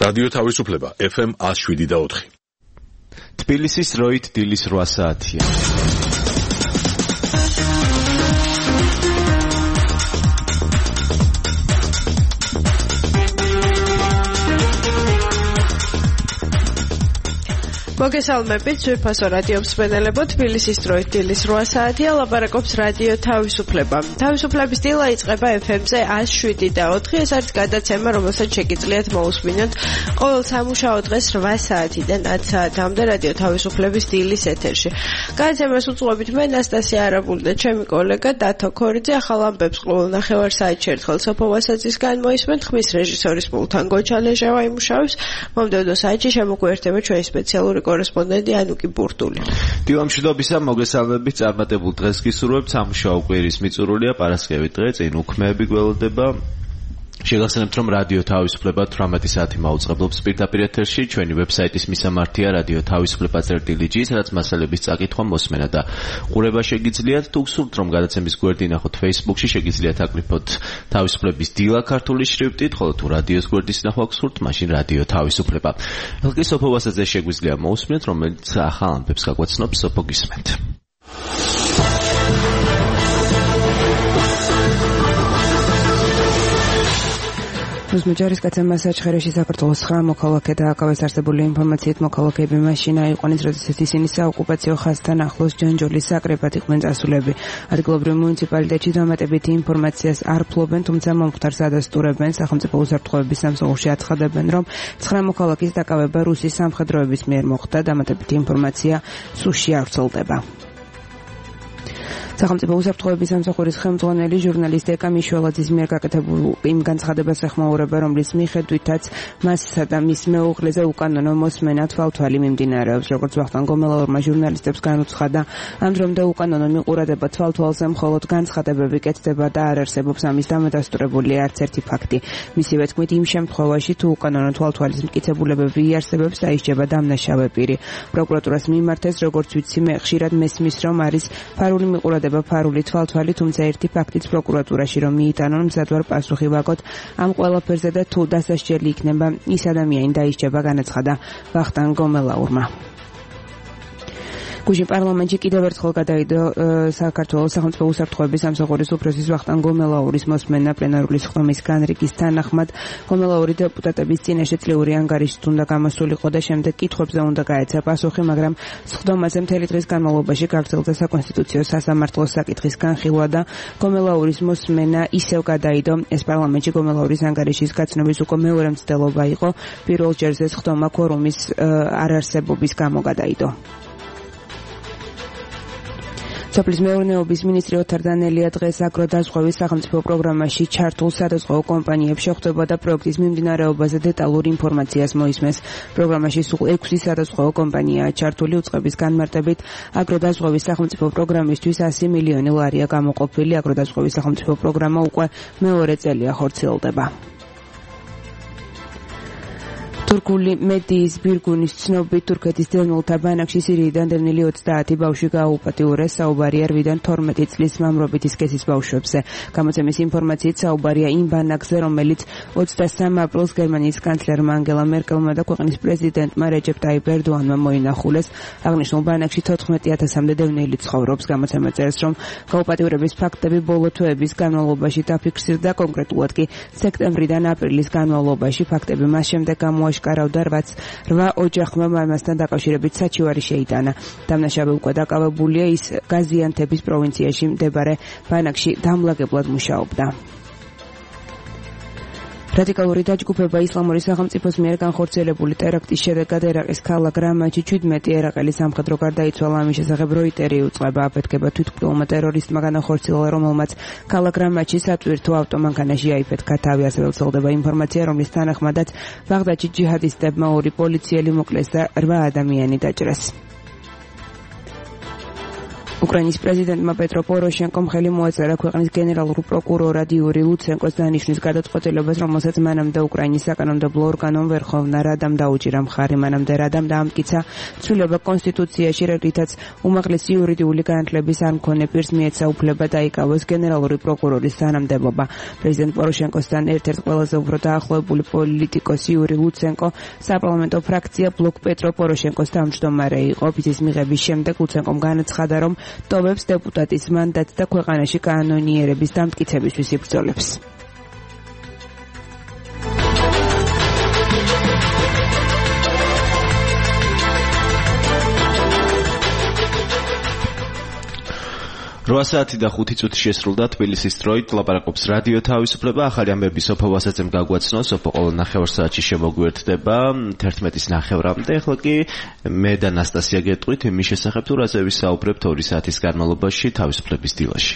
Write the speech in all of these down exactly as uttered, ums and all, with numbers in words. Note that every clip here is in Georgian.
რადიო თავისუფლება ეფ ემ one oh seven point four. თბილისის დროით დილის რვა საათია. მოგესალმებით, ძვირფასო რადიო მსმენელებო, თბილისის დროით დილის რვა საათია, ლაპარაკობს რადიო თავისუფლება. თავისუფლების დილა იწყება ეფ ემ-ზე one oh seven point four. ეს არის გადაცემა, რომელსაც შეგიძლიათ მოусმინოთ ყოველ სამუშაო დღეს რვა საათიდან ათი საათამდე რადიო თავისუფლების დილის ეთერში. გადაცემას უწყობით მე ნასტასია არაბული და ჩემი კოლეგა დათო ქორიძე. ახალ ამბებს ყოველ ნახევარ საათში ერთხელ სოფო ვასაძისგან მოისმენთ. ხმის რეჟისორის პულთან გოჩა ლეჟავა იმუშავებს. მომდევნო საათში შემოგვიერთება ჩვენი სპეციალური კორესპონდენტი ანუკი ბურდული. დილამშვიდობისა, მოგესალმებით, წარმატებულ დღეს გისურვებთ. სამუშაო კვირის მიწურულია, პარასკევი დღე, წინ უქმეები გველოდება. შეგახსენებთ, რომ რადიო თავისუფლება თვრამეტი საათი მაუწყებლობს პირდაპირ ეთერში. ჩვენი ვებსაიტის მისამართია რადიო თავისუფლება წერტილი ჯი, სადაც მასალების წაკითხვა, მოსმენა და ყურება შეგიძლიათ. თუ გსურთ, რომ გადაცემის გვერდი ნახოთ Facebook-ში, შეგიძლიათ აკლიფოთ თავისუფლების დილა ქართული შრიფტით, ხოლო თუ რადიოს გვერდის ნახვა გსურთ, მაშინ რადიო თავისუფლება. ელკი სოფო ვასაძე შეგვიძლია მოусმინოთ, რომელიც ახალ ამბებს გაგვაცნობს. სოფო, გისმენთ. რუსმეჯარის კაცემ საჩხერეში საქართველოს ცხრა მოქალაქე დააკავეს. არსებული ინფორმაციით მოქალაქეები მაშინა იყვნენ, როდესაც ისინი საოკუპაციო ხაზთან ახლოს ჯანჯოლის საკრებად იყვნენ წასულები. ადგილობრივ მუნიციპალიტეტში დამატებითი ინფორმაციას არ ფლობენ, თუმცა მომხდარს ადასტურებენ. სახელმწიფო უსაფრთხოების სამსახურში აცხადებენ, რომ ცხრა მოქალაქის დაკავება რუსის სამხედროების მიერ მოხდა. დამატებითი ინფორმაცია სუში არ ვრცელდება. სახელმწიფო უსაფრთხოების სამსახურის ხელმძღვანელი ჟურნალისტი ეკა მიშველაძის მიერ გაკეთებულ იმ განცხადებას ეხმაურება, რომლის მიხედვითაც მასსა და მის მეუღლეზე უკანონო მოსმენა თვალთვალი მიმდინარეობს. როგორც ვახტანგ გომელაურმა ჟურნალისტებს განუცხადა, ამ დრომდე უკანონო მიყურადება თვალთვალზე მხოლოდ განცხადებები კეთდება და არ არსებობს ამის დამადასტურებული არც ერთი ფაქტი. მისივე თქმით, იმ შემთხვევაში თუ უკანონო თვალთვალის მტკიცებულებები იარსებებს, დაისჯება დამნაშავე პირი. პროკურატურას მიმართეს, როგორც ვიცი, მე ხშირად მესმის, რომ არის ფარული მიყურადება ფარული თვალთვალი, თუმცა ერთი ფაქტიც პროკურატურაში რომ მიიტანონ, მზად ვარ პასუხი ვაგოთ ამ ყველაფერზე და თუ დასასჯელი იქნება, ის ადამიანი დაისჯება, განაცხადა ვახტანგ გომელაურმა. გუშინ პარლამენტში კიდევ ერთხელ გადაიდო საქართველოს სახელმწიფო უსაფრთხოების სამსახურის უფროსის ვახტანგ გომელაურის მოსმენა პლენარული სხდომის განრიგის თანახმად. გომელაური დეპუტატების წინაშე წლიური ანგარიშით უნდა გამოსულიყო და შემდეგ კითხვებზე უნდა გაეცა პასუხი, მაგრამ სხდომაზე მთელი დღის განმავლობაში გაგრძელდა საკონსტიტუციო სასამართლოს საკითხის განხილვა და გომელაურის მოსმენა ისევ გადაიდო. ეს პარლამენტში გომელაურის ანგარიშის გაცნობის უკვე მეორე მცდელობა იყო. პირველ ჯერზე სხდომა ქორუმის არარსებობის გამო გადაიდო. სოფლის მეურნეობის მინისტრი ოთარ დანელია დღეს აგროდაზღვევის სახელმწიფო პროგრამაში ჩართულ სადაზღვევო კომპანიებს შეხვდება და პროექტის მიმდინარეობაზე დეტალურ ინფორმაციას მოისმენს. პროგრამაში სულ ექვსი სადაზღვევო კომპანიაა ჩართული. უწყების განმარტებით აგროდაზღვევის სახელმწიფო პროგრამისთვის one hundred მილიონი ლარია გამოყოფილი. აგროდაზღვევის სახელმწიფო პროგრამა უკვე მეორე წელია ხორციელდება. თურქული მედიის ბირგუნის ცნობით, თურქეთის დევნილთა ბანაკში სირიიდან დევნილი ოცდაათი ბავშვი გააუპატიურეს. საუბარია რვიდან თორმეტი წლის მამრობითი სქესის ბავშვებზე. გამოცემის ინფორმაციით საუბარია იმ ბანაკზე, რომელიც ოცდასამ აპრილს გერმანიის კანცლერმა ანგელა მერკელმა და ქვეყნის პრეზიდენტმა რეჯეპ ტაიპ ერდოანმა მოინახულეს. აღნიშნულ ბანაკში თოთხმეტი ათასამდე დევნილი ცხოვრობს. გამოცემა წერს, რომ გაუპატიურების ფაქტები ბოლო თვეების განმავლობაში დაფიქსირდა, კონკრეტულად კი სექტემბრიდან აპრილის განმავლობაში. ფაქტები მას შემდეგ გამოაშკარავდა, რაც რვა ოჯახმა მასთან დაკავშირებით საჩივარი შეიტანა. დამნაშავე უკვე დაკავებულია, ის გაზიანთების პროვინციაში მდებარე ბანაკში დამლაგებლად მუშაობდა. რადიკალური დაჯგუფება ისლამური სახელმწიფოს მიერ განხორციელებული ტერაქტის შედეგად ერაყის ქალაქ რამაჩი ჩვიდმეტი ერაყელი სამხედრო გარდაიცვალა. ამის შესახებ როიტერი უწყება აფეთქება თვითმკვლელმა ტერორისტმა განახორციელა, რომელმაც ქალაქ რამაჩი სატვირთო ავტომანქანაში აიფეთქა თავი. ასევე ვრცელდება ინფორმაცია, რომლის თანახმადაც ბაღდადში ჯიჰადისტებმა ორი პოლიციელი მოკლეს და რვა ადამიანი დაჭრეს. უკრაინის პრეზიდენტმა პეტრო პოროშენკომ ხელი მოაწერა ქვეყნის გენერალურ პროკურორად იური ლუცენკოს დანიშნვის გადაწყვეტილებას, რომელსაც მანამდე უკრაინის საკანონმდებლო ორგანომ ვერხოვნა რადამ დაუჭირა მხარი. მანამდე რადამ დაამტკიცა ცვლილება კონსტიტუციაში, რითაც უმაღლესი იურიდიული განათლების არ მქონე პირს მიეცა უფლება დაიკავოს გენერალური პროკურორის თანამდებობა. პრეზიდენტ პოროშენკოსთან ერთ-ერთ ყველაზე უფრო დაახლოებული პოლიტიკოსი იური ლუცენკო საპარლამენტო ფრაქცია ბლოკ პეტრო პოროშენკოს თავმჯდომარე იყო. ოფისის მიღების შემდეგ ლუცენკომ განაცხადა, რომ ტოვებს დეპუტატის მანდატს და ქვეყანაში კანონიერების დამტკიცებისთვის იბრძოლებს. რვა საათი და ხუთი წუთი შესრულდა თბილისის დროით. ლაპარაკობს რადიო თავისუფლება. ახალი ამბები სოფო ვასაძემ გაგვაცნო. სოფო ყოველ ნახევარ საათში შემოგვიერთდება თერთმეტის ნახევრამდე. ახლა კი მე და ნასტასია გეტყვით იმის შესახებ, თუ რაზე ვისაუბრებთ ორი საათის განმავლობაში თავისუფლების დილაში.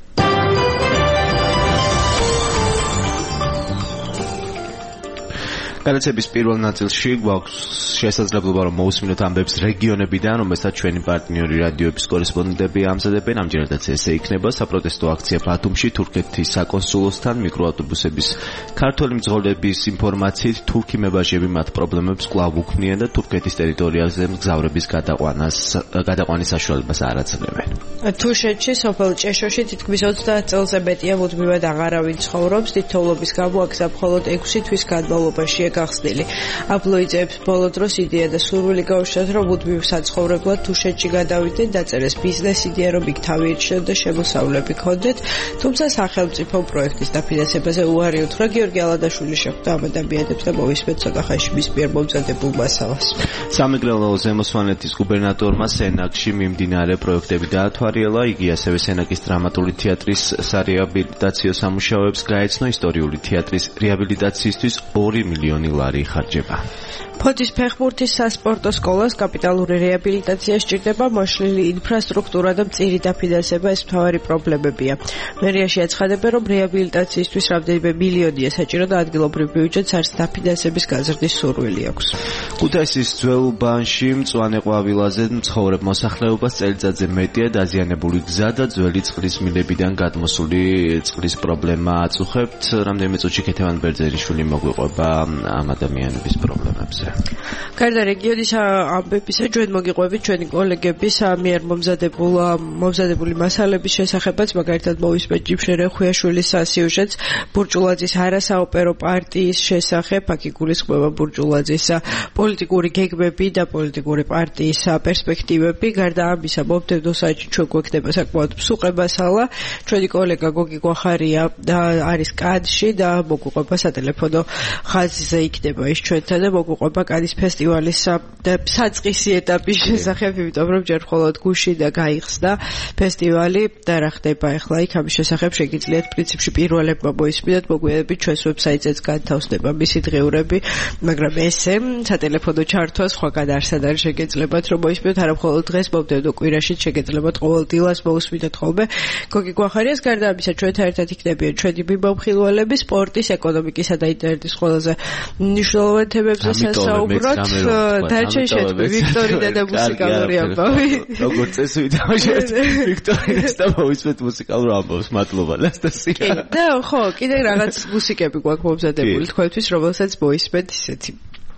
განაცემის პირველ ნაწილში გვაქვს შესაძლებლობა, რომ მოусმინოთ ამბებს რეგიონებიდან, რომელსაც ჩვენი პარტნიორი რადიოების კორესპონდენტები ამზადებენ. ამჯერადაც ესე იქნება საპროტესტო აქცია ბათუმში თურქეთის საკონსულოსთან, მიკროავტობუსების ქართველი მძღოლების ინფორმაციით თურქი მებაჟები მათ პრობლემებს კვლავ უქმნიან და თურქეთის ტერიტორიაზე მგზავრების გადაყვანას გადაყვანის საშუალებას არ აძლევენ. თუშეთში სოფელ ჭეშოში თითქმის ოცდაათ წელზე მეტია მუდმივად აღარავინ ცხოვრობს. თითოეულობის გამო აქ მხოლოდ ექვსი თვის განმავლობაში გახსნილი. აბლოიძეებს ბოლო დროს იდეა და სურვილი გაუშვათ, რომ მუდმივ საცხოვრებლად თუშეთში გადავიდნენ, დაწერეს ბიზნეს იდეა, რომ იქ თავი ირჩნათ და შემოსავლები ჰქონდეთ, თუმცა სახელმწიფო პროექტის დაფინანსებაზე უარი უთხრა. გიორგი ალადაშვილი შეხვდა ამ ადამიანებს და მოვისმენთ ცოტა ხანში მის მიერ მომზადებულ მასალას. სამეგრელო ზემოსვანეთის გუბერნატორმა სენაკში მიმდინარე პროექტები დაათვალიერა. იგი ასევე სენაკის დრამატული თეატრის სარეაბილიტაციო სამუშაოებს გაეცნო. ისტორიული თეატრის რეაბილიტაციისთვის ორი მილიონი ლარი ხარჯება. ფოთის ფეხბურთის სასპორტო სკოლას კაპიტალური რეაბილიტაცია სჭირდება, მოშლილი ინფრასტრუქტურა და მწირი დაფინანსება ეს მთავარი პრობლემებია. მერიაში აცხადებენ, რომ რეაბილიტაციისთვის რამდენიმე მილიონია საჭირო და ადგილობრივ ბიუჯეტს არც დაფინანსების გაზრდის სურვილი აქვს. ქუთაისის ძველ უბანში მწვანე ყვავილაზე მცხოვრებ მოსახლეობას წელიწადზე მეტია დაზიანებული გზა და ძველი წყლის მილებიდან გადმოსული წყლის პრობლემა აწუხებთ. რამდენიმე წუთში ქეთევან ბერძელიშვილი მოგვიყვება ამ ადამიანების პრობლემებზე. გარდა რეგიონის ამბებისა, ჩვენ მოგიყვებით ჩვენი კოლეგების მიერ მომზადებულ მომზადებული მასალების შესახებაც, მაგალითად მოვისმენთ ჯიმშერე ხვიაშვილის სიუჟეტს ბურჯულაძის არასაოპერო პარტიის შესახებ. აქ იგულისხმება ბურჯულაძის პოლიტიკური გეგმები და პოლიტიკური პარტიის პერსპექტივები. გარდა ამისა, მომდევნო საათში ჩვენ გვექნება საკმაოდ მსუყე მასალა. ჩვენი კოლეგა გოგი გვახარია არის კანში და მოგვიყვება სატელეფონო ხაზზე იქნება ის ჩვენთან და მოგვიყვება კანის ფესტივალის საწყისი ეტაპის შესახებ, იმიტომ რომ ჯერ მხოლოდ გუში და გაიხსნა ფესტივალი და რა ხდება ახლა იქ ამის შესახებ შეგიძლიათ პრინციპში პირველებმა მოისმინოთ, მოგვიყვებით ჩვენს ვებსაიტზეც განთავსდება მისი დღეურები, მაგრამ ესე სატელეფონო ჩართვა სხვაგან არსად არ შეგეძლებათ რომ მოისმინოთ, არა მხოლოდ დღეს, მომდევნო კვირაში შეგეძლებათ ყოველ დილას მოусმინოთ ხოლმე გოგი გვახარიას. გარდა ამისა, ჩვენთან ერთად იქნებიან ჩვენი მიმოხილველები სპორტის, ეკონომიკისა და ინტერნეტის ყველაზე მნიშვნელოვანი თემებზე საუბრობთ. დარჩენ შეთქვი ვიქტორინა და მუსიკალური ამბავი. როგორც წესი ვითამაშეთ ვიქტორინას და მოვისმენთ მუსიკალურ ამბავს. მადლობა ნასტასია. და ხო, კიდე რაღაც მუსიკები გვაქვს მომზადებული თქვენთვის, რომელსაც მოისმენთ ისეთი.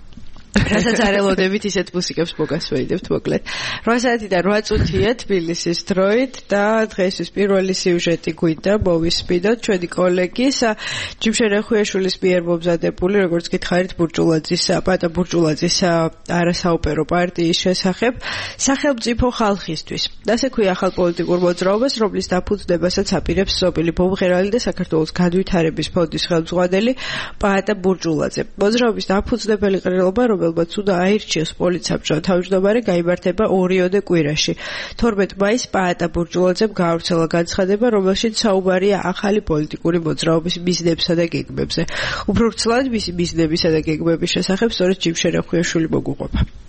რასაც არ ელოდებით ისეთ მუსიკებს მოგასვენებთ, მოკლედ. რვა საათი და რვა წუთია თბილისის დროით და დღესთვის პირველი სიუჟეტი გვინდა მოვისმინოთ ჩვენი კოლეგის ჯიმშერე ხვიაშვილის მიერ მომზადებული, როგორც გითხარით, ბურჯულაძის პატა ბურჯულაძის არასაოპერო პარტიის შესახებ სახელმწიფო ხალხისთვის. ასე ქვია ახალ პოლიტიკურ მოძრაობას, რომლის დაფუძნებასაც აპირებს სოფელი მომღერალი და საქართველოს განვითარების ფონდის ხელმძღვანელი პატა ბურჯულაძე. მოძრაობის დაფუძნებელი ყრილობა, რომელმაც უნდა აირჩიოს პოლიცსაბჭო თავმჯდომარე, გაიმართება ორიოდე კვირაში. თორმეტ მაისს პაატა ბურჯულაძემ გაავრცელა განცხადება, რომელშიც საუბარია ახალი პოლიტიკური მოძრაობის მიზნებსა და გეგმებზე. უფრო ვრცლად მისი მიზნებისა და გეგმების შესახებ სწორედ ჯიმშერე ხვიაშვილი მოგვიყვება.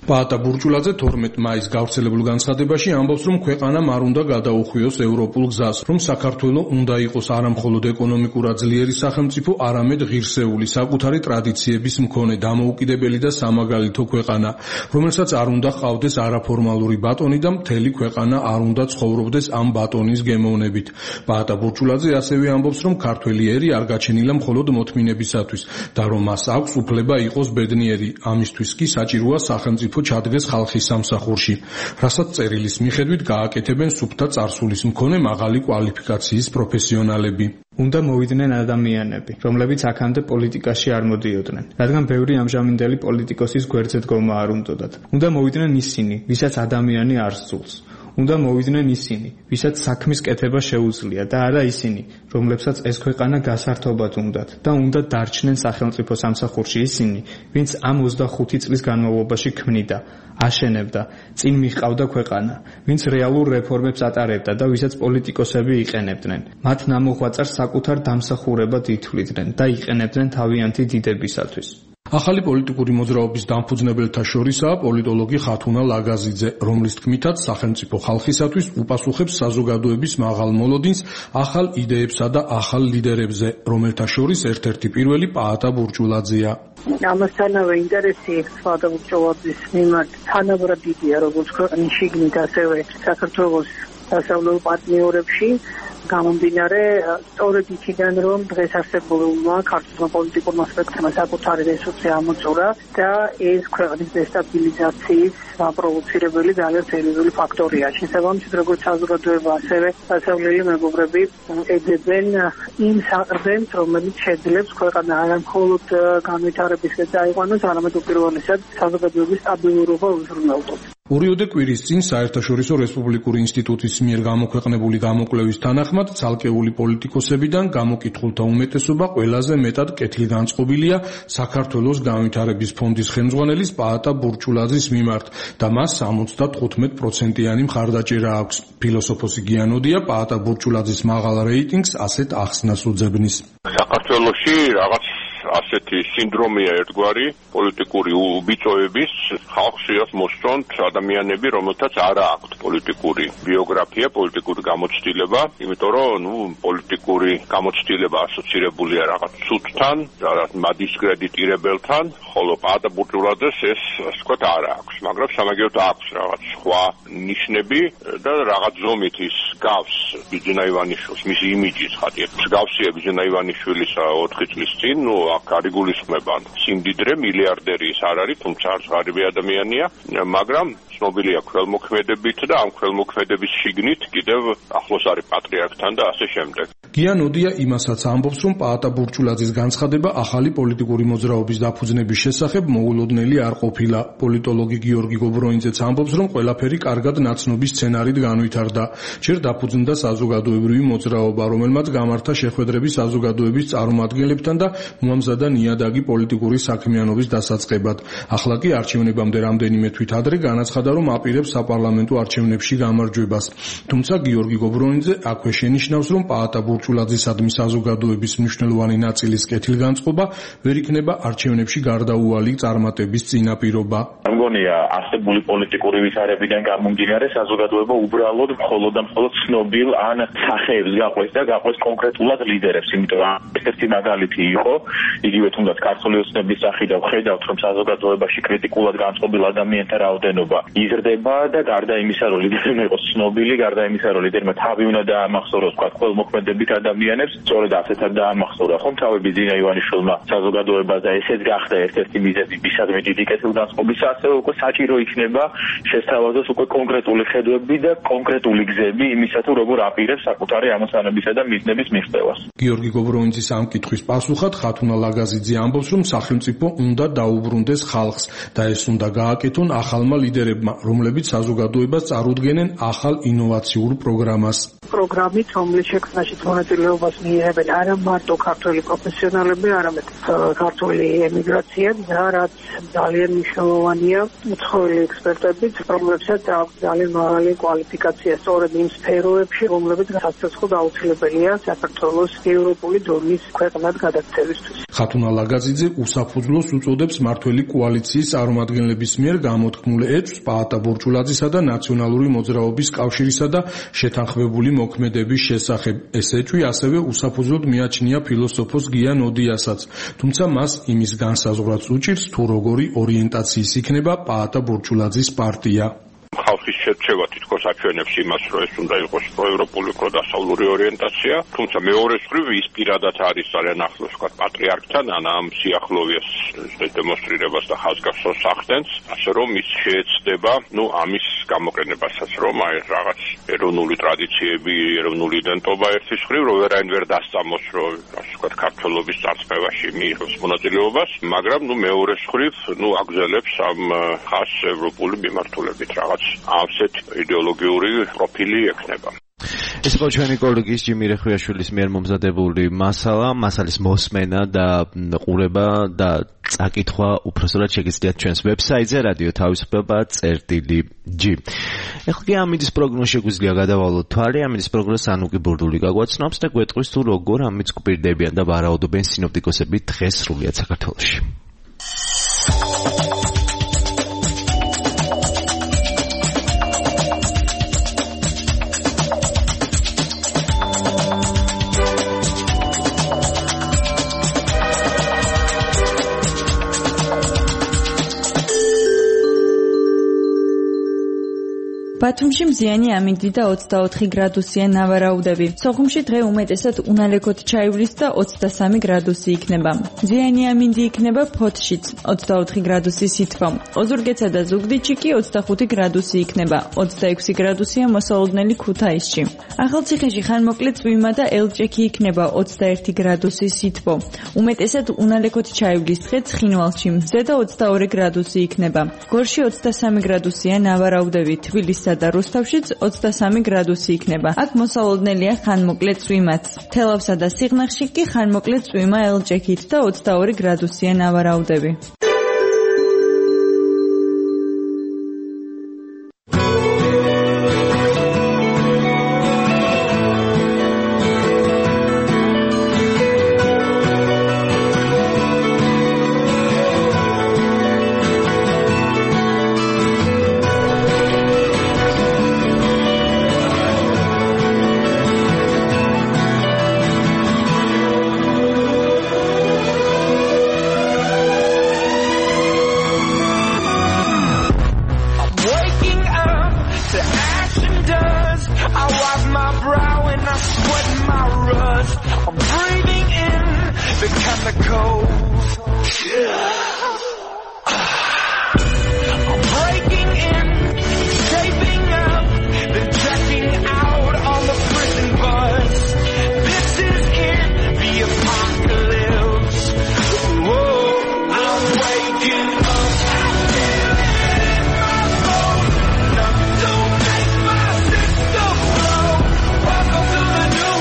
პაატა ბურჭულაძე თორმეტ მაისს გავრცელებულ განცხადებაში ამბობს, რომ ქვეყანამ არ უნდა გადაუხვიოს ევროპულ გზას, რომ საქართველო უნდა იყოს არამხოლოდ ეკონომიკურად ძლიერი სახელმწიფო, არამედ ღირსეული, საკუთარი ტრადიციების მქონე, დამოუკიდებელი და სამაგალითო ქვეყანა, რომელსაც არ უნდა ჰყავდეს არაფორმალური ბატონი და მთელი ქვეყანა არ უნდა ცხოვრობდეს ამ ბატონის გემოვნებით. პაატა ბურჭულაძე ასევე ამბობს, რომ ქართველი ერი არ გაჩენილა მხოლოდ მოთმინებისათვის და რომ მას აქვს უფლება იყოს ბედნიერი. ამისთვის კი საჭიროა სახელმწიფო ჩადგეს ხალხის სამსახურში, რასაც წერილის მიხედვით გააკეთებენ სუფთა წარსულის მქონე მაღალი კვალიფიკაციის პროფესიონალები. უნდა მოვიდნენ ადამიანები, რომლებიც აქამდე პოლიტიკაში არ მოდიოდნენ, რადგან ბევრი ამჟამინდელი პოლიტიკოსის გვერდზე დგომა არ უნდოდათ. უნდა მოვიდნენ ისინი, ვისაც ადამიანი არ სძულს. უნდა მოვიდნენ ისინი, ვისაც საქმის კეთება შეუძლია და არა ისინი, რომლებსაც ეს ქვეყანა გასართობად უნდათ და უნდა დარჩნენ სახელმწიფო სამსახურში ისინი, ვინც ამ ოცდახუთი წლის განმავლობაში ქმნიდა, აშენებდა, წინ მიჰყავდა ქვეყანა, ვინც რეალურ რეფორმებს ატარებდა და ვისაც პოლიტიკოსები იყენებდნენ. მათ ნამოხვაწარს საკუთარ დამსახურებად ითვლიდნენ და იყენებდნენ თავიანთი დიდებისათვის. ახალი პოლიტიკური მოძრაობის დამფუძნებელთა შორისაა პოლიტოლოგი ხათუნა ლაგაზიძე, რომლის თქმითაც სახელმწიფო ხალხისათვის უპასუხებს საზოგადოების მაღალ მოლოდინს ახალ იდეებსა და ახალ ლიდერებზე, რომელთა შორის ერთ-ერთი პირველი პაატა ბურჭულაძეა. ამასთანავე ინტერესი პაატა ბურჭულაძის მიმართ თანაბრად დიდია, როგორც ქვეყნის შიგნით, ასევე საქართველოს დასავლურ პარტნიორებში. გამომდინარე სწორედ იქიდან, რომ დღეს არსებულმა ქართულმა პოლიტიკურმა სპექტრმა საკუთარი რესურსი ამოწურა და ეს ქვეყნის დესტაბილიზაციის პროვოცირებელი ძალიან სერიოზული ფაქტორია. შესაბამისად, როგორც საზოგადოება, ასევე დასავლელი მეგობრები ეძებენ იმ საყრდენს, რომელიც შეძლებს ქვეყანა არა მხოლოდ განვითარებისკენ წაიყვანოს, არამედ უპირველესად საზოგადოების სტაბილურობა უზრუნველყოს. ორიოდე კვირის წინ საერთაშორისო რესპუბლიკური ინსტიტუტის მიერ გამოქვეყნებული გამოკვლევის თანახმად ცალკეული პოლიტიკოსებიდან გამოკითხულთა უმეტესობა ყველაზე მეტად კეთილგანწყობილია საქართველოს განვითარების ფონდის ხელმძღვანელის პაატა ბურჭულაძის მიმართ და მას სამოცდათხუთმეტ პროცენტიანი მხარდაჭერა აქვს. ფილოსოფოსი გიანოდია პაატა ბურჭულაძის მაღალ რეიტინგს ასეთ ახსნას უძებნის. საქართველოში რაღაც ასეთი სინდრომია ერთგვარი პოლიტიკური უბიწოების, ხალხს მოსწონთ ადამიანები, რომელთაც არ აქვთ პოლიტიკური ბიოგრაფია, პოლიტიკური გამოცდილება, იმიტომ რომ ნუ პოლიტიკური გამოცდილება ასოცირებულია რაღაც ცუდთან, რაღაც მადისკრედიტირებელთან, ხოლო პაატა ბურჭულაძეს ეს ასე ვთქვათ არ აქვს, მაგრამ სამაგიეროდ აქვს რაღაც სხვა ნიშნები და რაღაც ზომით ის გავს ბიძინა ივანიშვილის, მისი იმიჯის ხატი. გავსია ბიძინა ივალიშვილისა ოთხი წლის წინ, ნუ აქ არ იგულისხმება სიმდიდრე, მილიარდერი ის არ არის, თუმცა არც ღარიბი ადამიანია, მაგრამ ცნობილია ქველმოქმედებით და ამ ქველმოქმედების შიგნით კიდევ ახლოს არის პატრიარქთან და ასე შემდეგ. გიანოდია იმასაც ამბობს, რომ პაატა ბურჭულაძის განცხადება ახალი პოლიტიკური მოძრაობის დაფუძნების შესახებ მოულოდნელი არ ყოფილა. პოლიტოლოგი გიორგი გობროინძეც ამბობს, რომ ყველაფერი კარგად ნაცნობი სცენარით განვითარდა. ჯერ დაფუძნდა საზოგადოებრივი მოძრაობა, რომელმაც გამართა შეხვედრები საზოგადოების წარმომადგენლებთან და მოამზადა ნიადაგი პოლიტიკური საქმიანობის დასაწყებად. ახლა კი არჩევნებამდე რამდენიმე თვით ადრე განაცხადა, რომ აპირებს საპარლამენტო არჩევნებში გამარჯვებას. თუმცა გიორგი გობროინძე აქვე შენიშნავს, რომ პაატა ბურჭულაძისადმი საზოგადოების მნიშვნელოვანი ნაწილის კეთილგანწყობა ვერ იქნება არჩევნებში გარდაუვალი წარმატების წინაპირობა. მგონია არსებული პოლიტიკური ვითარებიდან გამომდინარე საზოგადოება უბრალოდ მხოლოდ და მხოლოდ ცნობილ ან სახეებს გაყვეს და გაყვეს კონკრეტულად ლიდერებს, იმიტომ რომ ერთ-ერთი მაგალითი იყო, იგივე თუნდაც ქართული ოცნების სახით ვხედავთ, რომ საზოგადოებაში კრიტიკულად განწყობილ ადამიანთა რაოდენობა იზრდება და გარდა იმისა, რომ ლიდერმა იყოს ცნობილი, გარდა იმისა, რომ ლიდერმა თავი უნდა დაამახსოვროს თქვა ქველმოქმედებით ადამიანებს, სწორედ ასეთად დაამახსოვრა ხომ თავი ბიძინა ივანიშვილმა საზოგადოებაზე, ესეც გახდა ერთ-ერთი მიზეზი მისადმი დიდი კეთილგანწყობისა, ასევე უკვე საჭირო იქნება შესთავაზოს უკვე კონკრეტული ხედვები და კონკრეტული გზები იმისა, თუ როგორ აპირებს საკუთარი ამოცანებისა და მიზნების მიღწევას. გიორგი გობროინძის ამ კითხვის პასუხად ხათუნა ლაგაზიძე ამბობს, რომ სახელმწიფო უნდა დაუბრუნდეს ხალხს და ეს უნდა გააკეთონ ახალმა ლიდერებმა, რომლებიც საზოგადოებას წარუდგენენ ახალ ინოვაციურ პროგრამას. პროგრამით, რომლის შექმნაში მონაწილეობას მიიღებენ არა მარტო ქართველი პროფესიონალები, არამედ ქართული ემიგრაცია და რაც ძალიან მნიშვნელოვანია, უცხოელი ექსპერტებიც, რომლებსაც აქვს ძალიან მაღალი კვალიფიკაცია სწორედ იმ სფეროებში, რომლებიც სასაცილო აუცილებელია საქართველოს ევროპული დონის ქვეყნად გადაქცევისთვის. ხათუნა ლაგაძიძე უსაფუძვლოს უწოდებს მართველი კოალიციის წარმომადგენლების მიერ გამოთქმულ ეჭვს პაატა ბურჭულაძისა და ნაციონალური მოძრაობის კავშირისა და შეთანხმებული მოქმედების შესახებ. ეს ეჭვი ასევე უსაფუძვლოდ მიაჩნია ფილოსოფოს გია ნოდიასაც, თუმცა მას იმის განსაზღვრაც უჭირს, თუ როგორი ორიენტაციის იქნება პაატა ბურჭულაძის პარტია. ხალხის შერჩევა თითქოს აჩვენებს იმას, რომ ეს უნდა იყოს პროევროპული, პროდასავლური ორიენტაცია, თუმცა მეორე მხრივ ის პირადად არის ძალიან ახლოს ვთქვათ პატრიარქთან, ან ამ სიახლოვეს დემონსტრირებას და ხაზგასმას ახდენს, ასე რომ ის შეეცდება, ну, ამის გამოყენებასაც, რომ აი რაღაც ეროვნული ტრადიციები, ეროვნული იდენტობა ერთის მხრივ, რომ ვერაინ ვერ დასწამოს, რომ ასე ვთქვათ ქართველობის წარსწევაში მიიღოს მონაწილეობას, მაგრამ ну მეორე მხრივ, ну აგზელებს ამ ხას ევროპული მიმართულებით რაღაც ავსეთ იდეოლოგიური პროფილი ექნება. ეს იყო ჩვენი კოლეგის ჯიმი რეხვიაშვილის მიერ მომზადებული მასალა, მასალის მოსმენა და ყურება და წაკითხვა უпроსტად შეგიძლიათ ჩვენს ვებსაიტზე რადიო თავისუფლება წერტილი ჯი. ეხლა კი ამინდის პროგნოზს შეგვიძლია გადავალოთ თვალი, ამინდის პროგნოზს ანუკი ბურდული გაგვაცნობს და გვეტყვის თუ როგორ ამits გვპირდებიან და ვარაუდობენ სინოპტიკოსები დღეს სრულიად საქართველოში. ბათუმში მზიანი ამინდი და ოცდაოთხი გრადუსია ნავარაუდები. სოხუმში დღე უმეტესად უნალექოთ ჩაივლის და ოცდასამი გრადუსი იქნება. მზიანი ამინდი იქნება ფოთშიც ოცდაოთხი გრადუსი სითბო. ოზურგეთსა და ზუგდიდში კი ოცდახუთი გრადუსი იქნება. ოცდაექვსი გრადუსია მოსალოდნელი ქუთაისში. ახალციხეში ხანმოკლე წვიმა და ელჭექი იქნება ოცდაერთი გრადუსი სითბო. უმეტესად უნალექოთ ჩაივლის დღე ცხინვალში მზე და ოცდაორი გრადუსი იქნება. გორში ოცდასამი გრადუსია ნავარაუდები. თბილისსა და რუსთავშიც ოცდასამი გრადუსი იქნება. აქ მოსალოდნელია ხანმოკლე წვიმაც. თელავსა და სიღნაღში კი ხანმოკლე წვიმა ელჭექით და ოცდაორი გრადუსია ნავარაუდები.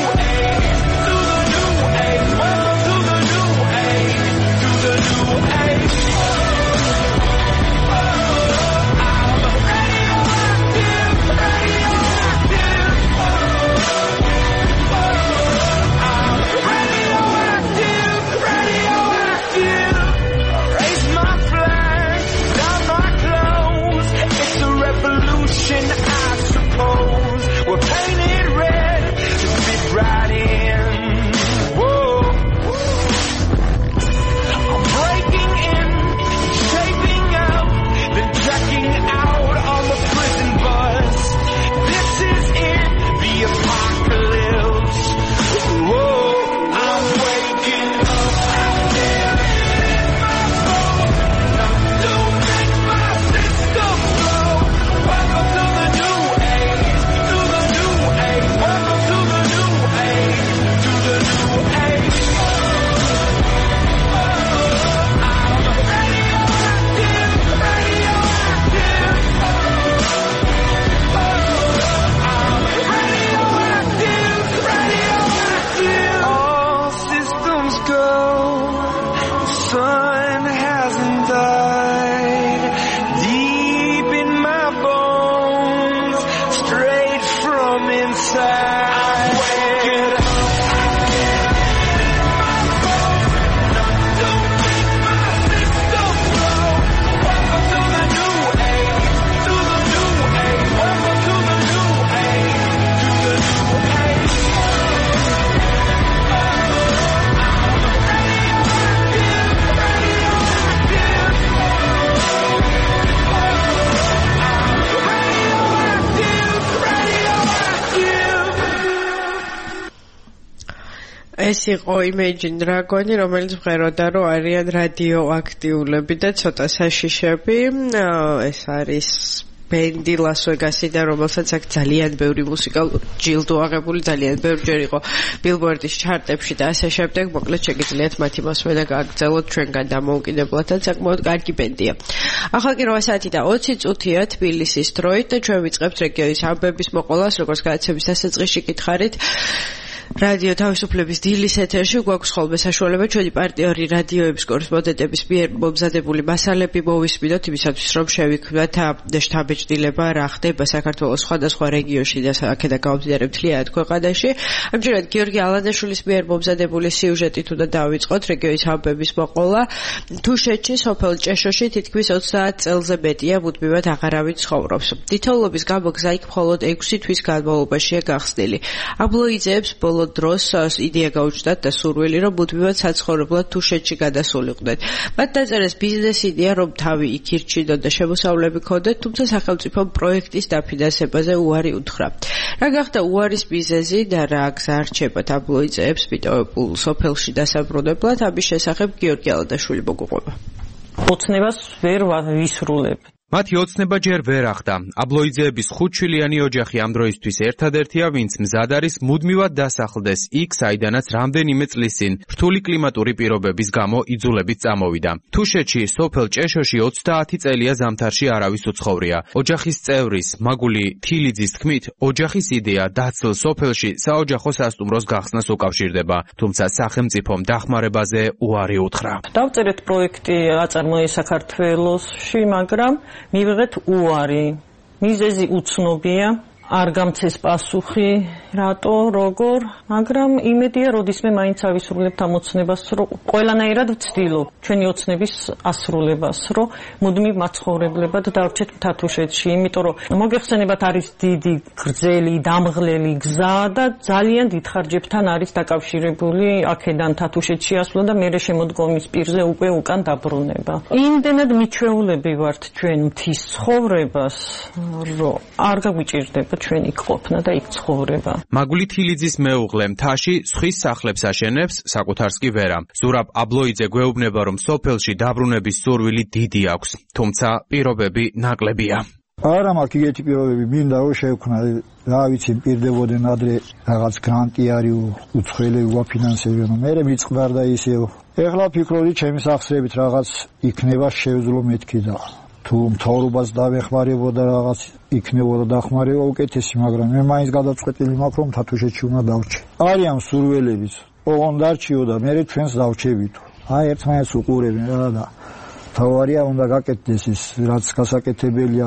Hey ეს იყო Imagine Dragon-ი, რომელიც მღეროდა, რომ არიან რადიოაქტიულები და ცოტა საშიშები. ეს არის ბენდი ლას-ვეგასიდან, რომელსაც აქ ძალიან ბევრი მუსიკალური ჯილდო აღებული, ძალიან ბევრჯერ იყო ბილბორდის ჩარტებში და ასე შემდეგ. მოკლედ შეგიძლიათ მათი მოსმენა გააგრძელოთ ჩვენგან დამოუკიდებლად, საკმაოდ კარგი ბენდია. ახლა კი რვა საათი და ოცი წუთია თბილისის დროით და ჩვენ ვიწყებთ რეგიონის ამბების მოყოლას, როგორც გადაცემის დასაწყისში გითხარით. რადიო თავისუფლების დილის ეთერში გვაქვს ხოლმე საშუალება ჩვენი პარტნიორი რადიოების კორესპონდენტების მიერ მომზადებული მასალები მოვისმინოთ იმისათვის, რომ შევიქმნათ შტაბ-ჭრილება რა ხდება საქართველოს სხვადასხვა რეგიონში და აქედან გამომდინარე მთლიანად ქვეყანაში. ამჯერად გიორგი ალანდაშვილის მიერ მომზადებული სიუჟეტით უნდა დავიწყოთ რეგიონის ამბების მოყოლა. თუშეთში, სოფელ ჭეშოში თითქმის ოცდაათ წელზე მეტია მუდმივად აღარავინ ცხოვრობს. თითოეულობის გამო გზა იქ მხოლოდ ექვსი თვის განმავლობაშია გახსნილი. აბლოიძეებს ბოლო დროს იდეა გაუჩნდათ და სურვილი, რომ მუდმივად საცხოვრებლად თუშეთში გადასულიყვნენ. მათ დაწერეს ბიზნეს იდეა, რომ თავი იქ ირჩინონ და შემოსავლები ქონდეთ, თუმცა სახელმწიფომ პროექტის დაფინანსებაზე უარი უთხრა. რა გახდა უარის მიზეზი და რა გზა რჩება აბლოიძეებს მიტოვებულ სოფელში დასაბრუნებლად, ამის შესახებ გიორგი ალანდაშვილი მოგუყვება. ოცნებას ვერ ვისრულებ. მათი ოცნება ჯერ ვერ ახდა. აბლოიძეების ხუთშვილიანი ოჯახი ამ დროისთვის ერთადერთია, ვინც მზად არის მუდმივად დასახლდეს იქ, საიდანაც რამდენიმე წლის წინ რთული კლიმატური პირობების გამო იძულებით წამოვიდა. თუშეთში, სოფელ ჭეშოში ოცდაათი წელია ზამთარში არავის უცხოვრია. ოჯახის წევრის, მაგული თილიძის თქმით, ოჯახის იდეა დაცლ სოფელში საოჯახო სასტუმროს გახსნას უკავშირდება, თუმცა სახელმწიფომ დახმარებაზე უარი უთხრა. დავწერეთ პროექტი აწარმოეს საქართველოში, მაგრამ მივიღეთ უარი. მიზეზი უცნობია, არ გამცეს პასუხი, რატო, როგორ, მაგრამ იმედია, როდისმე მაინც ავისრულებთ ამ ოცნებას, რომ ყველანაირად ვცდილობ ჩვენი ოცნების ასრულებას, რომ მუდმივ მაცხოვრებლებად დავრჩეთ თათუშეთში, იმიტომ რომ მოგეხსენებათ არის დიდი, გრძელი, დამღლელი გზა და ძალიან დიდ ხარჯებთან არის დაკავშირებული აქედან თათუშეთში ასვლა და მერე შემოდგომის პირზე უკვე უკან დაბრუნება. იმდენად მიჩვეულები ვართ ჩვენ მთის ცხოვრებას, რომ არ გაგვიჭირდება ჩვენ იქ ყოფნა და იქ ცხოვრება. მაგული თილიძის მეუღლე მთაში სხვის სახლებს აშენებს, საკუთარს კი ვერა. ზურაბ აბლოიძე გვეუბნება, რომ სოფელში დაბრუნების სურვილი დიდი აქვს, თუმცა პირობები ნაკლებია. არა მაქვს იგეთი პირობები, მინდა რომ შევქნა, რა ვიცი, პირდებოდნენ ადრე რაღაც გრანტი არის, უცხოელები ვაფინანსებენ, მერე მიწყდარდა ისევ. ეხლა ფიქრობდი, ჩემი სახსრებით რაღაც იქნება შევძლო მეთქი და თუ მთავრობას დავეხმარებოდა რაღაც იქნებოდა დახმარება უკეთესი, მაგრამ მე მაინც გადაწყვეტილი მაქვს, რომ თათუშეთში უნდა დავრჩე. არიან სურვილებიც, ოღონდ დარჩიო და მე ჩვენს დავჩებით. აი ერთმანეთს უყურებენ რა და თავარია უნდა გაკეთდეს ის, რაც გასაკეთებელია,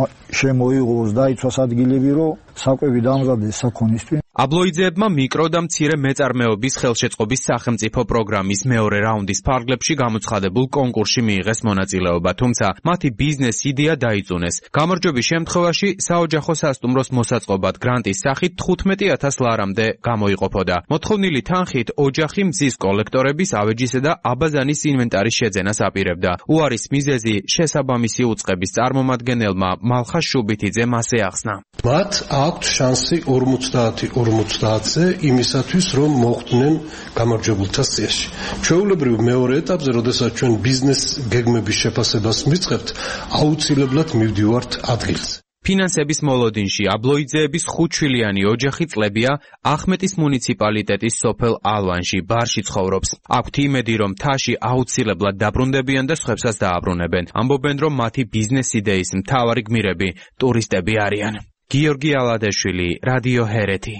შემოიღოს, დაიცვას ადგილები, რომ საკვები დამზადდეს საქონლისთვის. აბლოიძეებმა მიკრო და მცირე მეწარმეობის ხელშეწყობის სახელმწიფო პროგრამის მეორე რაუნდის ფარგლებში გამოცხადებულ კონკურსში მიიღეს მონაწილეობა, თუმცა მათი ბიზნეს იდეა დაიწუნეს. გამარჯვების შემთხვევაში საოჯახო სასტუმროს მოსაწყობად გრანტის სახით თხუთმეტი ათას ლარამდე გამოიყოფოდა. მოთხოვნილი თანხით ოჯახი მზის კოლექტორების, ავეჯისა და აბაზანის ინვენტარის შეძენას აპირებდა. უარის მიზეზი შესაბამისი უწყების წარმომადგენელმა მალხას შუბითიძემ ასე ახსნა. მათ აქვთ შანსი ორმოცდაათი ორმოცდაათზე იმისათვის, რომ მოხვდნენ გამარჯვებულთა სიაში. ჩვეულებრივ მეორე ეტაპზე, როდესაც ჩვენ ბიზნეს გეგმების შეფასებას მივიწყებთ, აუცილებლად მივდივართ ადგილზე. ფინანსების მოლოდინში აბლოიძეების ხუთშვილიანი ოჯახი წლებია ახმეტის მუნიციპალიტეტის სოფელ ალვანში, ბარში ცხოვრობს. აქვთ იმედი, რომ მთაში აუცილებლად დაბრუნდებიან და სხვებსაც დააბრუნებენ. ამბობენ, რომ მათი ბიზნეს იდეის მთავარი გმირები ტურისტები არიან. გიორგი ალანდაშვილი, რადიო ჰერეთი.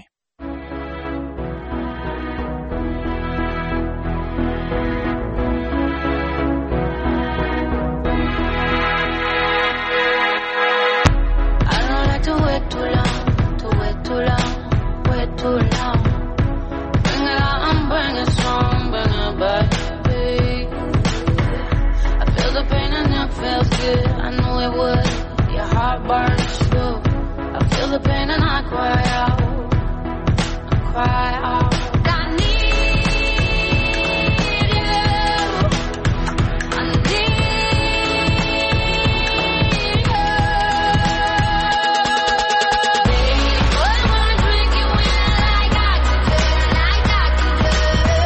The pain and I cry out, I cry out. I need you, I need you. Baby, boy, I wanna drink you in like oxygen, like oxygen.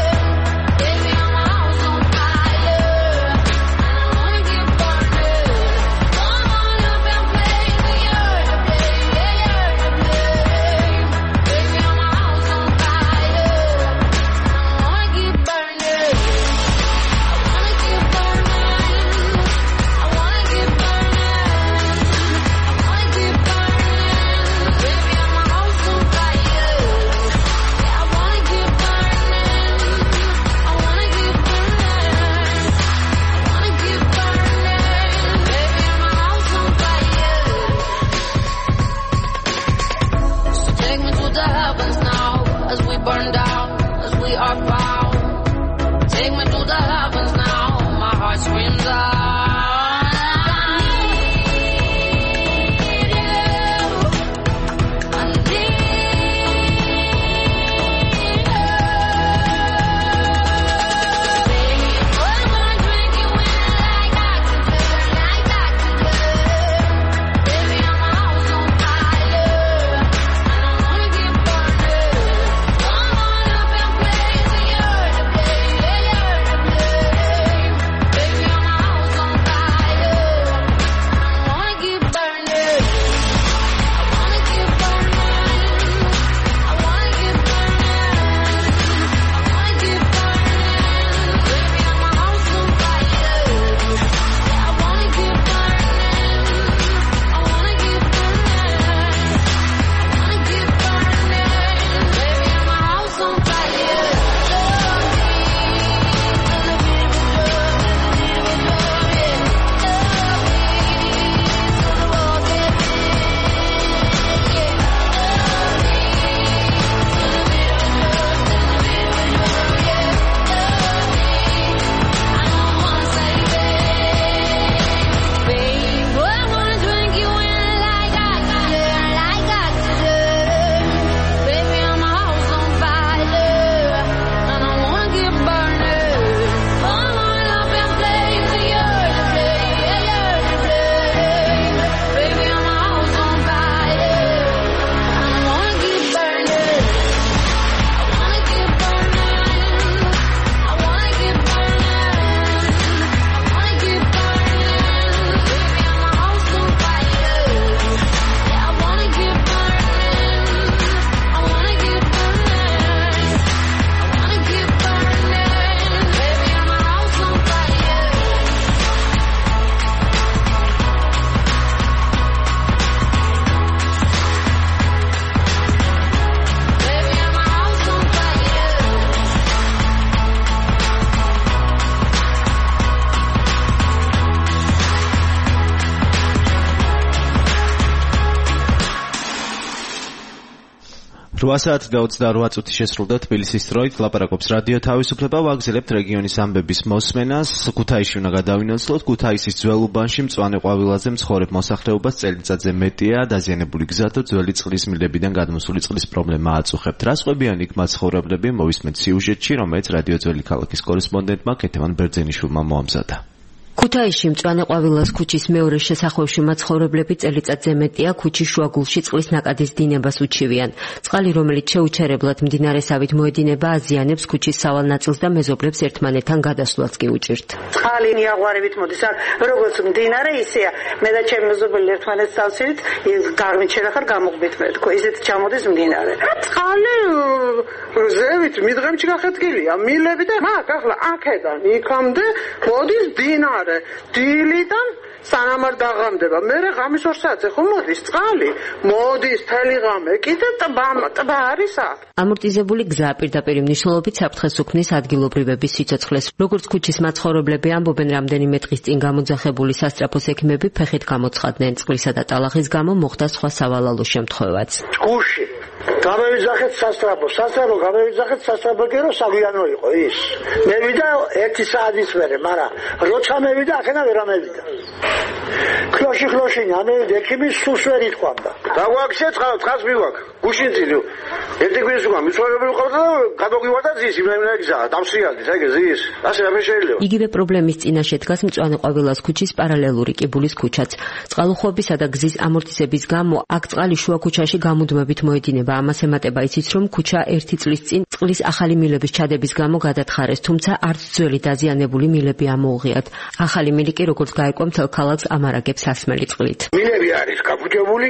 რვა საათი და ოცდაორვა წუთი შესრულდა თბილისის დროით. ლაპარაკობს რადიო თავისუფლება. ვაგზელებთ რეგიონის ამბების მოსმენას. ქუთაისში უნდა გადავინაცვლოთ. ქუთაისის ძველ უბანში მწვანე ყვავილაზე მცხოვრებ მოსახლეობას წელიწადზე მეტია დაზიანებული გზა და ძველი წყლის მილებიდან გადმოსული წყლის პრობლემა აწუხებთ. რა ხვდებიან იქ მაცხოვრებლები? მოვისმენთ სიუჟეტში, რომელიც რადიო ძველი ქალაქის კორესპონდენტმა კეთევან ბერძენიშვილმა მოამზადა. ქუთაისში მწვანე ყვავილას ქუჩის მეორე შესახვევში მაცხოვრებლები წელიწადზე მეტია ქუჩის შუაგულში წყლის ნაკადის დინებას უჩივიან. წყალი, რომელიც შეუჩერებლად მდინარესავით მოედინება, აზიანებს ქუჩის სავალ ნაწილს და მეზობლებს ერთმანეთთან გადასვლაც კი უჭირთ. წყალი ნიაღვარებით მოდის, როგორც მდინარე, ისეა. მე და ჩემი მეზობელი ერთმანეთს დავცილით, გარმით შენახარ გამოგვით მე თქო, ისეთ ჩამოდის მდინარე. წყალი ზევით მიდღემში გახეთქილია, მილები და მაგ ახლა აქედან იქამდე მოდის მდინარე. დილიდან სანამ არ დაღამდება, მერე ღამის ორ საათზე ხომ მოდის წყალი, მოდის თელი ღამე, კიდე ტბა ტბა არის აქ. ამორტიზებული გზა პირდაპირ მნიშვნელობით საფრთხეს უქმნის ადგილობრივების სიცოცხლეს. როგორც ქუჩის მაცხოვრებლები ამბობენ, რამდენიმე დღის წინ გამოძახებული სასწრაფოს ექიმები ფეხით გამოცხადდნენ წყლისა და ტალახის გამო მოხდა სხვა სავალალო შემთხვევაც. ჭკუში გამევიძახეთ სასწრაფო, სასწრაფო გამევიძახეთ სასწრაფო კი რომ საგვიანო იყო ის. მევიდა ერთი საათის მერე, მაგრამ როცა მევიდა ახენა ვერ ამევიდა. ქლოში ქლოში ამევიდა ექიმის სულს ვერ ითქვამდა. დაგვაქცეთ ხალხ, თხას მივაქ. გუშინწილი ერთი კვირის უკან მიცვალებული ყავდა და გადაგვივარდა ზის, იმენა გზა, დამსრიალდით, ეგ ზის. ასე რა შეიძლება. იგივე პრობლემის წინაშე დგას მწვანე ყვავილას ქუჩის პარალელური კიბულის ქუჩაც. წყალუხვებისა და გზის ამორტიზების გამო აქ წყალი შუა ქუჩაში გამუდმებით მოედინება. ამას ემატება ისიც, რომ ქუჩა ერთი წლის წინ წყლის ახალი მილების ჩადების გამო გადათხარეს, თუმცა არც ძველი დაზიანებული მილები ამოუღიათ. ახალი მილი კი როგორც გაირკვა მთელ ქალაქს ამარაგებს სასმელი წყლით. მილები არის გაფუჭებული.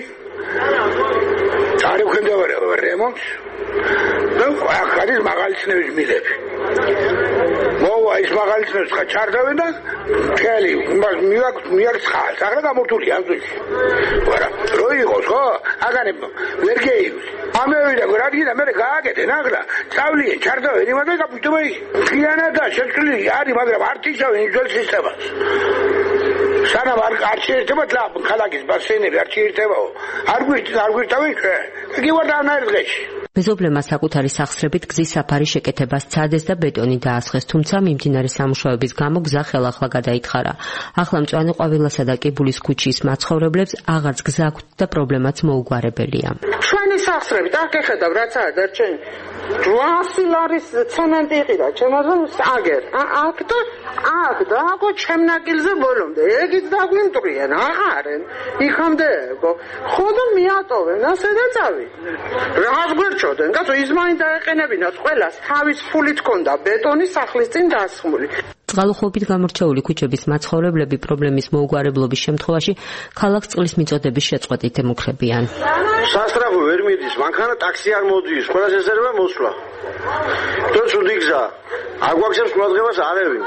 არის უხელდავარება რემონტს. და აქ არის მაღალწნევის მილები. მოვა ის მაღალწნევს ხა ჩარდავენ და მთელი მივაკ მიარცხალს. ახლა გამორთულია ამ წუთში. ვარა, რო იყოს ხო? აგანებ ვერ გეივს. ამევიდა გრადინა მე გააკეთე ნაგრა. წავლიან ჩარდავენ იმადა გაფუჭდება ის. ხიანადა შეცვლილი არის, მაგრამ არ თიშავენ ძველ სისტემას. სანამ არ არ შეერთება და ქალაქის ბასენები არ შეერთებაო. არ გვირთ არ გვირთავენ ჩვენ. კი ვარ დანაერ დღეში. მეზობლებმა საკუთარი სახსრებით გზის საფარი შეკეთებას სცადეს და ბეტონი დაასხეს, თუმცა მიმდინარე სამუშაოების გამო გზა ხელახლა გადაითხარა. ახლა მწვანე ყვავილასა და კიბულის ქუჩის მაცხოვრებლებს აღარც გზა აქვთ და პრობლემაც მოუგვარებელია. ჩვენი სახსრებით აქ ეხედავ რაცა დარჩენი. რვასი ლარის ცემენტი იყიდა, ჩემაზე აგერ. აქ და აქ და აქ ჩემ ნაკილზე ბოლომდე. ეგიც დაგვიმტრიან, აღარენ. იქამდე ხო და მიატოვენ, ასე და წავი. რას გვერჩოდენ? კაცო ის მაინც დაეყენებინათ ყველას, თავის ფულით ჰქონდა ბეტონი სახლის წინ დასხმული. წყალუხვობით გამორჩეული ქუჩების მაცხოვრებლები პრობლემის მოუგვარებლობის შემთხვევაში ქალაქს წყლის მიწოდების შეწყვეტით ემუქრებიან. სასწრაფო ვერ მიდის, მანქანა ტაქსი არ მოდის, ყველას ესწრება მოსვლა. თუ ცუდი გზა, აგვაქვს ყურადღებას არევინ.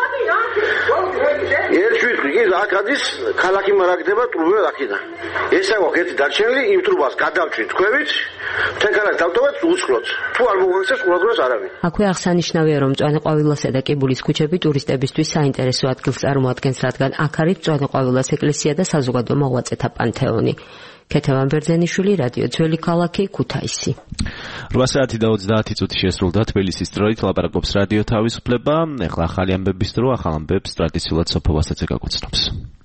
ერთ ვიტყვი, ის აქ არის ქალაქი მარაგდება ტრუბა აქედან. ეს აგვაქვს ერთი დარჩენილი, იმ ტრუბას გადავჭრით თქვენით, თქვენ ქალაქს დავტოვეთ უცხლოთ. თუ არ მოგვაქცევს ყურადღებას არავინ. აქვე აღსანიშნავია, რომ მწვანე ყვავილასა და კიბულის ქუჩები ტურისტებისთვის საინტერესო ადგილს წარმოადგენს, რადგან აქ არის მწვანე ყვავილას ეკლესია და საზოგადო მოღვაწეთა პანთეონი. კეთევან ბერძენიშვილი, რადიო ძველი ქალაქი, ქუთაისი. რვა საათი და ოცდაათი წუთი შესრულდა თბილისის დროით. ლაპარაკობს რადიო თავისუფლება. ეხლა ახალი ამბების დრო, ახალ ამბებს ტრადიციულად სოფო ვასაძე გაგუცნობს.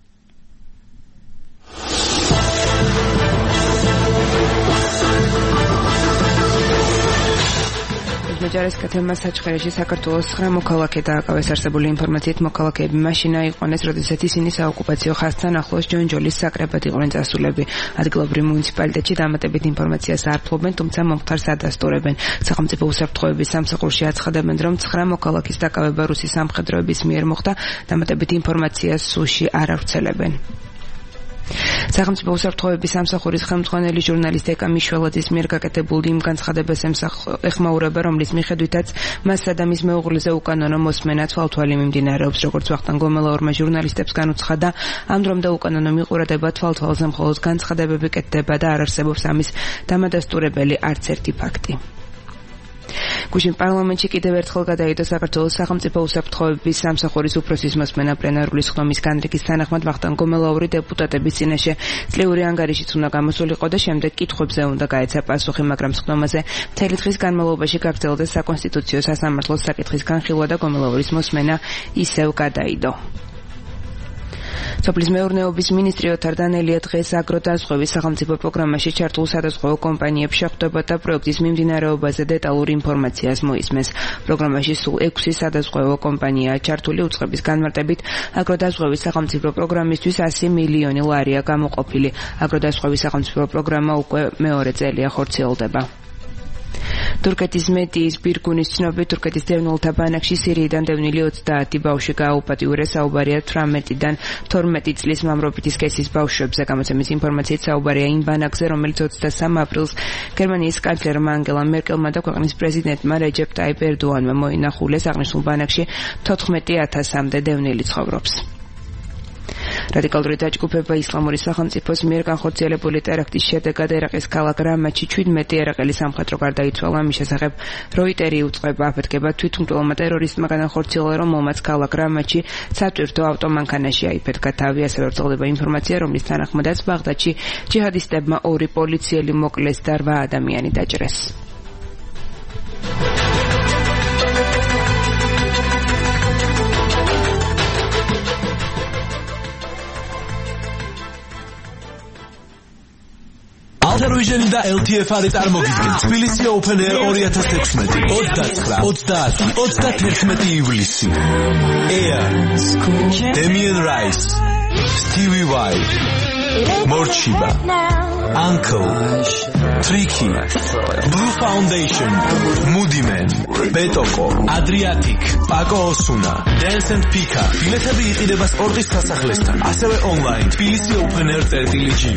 მეჯარის კეთილმა საჩხერეში საქართველოს ცხრა მოქალაქე დააკავეს. არსებული ინფორმაციით მოქალაქეები მაშინა იყვანეს, როდესაც ისინი საოკუპაციო ხაზთან ახლოს ჯონჯოლის საკრებად იყვნენ წასულები. ადგილობრივ მუნიციპალიტეტში დამატებით ინფორმაციას არ ფლობენ, თუმცა მომხდარს ადასტურებენ. სახელმწიფო უსაფრთხოების სამსახურში აცხადებენ, რომ ცხრა მოქალაქის დაკავება რუსის სამხედროების მიერ მოხდა, დამატებით ინფორმაციას სუში არ ავრცელებენ. სახელმწიფო უსაფრთხოების სამსახურის ხელმძღვანელი ჟურნალისტ ეკა მიშველაძის მიერ გაკეთებული იმ განცხადებას ეხმაურება, რომლის მიხედვითაც მას სადამის მეუღლეზე უკანონო მოსმენა თვალთვალი მიმდინარეობს. როგორც ვახტანგ გომელაურმა ჟურნალისტებს განუცხადა, ამ დრომდე უკანონო მიყურება თვალთვალზე მხოლოდ განცხადებები კეთდება და არ არსებობს ამის დამადასტურებელი არც ერთი ფაქტი. გუშინ პარლამენტში კიდევ ერთხელ გადაიდო საქართველოს სახელმწიფო უსაფრთხოების სამსახურის უფროსის მოსმენა პლენარული სხდომის განრიგის თანახმად ვახტანგ გომელაური დეპუტატების წინაშე წლიური ანგარიშიც უნდა გამოსულიყო და შემდეგ კითხვებზე უნდა გაეცა პასუხი, მაგრამ სხდომაზე მთელი დღის განმავლობაში გაგრძელდა საკონსტიტუციო სასამართლოს საკითხის განხილვა და გომელაურის მოსმენა ისევ გადაიდო. სოფლის მეურნეობის მინისტრი ოთარ დანელია დღეს აგროდაზღვევის სახელმწიფო პროგრამაში ჩართულ სადაზღვევო კომპანიებს შეხვდება და პროექტის მიმდინარეობაზე დეტალურ ინფორმაციას მოისმენს. პროგრამაში სულ ექვსი სადაზღვევო კომპანიაა ჩართული, უწყების განმარტებით აგროდაზღვევის სახელმწიფო პროგრამისთვის ასი მილიონი ლარია გამოყოფილი. აგროდაზღვევის სახელმწიფო პროგრამა უკვე მეორე წელია ხორციელდება. თურქეთის მედიის ბირგუნის ცნობით თურქეთის დევნილთა ბანაკში სირიიდან დევნილი ოცდაათი ბავშვი გააუპატიურეს. საუბარია თვრამეტიდან თორმეტი წლის მამრობითი სქესის ბავშვებზე. გამოცემის ინფორმაციით საუბარია იმ ბანაკზე, რომელიც ოცდასამ აპრილს გერმანიის კანცლერმა ანგელა მერკელმა და ქვეყნის პრეზიდენტმა რეჯეპ ტაიპ ერდოანმა მოინახულეს. აღნიშნულ ბანაკში თოთხმეტი ათასამდე დევნილი ცხოვრობს. რადიკალური დაჯგუფება ისლამური სახელმწიფოს მიერ განხორციელებული ტერაქტის შედეგად ერაყის ქალაქ რამაჩი ჩვიდმეტი ერაყელი სამხედრო გარდაიცვალა. მის შესახებ როიტერი უწყება აფეთქება თვითმკვლელმა ტერორისტმა განახორციელა, რომ მომაც ქალაქ რამაჩი სატვირთო ავტომანქანაში აიფეთქა თავი. ასევე ვრცელდება ინფორმაცია, რომლის თანახმადაც ბაღდადში ჯიჰადისტებმა ორი პოლიციელი მოკლეს და რვა ადამიანი დაჭრეს. Alter-Vision და ელ თი ეფ არის წარმოგიდგენთ თბილისი Open Air ორი ათას ექვსმეტი ოცდაცხრა ოცდაათი ოცდათერთმეტი ივლისი. Air, Damien Rice, Stevie Vai, Morchiba, Uncle, Tricky, Blue Foundation, Moody Man, Betoko, Adriatic, Paco Osuna, Dance and Pika. ბილეთები იყიდება სპორტის სასახლესთან, ასევე online თბილისი Open Air წერტილი ჯი.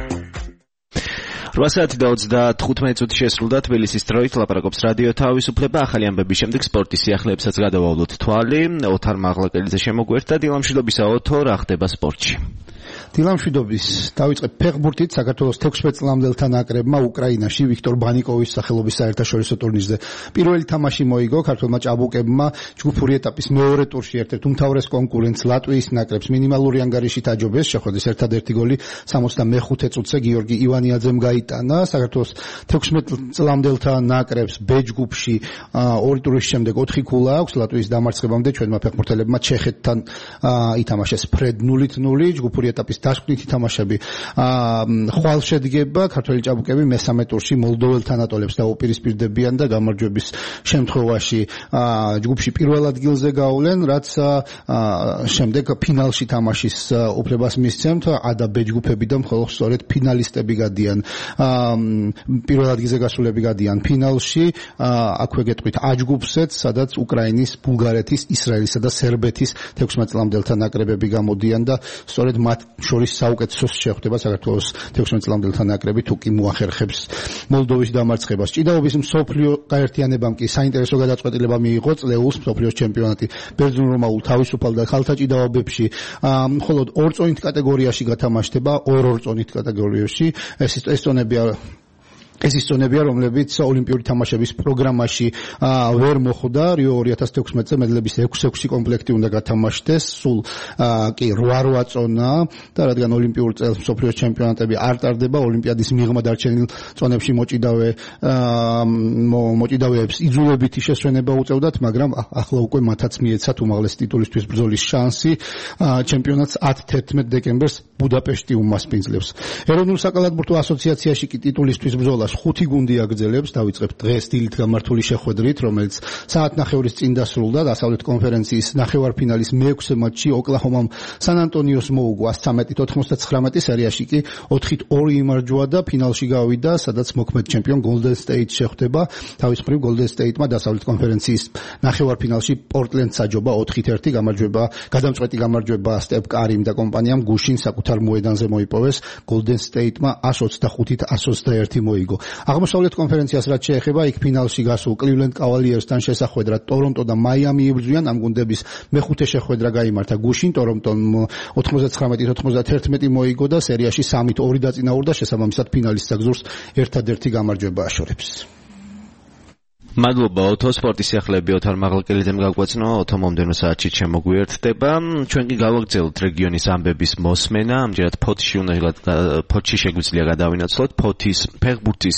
რვა საათი და ოცდათხუთმეტი წუთი შესრულდა თბილისის დროით. ლაპარაკობს რადიო თავისუფლება. ახალი ამბების შემდეგ სპორტის სიახლეებსაც გადავავლოთ თვალი. ოთარ მაღლაკელიძე შემოგვერთა. დილამშვიდობისა ოთო, რა ხდება სპორტში? დილამშვიდობის დავიწყებ ფეხბურთით. საქართველოს თექვსმეტ წლამდელთა ნაკრებმა უკრაინაში ვიქტორ ბანიკოვის სახელობის საერთაშორისო ტურნირზე პირველი თამაში მოიგო. ქართველმა ჭაბუკებმა ჯგუფური ეტაპის მეორე ტურში ერთ-ერთ უმთავრეს კონკურენტს ლატვიის ნაკრებს მინიმალური ანგარიშით აჯობეს. შეხვედრის ერთადერთი გოლი სამოცდამეხუთე წუთზე გიორგი ივანიაძემ გაიტანა. საქართველოს თექვსმეტ წლამდელთა ნაკრებს ბ ჯგუფში ორი ტურის შემდეგ ოთხი ქულა აქვს. ლატვიის დამარცხებამდე ჩვენმა ფეხბურთელებმა ჩეხეთთან ითამაშეს ფრედ ნულით ნული. ჯგუფური ეტაპის დასკვნითი თამაშები ხვალ შედგება. ქართველი ჭაბუკები მესამე ტურში მოლდოველთან ატოლებს დაუპირისპირდებიან და გამარჯვების შემთხვევაში ჯგუფში პირველ ადგილზე გაავლენ, რაც შემდეგ ფინალში თამაშის უფლებას მისცემთ. ა და ბ ჯგუფები და მხოლოდ სწორედ ფინალისტები გადიან პირველ ადგილზე გასულები გადიან ფინალში. აქვე გეტყვით ა ჯგუფზეც, სადაც უკრაინის, ბულგარეთის, ისრაელისა და სერბეთის თექვსმეტ წლამდელთა ნაკრებები გამოდიან და სწორედ მათ შორის საუკეთესო შეხვდება საქართველოს თექვსმეტ წლამდელთა ნაკრები თუ კი მოახერხებს მოლდოვის დამარცხებას. ჭიდაობის მსოფლიო გაერთიანებამ კი საინტერესო გადაწყვეტილება მიიღო წლეულს მსოფლიოს ჩემპიონატი ბერძნულ-რომაულ თავისუფალ და ხალხთა ჭიდაობებში მხოლოდ ორ წონით კატეგორიაში გათამაშდება, ორ-ორ წონით კატეგორიაში. ეს ესტონებია ეს ის წონებია, რომლებიც ოლიმპიური თამაშების პროგრამაში ვერ მოხვდა. რიო ორი ათას თექვსმეტზე მედლების ექვსი ექვსი კომპლექტი უნდა გათამაშდეს, სულ კი რვა რვა წონა და რადგან ოლიმპიურ წელს მსოფლიოს ჩემპიონატები არ ტარდება, ოლიმპიადის მიღმა დარჩენილ წონებში მოჭიდავე მოჭიდავეებს იძულებითი შესვენება უწევდათ, მაგრამ ახლა უკვე მათაც მიეცათ უმაღლესი ტიტულისთვის ბრძოლის შანსი. ჩემპიონატს ათი-თერთმეტი დეკემბერს ბუდაპეშტი უმასპინძლებს. ეროვნულ საკალათბურთო ასოციაციაში კი ტიტულისთვის ბრძოლას ხუთი გუნდი აგრძელებს. დავიწყებთ დღეს დილით გამართული შეხვედრით, რომელიც საათნახევრის წინ დასრულდა. დასავლეთ კონფერენციის ნახევარფინალის მეექვსე მატჩი ოკლაჰომამ სან ანტონიოს მოუგო ათი ცხრამეტი ოცდათხმეტი. სერიაში კი ოთხით ორი იმარჯვა და ფინალში გავიდა, სადაც მოქმედ ჩემპიონ Golden State შეხვდება. თავის მხრივ Golden State-მა დასავლეთ კონფერენციის ნახევარფინალში პორტლენდს აჯობა ოთხით ერთი. გამარჯვება, გადამწყვეტი გამარჯვება სტეფ კარიმ და კომპანიამ გუშინ საკუთარ მოედანზე მოიპოვეს. Golden State-მა ას ოცდახუთით ას ოცდაერთი მოიგო. აღმოსავლეთ კონფერენციას რაც შეეხება, იქ ფინალში გასულ Cleveland Cavaliers-თან შესახვედრად Toronto და Miami იბრძვიან. ამ გუნდების მეხუთე შეხვედრა გაიმართა გუშინ. Toronto-მ ოცდათხმეტი ოცდათერთმეტი მოიგო და სერიაში სამით ორი დაწინაურდა. შესაბამისად ფინალის საგზურს ერთადერთი გამარჯვება აშორებს. მადლობა ოთო, სპორტის სიახლეები ოთარ მაღალკელიძემ გაგვაცნო, ოთო მომდევნო საათში შემოგვიერთდება. ჩვენ კი გავაგრძელოთ რეგიონის ამბების მოსმენა, ამჯერად ფოთში უნდა ფოთში შეგვიძლია გადავინაცვლოთ ფოთის ფეხბურთის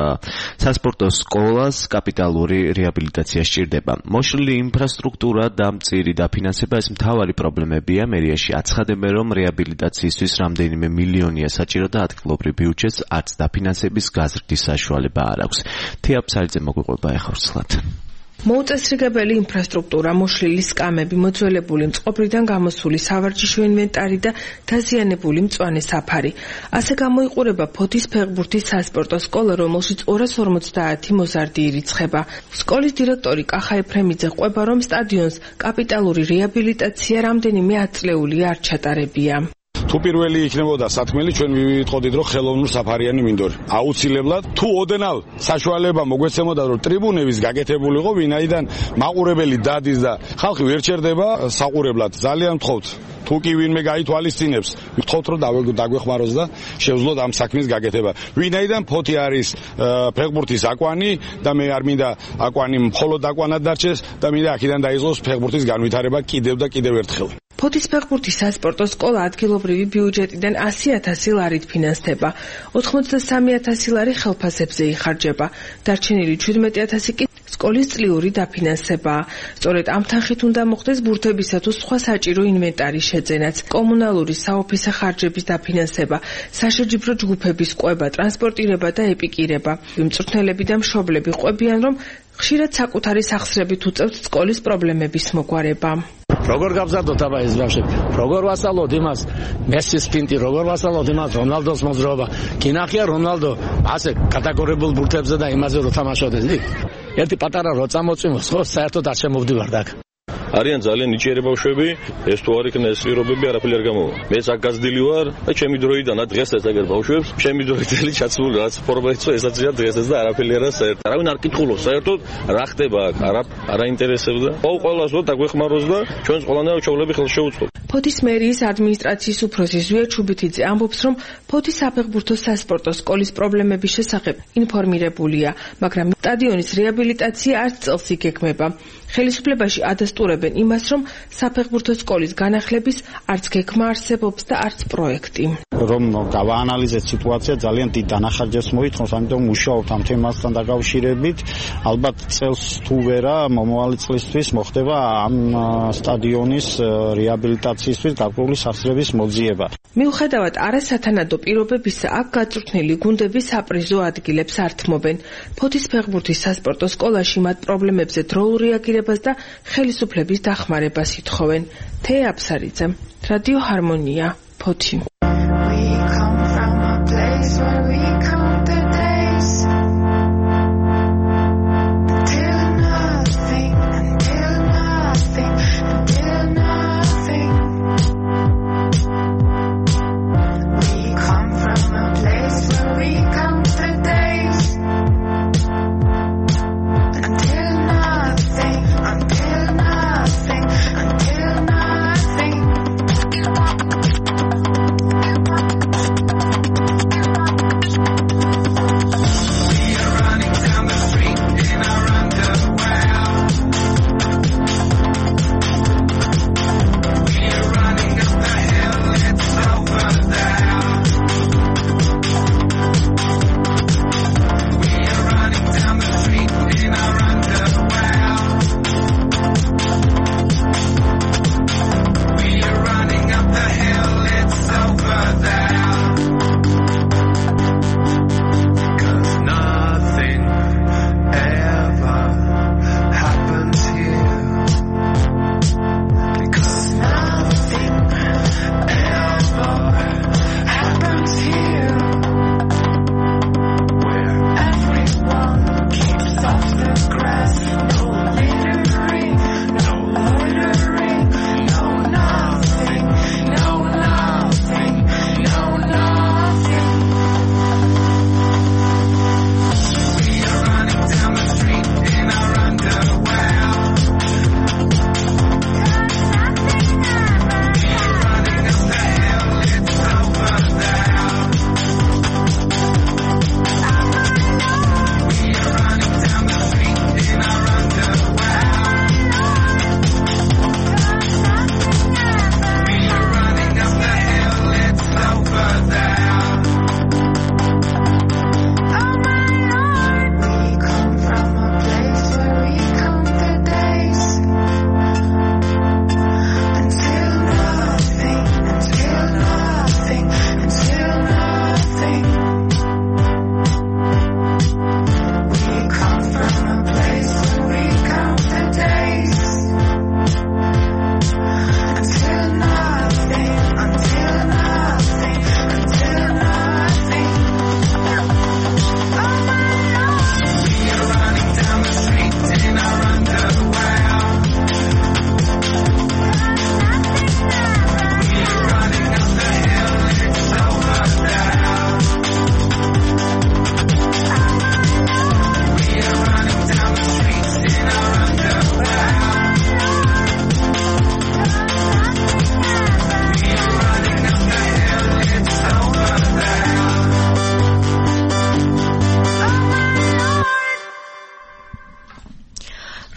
სასპორტო სკოლას კაპიტალური რეაბილიტაცია სჭირდება. მოშლილი ინფრასტრუქტურა და მწირი დაფინანსება ეს მთავარი პრობლემებია. მერიაში აცხადებენ, რომ რეაბილიტაციისთვის რამდენიმე მილიონია საჭირო და ადგილობრივ ბიუჯეტს არც დაფინანსების გაზრდის საშუალება არ აქვს. თეაფსალიძე მოგვიყვება ხორცლად. მოუწესრიგებელი ინფრასტრუქტურა, მოშლილი სკამები, მოძველებული მწყობრიდან გამოსული სავარჯიშო ინვენტარი და დაზიანებული მწვანე საფარი. ასე გამოიყურება ფოთის ფეხბურთის სასპორტო სკოლა, რომელშიც ორას ორმოცდაათი მოზარდი ირიცხება. სკოლის დირექტორი კახა ეფრემიძე ყვება, რომ სტადიონს კაპიტალური რეაბილიტაცია რამდენიმე ათწლეულია არ ჩატარებია. თუ პირველი იქნებოდა სათქმელი, ჩვენ მივიტყოდით, რომ ხელოვნურ საფარიანი მინდორი. აუცილებლად თუ ოდნავ საშუალება მოგვეცემოდა, რომ ტრიბუნების გაკეთებულიყო, ვინაიდან მაყურებელი დადის და ხალხი ვერ ჩერდება საყურებლად. ძალიან ვთხოვთ, თუ კი ვინმე გაითვალისწინებს, ვთხოვთ, რომ დაგვეხმაროს და შევძლოთ ამ საქმის გაკეთება. ვინაიდან ფოთი არის ფეხბურთის აკვანი და მე არ მინდა აკვანი მხოლოდ აკვანად დარჩეს და მინდა აქედან დაიწყოს ფეხბურთის განვითარება კიდევ და კიდევ ერთხელ. ფოთის ფეხბურთის სასპორტო სკოლა ადგილობრივი ბიუჯეტიდან ასი ათასი ლარით ფინანსდება. ოთხმოცდასამი ათასი ლარი ხელფასებზე იხარჯება. დარჩენილი შვიდმეტი ათასი კი სკოლის წლიური დაფინანსებაა. სწორედ ამ თანხით უნდა მოხდეს ბურთებისა თუ სხვა საჭირო ინვენტარის შეძენაც, კომუნალური საოფისე ხარჯების დაფინანსება, საშეჯიბრო ჯგუფების ყვება, ტრანსპორტირება და ეპიკირება. მწვრთნელები და მშობლები ყვებიან, რომ ხშირად საკუთარი სახსრებით უწევთ სკოლის პრობლემების მოგვარება. როგორ გავზარდოთ აბა ეს ბავშვები? როგორ ვასწავლოთ იმას მესის პინტი, როგორ ვასწავლოთ იმას რონალდოს მოძრაობა? კინახია რონალდო ასე კატეგორიებულ ბურთებზე და იმაზე რო თამაშობდეს, დი? ერთი პატარა რო წამოწვიმოს, ხო, საერთოდ არ შემოვდივარ აქ. არიან ძალიან ნიჭიერი ბავშვები, ეს თუ არ იქნა ეს პირობები არაფერი არ გამოვა. მეც აქ გაზრდილი ვარ და ჩემი დროიდან და დღესაც ეგერ ბავშვებს, ჩემი დროიდელი ჩაცმული რაც ფორმა იცო, ესაც დღესაც და არაფერი არა საერთოდ. არავინ არ კითხულობს საერთოდ რა ხდება აქ, არა არა ინტერესებდა. ყოველ ყოველას რო დაგვეხმაროს და ჩვენს ყველანაირ ჩავლები ხელს შევუწყობ. ფოთის მერიის ადმინისტრაციის უფროსი ზვია ჩუბითიძე ამბობს, რომ ფოთის საფეხბურთო სასპორტო სკოლის პრობლემების შესახებ ინფორმირებულია, მაგრამ სტადიონის რეაბილიტაცია არც წელს იგეგმება. ხელისუფლებაში ადასტურებენ იმას, რომ საფეხბურთო სკოლის განახლების არც გეგმა არსებობს და არც პროექტი. რომ გავაანალიზეთ სიტუაცია, ძალიან დიდ დანახარჯებს მოითხოვს, ამიტომ მუშაობთ ამ თემასთან დაკავშირებით. ალბათ წელს თუ ვერა მომავალი წლისთვის მოხდება ამ სტადიონის რეაბილიტაციისთვის გარკვეული სახსრების მოძიება. მიუხედავად არასათანადო პირობებისა, აქ გაწვრთნილი გუნდები საპრიზო ადგილებს ართმობენ. ფოთის ფეხბურთის სასპორტო სკოლაში მათ პრობლემებზე დროულ რეაგირებას და ხელისუფლების დახმარებას ითხოვენ. თეაფსალიძე, რადიო ჰარმონია, ფოთი.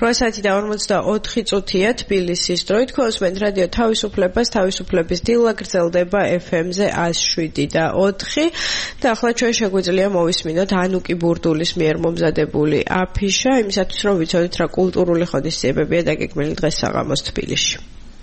რვა საათი და ორმოცდაოთხი წუთია თბილისის დროით. ქოსმენთ რადიო თავისუფლებას, თავისუფლების დილა გრძელდება ეფ ემ-ზე εκατო შვიდი და ოთხი და ახლა ჩვენ შეგვიძლია მოვისმინოთ ანუკი ბურდულის მიერ მომზადებული აფიშა, იმისათვის რომ ვიცოდეთ რა კულტურული ღონისძიებებია დაგეგმილი დღეს საღამოს თბილისში.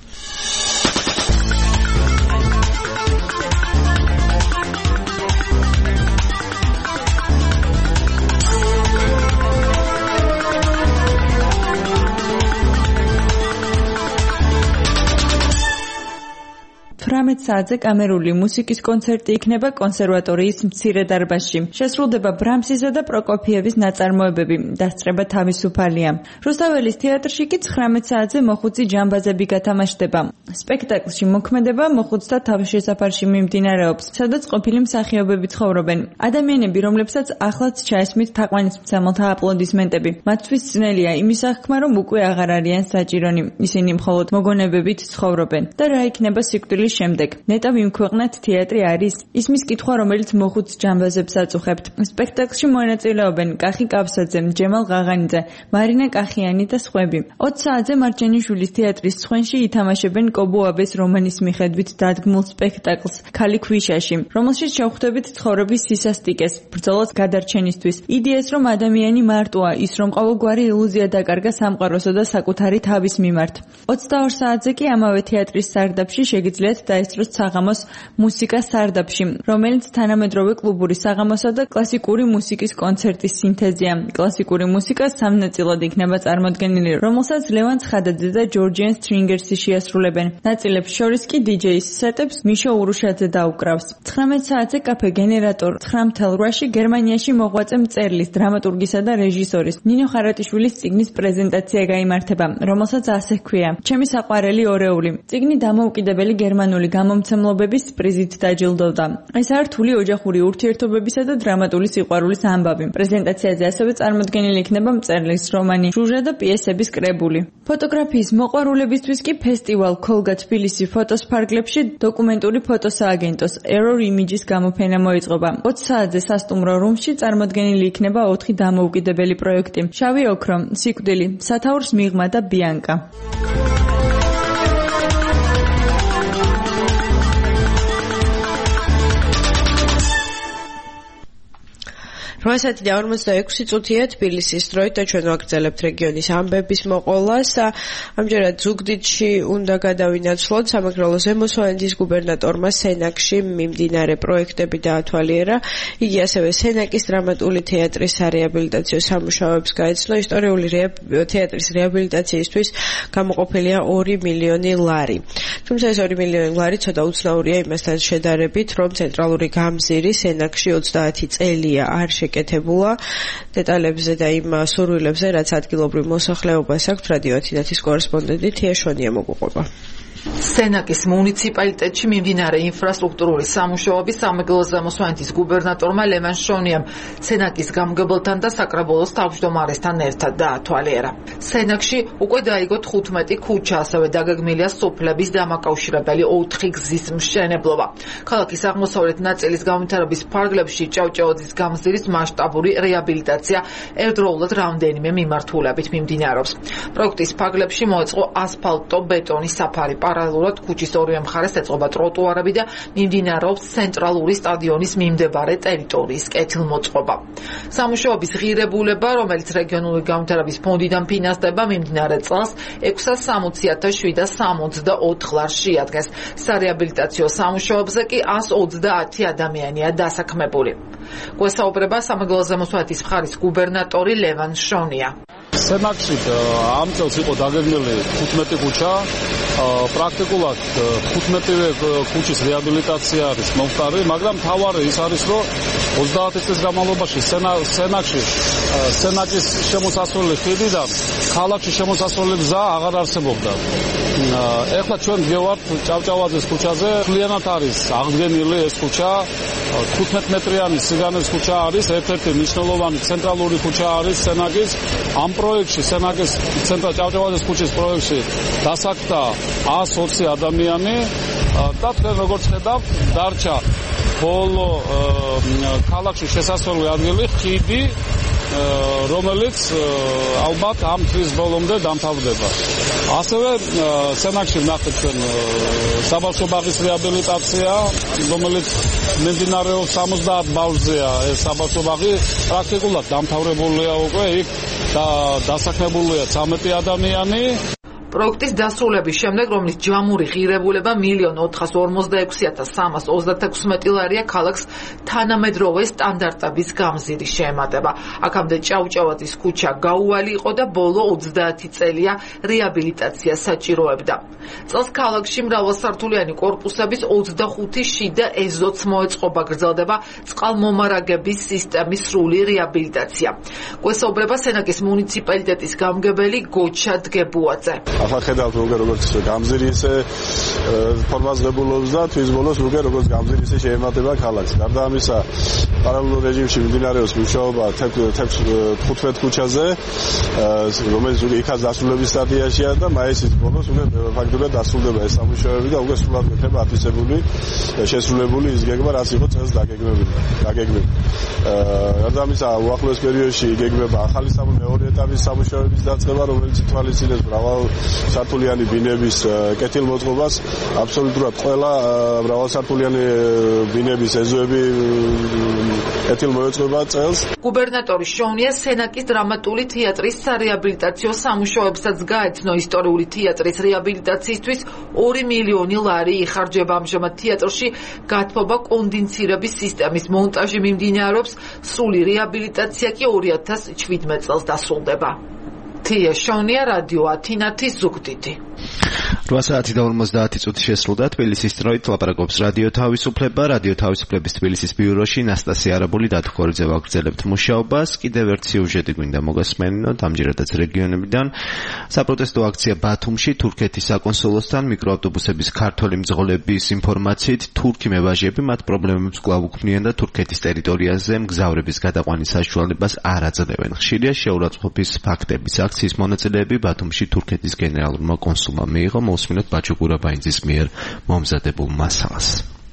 თვრამეტ საათზე კამერული მუსიკის კონცერტი იქნება კონსერვატორიის მცირე დარბაზში. შესრულდება ბრამსისა და პროკოფიევის ნაწარმოებები, დასწრება თავისუფალია. რუსთაველის თეატრში კი ცხრამეტ საათზე მოხუცი ჯამბაზები გათამაშდება. სპექტაკლში მოქმედება მოხუცთა თავშესაფარში მიმდინარეობს, სადაც ყოფილი მსახიობები ცხოვრობენ. ადამიანები, რომლებსაც ახლაც ჩაესმით თაყვანისმცემელთა აპლოდისმენტები. მათთვის ძნელია იმის აღქმა, რომ უკვე აღარ არიან საჭირონი. ისინი მხოლოდ მოგონებებით ცხოვრობენ. და რა იქნება სიკვდილის შემდეგ. ნეტა ვიმქვეყნათ თეატრი არის? ისმის კითხვა, რომელიც მოხუც ჯამბაზებს აწუხებთ. სპექტაკლში მონაწილეობენ კახი კავსაძე, ჯემალ ღაღანიძე, მარინა კახიანი და სხვები. ოცი საათზე მარჯანიშვილის თეატრის ცხენში ითამაშებენ კობუაბეს რომანის მიხედვით დადგმულ სპექტაკლს ქალი ქვიშაში, რომელშიც შევხვდებით ცხოვრების სისასტიკეს, ბრძოლას გადარჩენისთვის. იდეას, რომ ადამიანი მარტოა, ის რომ ყოველგვარი ილუზია დაკარგა სამყაროსა და საკუთარი თავის მიმართ. ოცდაორ საათზე კი ამავე თეატრის სარდაფში შეგიძლიათ დაესწროთ საღამოს მუსიკა სარდაფში, რომელიც თანამედროვე კლუბური საღამოსა და კლასიკური მუსიკის კონცერტის სინთეზია. კლასიკური მუსიკა სამ ნაწილად იქნება წარმოდგენილი, რომელსაც ლევან ცხადაძე და ჯორჯიან სტრინგერსი შეასრულებენ. ნაწილებს შორის კი დიჯეის სეტებს მიშო ურუშაძე დაუკრავს. ცხრამეტ საათზე კაფე გენერატორ ცხრა ათას რვაში გერმანიაში მოღვაწე მწერლის, დრამატურგისა და რეჟისორის ნინო ხარატიშვილის წიგნის პრეზენტაცია გაიმართება, რომელსაც ასე ჰქვია: ჩემი საყვარელი ორეული. წიგნი დამოუკიდებელი გერმანული გამომცემლობების პრიზით დაჯილდოვდა. ეს არ რთული ოჯახური ურთიერთობებისა და დრამატული სიყვარულის ამბავი. პრეზენტაციაზე ასევე წარმოდგენილი იქნება მწერლის რომანი ჟუჟა და პიესების კრებული. ფოტოგრაფიის მოყვარულებისთვის კი ფესტივალ ქოლგა თბილისი ფოტოს ფარგლებში დოკუმენტური ფოტოსააგენტოს Error Images გამოფენა მოიწყობა. ოცი საათზე სასტუმრო რუმში წარმოდგენილი იქნება ოთხი დამოუკიდებელი პროექტი: შავი ოქრო, სიკვდილი, სათაურს მიღმა და ბიანკა. რვა საათი და ორმოცდაექვსი წუთია თბილისის დროით და ჩვენ ვაგრძელებთ რეგიონის ამბების მოყოლას. ამჯერად ზუგდიდში უნდა გადავინაცვლოთ სამეგრელოს ზემოსვანეთის გუბერნატორმა სენაკში მიმდინარე პროექტები დაათვალიერა. იგი ასევე სენაკის დრამატული თეატრის სარეაბილიტაციო სამუშაოებს გაეცნო. ისტორიული თეატრის რეაბილიტაციისთვის გამოყოფილია ორი მილიონი ლარი. თუმცა ეს ორი მილიონი ლარი ცოტა უცნაურია იმასთან შედარებით, რომ ცენტრალური გამზირი სენაკში ოცდაათი წელია არ შეკეთებულა. დეტალებზე და იმ სურვილებზე, რაც ადგილობრივ მოსახლეობას აქვს, რადიო ათინათის კორესპონდენტი თია შვენია მოგუყვება. სენაკის მუნიციპალიტეტში მიმდინარე ინფრასტრუქტურული სამუშაოები სამეგრელოს ზემოსვანეთის გუბერნატორმა ლევან შონიამ სენაკის გამგებელთან და საკრებულოს თავმჯდომარესთან ერთად დაათვალიერა. სენაკში უკვე დაიგო თხუთმეტი ქუჩა, ასევე დაგეგმილია სოფლების დამაკავშირებელი ოთხი გზის მშენებლობა. ქალაქის აღმოსავლეთ ნაწილის განვითარების ფარგლებში ჭავჭავაძის გამზირის მასშტაბური რეაბილიტაცია ერთდროულად რამდენიმე მიმართულებით მიმდინარეობს. პროექტის ფარგლებში მოეწყო ასფალტო-ბეტონის საფარი. პარალელურად ქუჩის ორივე მხარეს ეწყობა ტროტუარები და მიმდინარეობს ცენტრალური სტადიონის მიმდებარე ტერიტორიის კეთილმოწყობა. სამუშაოების ღირებულება, რომელიც რეგიონული განვითარების ფონდიდან ფინანსდება, მიმდინარე წელს ექვსას სამოცი ათას შვიდას სამოცდაოთხ ლარს შეადგენს. სარეაბილიტაციო სამუშაოებზე კი ასს ოცდაათი ადამიანია დასაქმებული. გვესაუბრება სამეგრელოს ზემოსვანეთის მხარის გუბერნატორი ლევან შონია. სენაკში ამ წელს იყო დაგეგმილი თხუთმეტი ქუჩა. პრაქტიკულად თხუთმეტივე ქუჩის რეაბილიტაცია არის მომხდარი, მაგრამ თავარი ის არის, რომ ოცდაათი წლის განმავლობაში სენაკში სენაკის შემოსასვლელი ხიდიდან ქალაქში შემოსასვლელი გზა აღარ არსებობდა. ეხლა ჩვენ გვევართ ჭავჭავაძის ქუჩაზე, მთლიანად არის აღდგენილი ეს ქუჩა. თხუთმეტ მეტრიანი სიგანეს ქუჩა არის, ერთ-ერთი მნიშვნელოვანი ცენტრალური ქუჩა არის სენაკის. ამ პროექტში სენაკის ცენტრალ ჭავჭავაძის ქუჩის პროექტში დასაქმდა ასს ოცი ადამიანი და თქვენ როგორც ხედავთ დარჩა ბოლო ქალაქში შესასვლელი ადგილი ხიდი რომელიც ალბათ ამ თვის ბოლომდე დამთავრდება. ასევე სენაკში ვნახეთ ჩვენ საბავშვო ბაღის რეაბილიტაცია, რომელიც მიმდინარეობს სამოცდაათ ბავშვზეა. ეს საბავშვო ბაღი პრაქტიკულად დამთავრებულია უკვე, იქ და დასაქმებულია ცამეტი ადამიანი. პროექტის დასრულების შემდეგ, რომლის ჯამური ღირებულება მილიონ ოთხას ორმოცდაექვსი ათას სამას ოცდათექვსმეტი ლარია, ქალაქს თანამედროვე სტანდარტების გამზირი შეემატება. აქამდე ჭავჭავაძის ქუჩა გაუვალი იყო და ბოლო ოცდაათი წელია რეაბილიტაცია საჭიროებდა. წელს ქალაქში მრავალსართულიანი კორპუსების ოცდახუთი შიდა ეზოც მოეწყობა, გრძელდება წყალმომარაგების სისტემის სრული რეაბილიტაცია. გვესაუბრება სენაკის მუნიციპალიტეტის გამგებელი გოჩა დგებუაძე. ახლა ხედავთ როგორ როგორც გამზირი ისე ფორმას ღებულობს და თვის ბოლოს როგორ როგორც გამზირი ისე შეემატება ქალაქს. გარდა ამისა, პარალელურ რეჟიმში მიმდინარეობს მუშაობა თხუთმეტ ქუჩაზე, რომელიც იქაც დასრულების სტადიაშია და მაისის ბოლოს უკვე ფაქტობრივად დასრულდება ეს სამუშაოები და უკვე სრულად მოხდება ათვისებული, შესრულებული ის გეგმა, რაც იყო წელს დაგეგმებული. დაგეგმებული. გარდა ამისა, უახლოეს პერიოდში იგეგმება ახალი მეორე ეტაპის სამუშაოების დაწყება, რომელიც ითვალისწინებს მრავალ სართულიანი ბინების კეთილმოწყობას. აბსოლუტურად ყველა მრავალსართულიანი ბინების ეზოები კეთილმოეწყობა წელს. გუბერნატორი შოვნია სენაკის დრამატული თეატრის სარეაბილიტაციო სამუშაოებსაც გაეცნო. ისტორიული თეატრის რეაბილიტაციისთვის ორი მილიონი ლარი იხარჯება. ამჟამად თეატრში გათბობა კონდიცირების სისტემის მონტაჟი მიმდინარეობს. სრული რეაბილიტაცია კი ორი ათას შვიდმეტ წელს დასრულდება. თია შონია, რადიო ათინათის ზუგდიდი. რვა საათი და ორმოცდაათი წუთი შესრულდა. თბილისის დროით ლაპარაკობს რადიო თავისუფლება. რადიო თავისუფლების თბილისის ბიუროში ნასტასია არაბული დათქორიძე ვაგრძელებთ მუშაობას. კიდევ ერთ სიუჟეტი გვინდა მოგესმენინოთ, ამჯერადაც რეგიონებიდან. საპროტესტო აქცია ბათუმში თურქეთის საკონსულოსთან მიკროავტობუსების ქართველი მძღოლების ინფორმაციით თურქი მებაჟიები მათ პრობლემებს კვლავ უქმნიან და თურქეთის ტერიტორიაზე მგზავრების გადაყვანის საშუალებას არ აძლევენ. ხშირია შეურაცხყოფის ფაქტების აქციის მონაწილეები ბათუმში თურქეთის გენერალურმა კონსულმა მიიღო. მოსმინოთ ბაჩო გურაბაინძის მიერ მომზადებულ მასალას.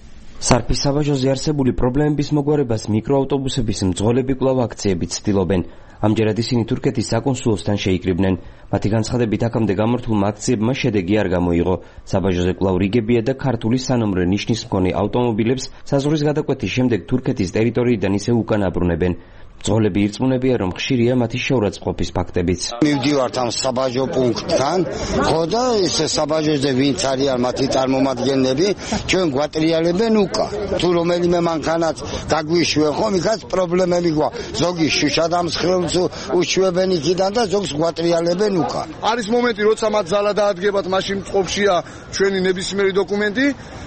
სარფის საბაჟოზე არსებული პრობლემების მოგვარებას მიკროავტობუსების მძღოლები კვლავ აქციებით ცდილობენ. ამჯერად ისინი თურქეთის საკონსულოსთან შეიკრიბნენ. მათი განცხადებით, აქამდე გამართულმა აქციებმა შედეგი არ გამოიღო. საბაჟოზე კვლავ რიგებია და ქართული სანომრე ნიშნის მქონე ავტომობილებს საზღვრის გადაკვეთის შემდეგ თურქეთის ტერიტორიიდან ისევ უკან აბრუნებენ. მძღოლები ირწმუნებიან, რომ ხშირია მათი შეურაცხყოფის ფაქტებიც. მივდივართ ამ საბაჟო პუნქტთან, ხო და ეს საბაჟოზე ვინც არიან მათი წარმომადგენლები, ჩვენ გვატრიალებენ უკან. თუ რომელიმე მანქანაც გაგვიშვენ ხომ, იქაც პრობლემები გვა. ზოგი შუშადამსხვრელს უშვებენ იქიდან და ზოგს გვატრიალებენ უკან. არის მომენტი, როცა მათ ზალა დაადგებათ, მაშინ წყობშია ჩვენი ნებისმიერი დოკუმენტი,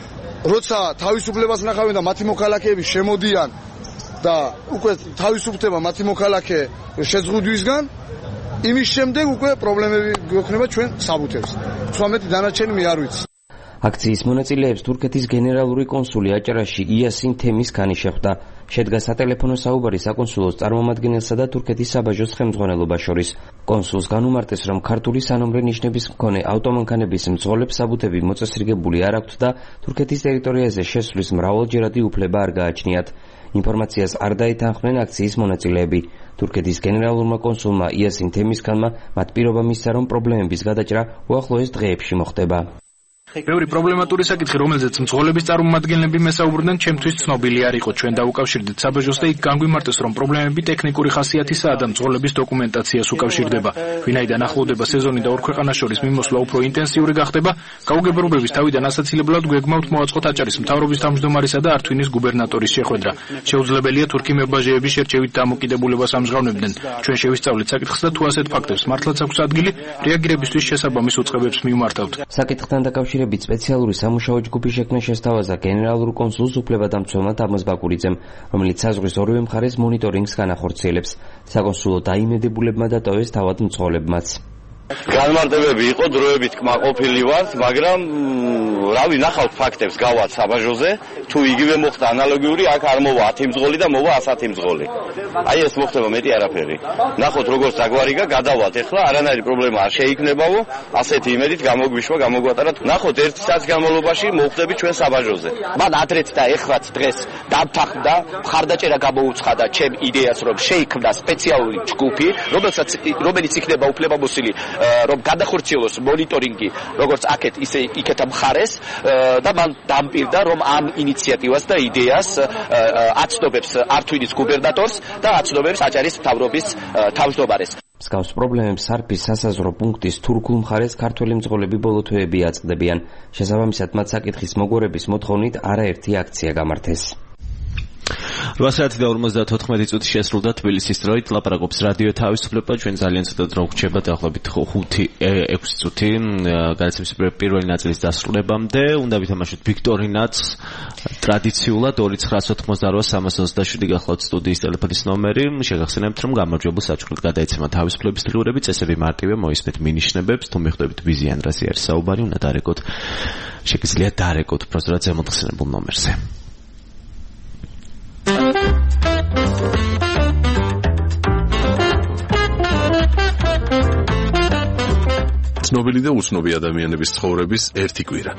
როცა თავისუფლებას ნახავენ და მათი მოქალაქეები შემოდიან და უკვე თავისუფლდება მათი მოქალაქე შეზღუდვისგან, იმის შემდეგ უკვე პრობლემები გვექნება ჩვენ საბუთებს. ცამეტი დანარჩენი მე არ ვიცი. აქციის მონაწილეებს თურქეთის გენერალური კონსული აჭარაში იასინ თემისქანი შეხვდა. შედგა სატელეფონო საუბარი საკონსულოს წარმომადგენელსა და თურქეთის საბაჟოს ხელმძღვანელობას შორის. კონსულს განუმარტეს, რომ ქართული სანომრე ნიშნების მქონე ავტომანქანების მძღოლებს საბუთები მოწესრიგებული არ აქვთ და თურქეთის ტერიტორიაზე შესვლის მრავალჯერადი უფლება არ გააჩნიათ. ინფორმაციას არ დაეთანხმნენ აქციის მონაწილეები. თურქეთის გენერალურმა კონსულმა იასინ თემისქანმა მათ პირობა მისცა, რომ პრობლემების გადაჭრა უახლოეს დღეებში მოხდება. ბევრი პრობლემატური საკითხი, რომელზეც მძღოლების წარმომადგენლები მესაუბრდნენ, ჩემთვის ცნობილი არ იყო. ჩვენ დავუკავშირდით საბაჟოს და იქ განგვიმარტეს, რომ პრობლემები ტექნიკური ხასიათისაა და მძღოლების დოკუმენტაციას უკავშირდება. ვინაიდან ახლოვდება სეზონი და ორ ქვეყანას შორის მიმოსვლა უფრო ინტენსიური გახდება, გაუგებრობების თავიდან ასაცილებლად გვეგმავთ მოაწყოთ აჭარის მთავრობის თავმჯდომარისა და ართვინის გუბერნატორის შეხვედრა. შეუძლებელია თურქი მებაჟეები შერჩევით დამოკიდებულებას ამჟღავნებდნენ. ჩვენ შევისწავლეთ საკითხს და თუ ასეთ ფაქტებს მართლაც აქვს ადგილი, რეაგირებისთვის შესაბამის უწყებებს მივმართავთ. საკითხთან დაკავშირებით სპეციალური სამუშაო ჯგუფი შექმნა შესთავაზა გენერალურ კონსულს უფლებადამცველმა თამაზ ბაკურიძემ, რომელიც საზღვრის ორივე მხარეს მონიტორინგს განახორციელებს. საკონსულო დაიმედებულებმა დატოვეს თავად მძღოლებმაც. განმარტებები იყო დროებით კმაყოფილი ვართ, მაგრამ რავი, ნახავთ ფაქტებს გავად საბაჟოზე, თუ იგივე მოხდა ანალოგიური, აქ არ მოვა ათი მძღოლი და მოვა ასათი მძღოლი. აი ეს მოხდება მეტი არაფერი. ნახოთ როგორც აგვარიგა, გადავალთ ეხლა, არანაირი პრობლემა არ შეიქნებაო, ასეთი იმედით გამოგვიშვა, გამოგვატარა. ნახოთ ერთი საათის განმავლობაში მოხდები ჩვენ საბაჟოზე. მან ადრეთ და ეხლაც დღეს დამთანხმდა, მხარდაჭერა გამოუცხადა ჩემ იდეას, რომ შეიქმნა სპეციალური ჯგუფი, რომელსაც რომელიც იქნება უფლებამოსილი, რომ გადახორციელოს მონიტორინგი, როგორც აქეთ ისე იქეთ მხარეს და მან დამპირდა, რომ ამ ინიციატივას და იდეას აცნობებს ართვინის გუბერნატორს და აცნობებს აჭარის მთავრობის თავმჯდომარეს. მსგავს პრობლემებს სარფის სასაზღვრო პუნქტის თურქულ მხარეს ქართველი მძღოლები ბოლო თვეები აწყდებიან. შესაბამისად, მათ საკითხის მოგვარების მოთხოვნით არაერთი აქცია გამართეს. რვა საათი და ორმოცდათოთხმეტი წუთი შესრულდა თბილისის დროით. ლაპარაკობს რადიო თავისუფლება. ჩვენ ძალიან ცოტა დრო გვჭირდა დაახლოებით ხუთი ექვსი წუთი გადაცემის პირველი ნაწილის დასრულებამდე. უნდა ვითამაშოთ ვიქტორინაც ტრადიციულად ორი ცხრა ოთხმოცდარვა სამას ოცდაშვიდი გახლავთ სტუდიის ტელეფონის ნომერი. შეგახსენებთ, რომ გამარჯვებულ საჩუქრად გადაეცემა თავისუფლების დღიურები. წესები მარტივია, მოისმენთ მინიშნებებს. თუ მიხვდებით ვიზიან რაზე არის საუბარი, უნდა დარეკოთ. შეგიძლიათ დარეკოთ უბრალოდ ზემოთხსენებულ ნომერზე. ცნობილი და უცნობი ადამიანების ცხოვრების ერთი კვირა.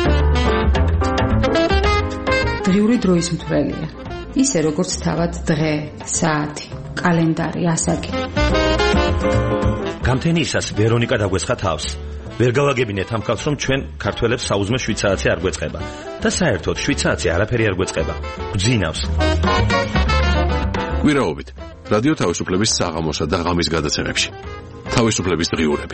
დღიური დროის მთვრელია. ისე როგორც თავად დღე, საათი, კალენდარი, ასაკი. გამთენიისას ვერონიკა დაგვესხა თავს. ვერ გავაგებინეთ ამ კაცს, რომ ჩვენ ქართველებს საუზმე შვიდ საათზე არ გვეწყება და საერთოდ შვიდ საათზე არაფერი არ გვეწყება. გვძინავს. კვირაობით რადიო თავისუფლების საღამოსა და ღამის გადაცემებში. თავისუფლების დღიურები.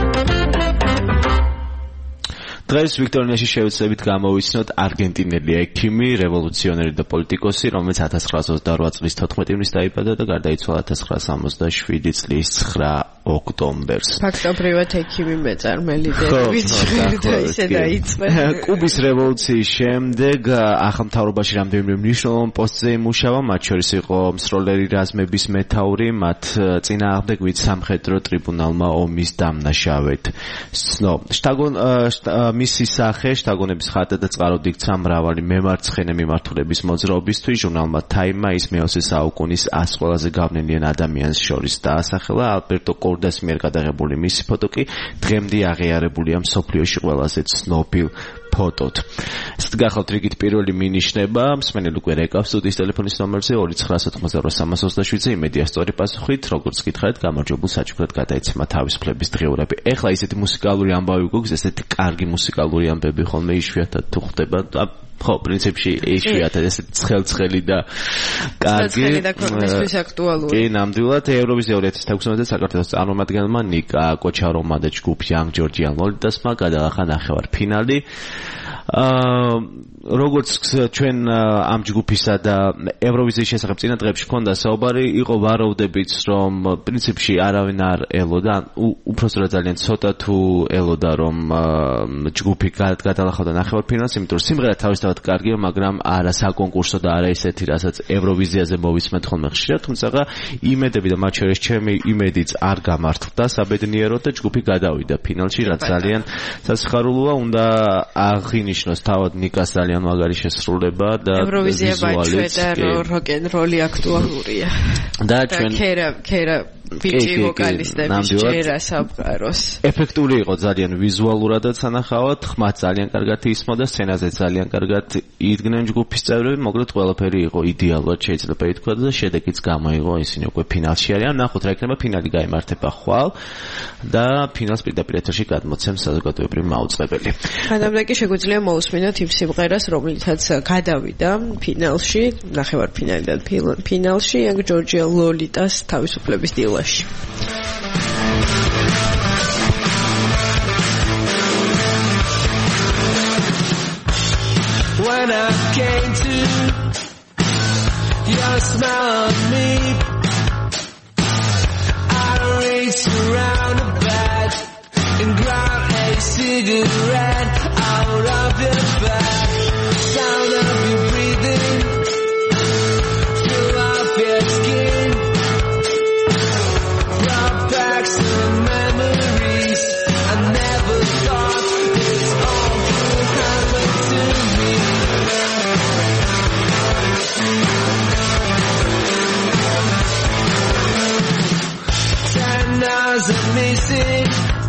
დღეს ვიქტორინაში შევეცდებით გამოვიცნოთ არგენტინელი ექიმი, რევოლუციონერი და პოლიტიკოსი, რომელიც ათას ცხრაას ოცდარვა წლის თოთხმეტი ივნისს დაიბადა და გარდაიცვალა ათას ცხრაას ორმოცდაშვიდი წლის ცხრა ოქტომბერს. ფაქტობრივად ექიმი მეწარმელიდებიც და ისე დაიწყო. კუბის რევოლუციის შემდეგ ახალმთავრობაში რამდენიმე მნიშვნელოვან პოსტზე იმუშავა, მათ შორის იყო მსროლელი რაზმების მეთაური, მათ წინააღმდეგობით სამხედრო ტრიბუნალმა ომის დამნაშავედ სცნო. შტაგონ მისი სახე შტაგონების ხატა და წყაროდ იქცა მრავალი მემარცხენე მიმართულების მოძრაობისთვის. ჟურნალმა Time-მა ის მეოცე საუკუნის ას ყველაზე გავლენიან ადამიანს შორის დაასახელა. ალბერტო კორდას მიერ გადაღებული მისი ფოტო კი დღემდე აღიარებულია მსოფლიოში ყველაზე ცნობილ ფოტოთ. ესეთ გახლავთ რიგით პირველი მინიშნება, მსმენელი უკვე რეკავს სტუდიის ტელეფონის ნომერზე ორი ცხრა ოთხმოცდარვა სამას ოცდაშვიდზე იმედია სწორი პასუხით, როგორც გითხარით, გამარჯვებულ საჩუქრად გადაეცემა თავისუფლების დღიურები. ეხლა ისეთი მუსიკალური ამბავი გვაქვს, ესეთი კარგი მუსიკალური ამბები ხოლმე იშვიათად თუ ხდება. ხო, პრინციპში იშვიათად ესეთი ცხელ-ცხელი და კარგი. ცხელი და ქვეყნისთვის აქტუალური. კი, ნამდვილად ევროვიზია ორი ათას თექვსმეტზე საქართველოს წარმომადგენელმა ნიკა კოჩაროვმა და ჯგუფ Young Georgian Lolitasმა გადაახა ნახევარფინალი. აა როგორც ჩვენ ამ ჯგუფისა და ევროვიზიის შესახებ წინა დღეებში ქონდა საუბარი, იყო ვარაუდებით, რომ პრინციპში არავინ არ ელოდა, უпростоრად ძალიან ცოტა თუ ელოდა, რომ ჯგუფი გადალახავდა ნახევარფინალს, იმიტომ რომ სიმღერა თავისთავად კარგია, მაგრამ არა საკონკურსო და არა ისეთი, რასაც ევროვიზიაზე მოვისმენთ ხოლმე ხშირად, თუმცა იმედები და მათ შორის ჩემი იმედიც არ გამართლდა საბედნიეროდ და ჯგუფი გადავიდა ფინალში, რაც ძალიან სასიხარულოა. უნდა აღინიშნოს თავად ნიკას ძალიან მაგარი შესრულება და ევროვიზია ბაჩვე და როკ-ენ-როლი აქტუალურია. და ჩვენ ქერა ქერა ბიჭი ვოკალისტების ჯერა სამყაროს. ეფექტური იყო ძალიან ვიზუალურადაც ანახავად, ხმაც ძალიან კარგად ისმოდა, სცენაზე ძალიან კარგად იდგნენ ჯგუფის წევრები, მოკლედ ყველაფერი იყო იდეალურად შეიძლება ითქვა და შედეგიც გამოიღო, ისინი უკვე ფინალში არიან. ნახოთ რა იქნება, ფინალი გაიმართება ხვალ და ფინალს პირდაპირ ეთერში გადმოცემს საზოგადოებრივი მაუწყებელი. მანამდე კი შეგვიძლია მოусმინოთ იმ სიმღერას, რომელთაც გადავიდა ფინალში, ნახევარფინალიდან ფინალში, Young Georgian Lolitas თავისუფლების დილაში. When I came to your smile on me, I reached around the bed and grabbed a cigarette out of your bag. Sound of you breathing through off your skin brought back some memories. hours are missing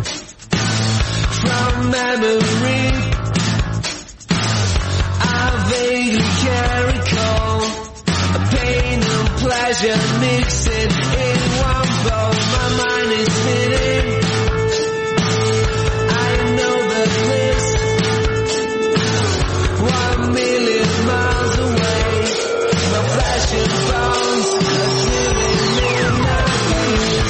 from memory. I vaguely can recall a pain and pleasure mixing in one bowl. My mind is spinning. I know the list. One million miles away. My flesh and bones are giving me nightmares.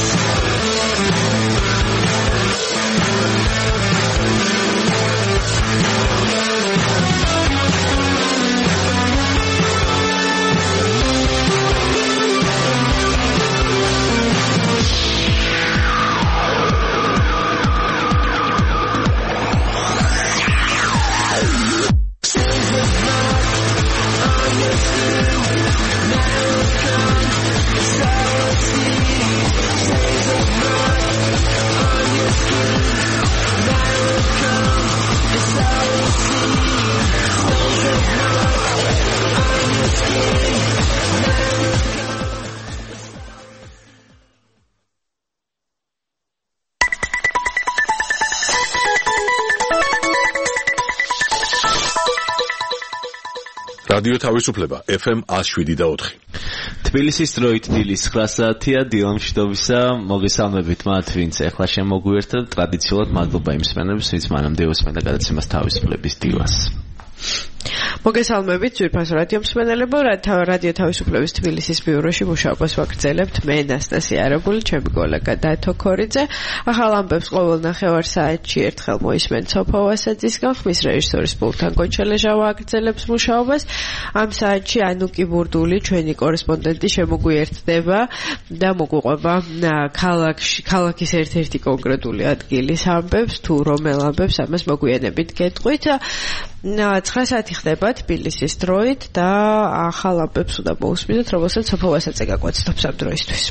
რადიო თავისუფლება ეფ ემ one oh seven და four. თბილისის დროით დილის nine საათია დილამშვიდობისა მოგესალმებით მათ ვინც ახლა შემოგვიერთდა ტრადიციულად მადლობა იმ მსმენელებს ვინც მანამდე უსმენდა გადაცემას თავისუფლების დილას. მოგესალმებით ძვირფას რადიო მსმენელებო, რადიო თავისუფლების თბილისის ბიუროში მუშაობას ვაგრძელებთ მე ნასტასია არაბული, ჩემი კოლეგა დათო ქორიძე. ახალ ამბებს ყოველ ნახევარ საათში ერთხელ მოისმენთ სოფო ვასაძისგან, ხმის რეჟისორის პულთან გოჩელეჟა ვაგრძელებს მუშაობას. ამ საათში ანუკი ბურდული, ჩვენი კორესპონდენტი შემოგვიერთდება და მოგვიყვება ქალაქში, ქალაქის ერთ-ერთი კონკრეტული ადგილის ამბებს, თუ რომელ ამბებს ამას მოგვიანებით გეტყვით. nine საათი ხდება თბილისის დროით და ახალ ამბებს უნდა მოусმინოთ, რომელსაც სოფო ვასაძე გაგვაცნობს ამ დროისთვის.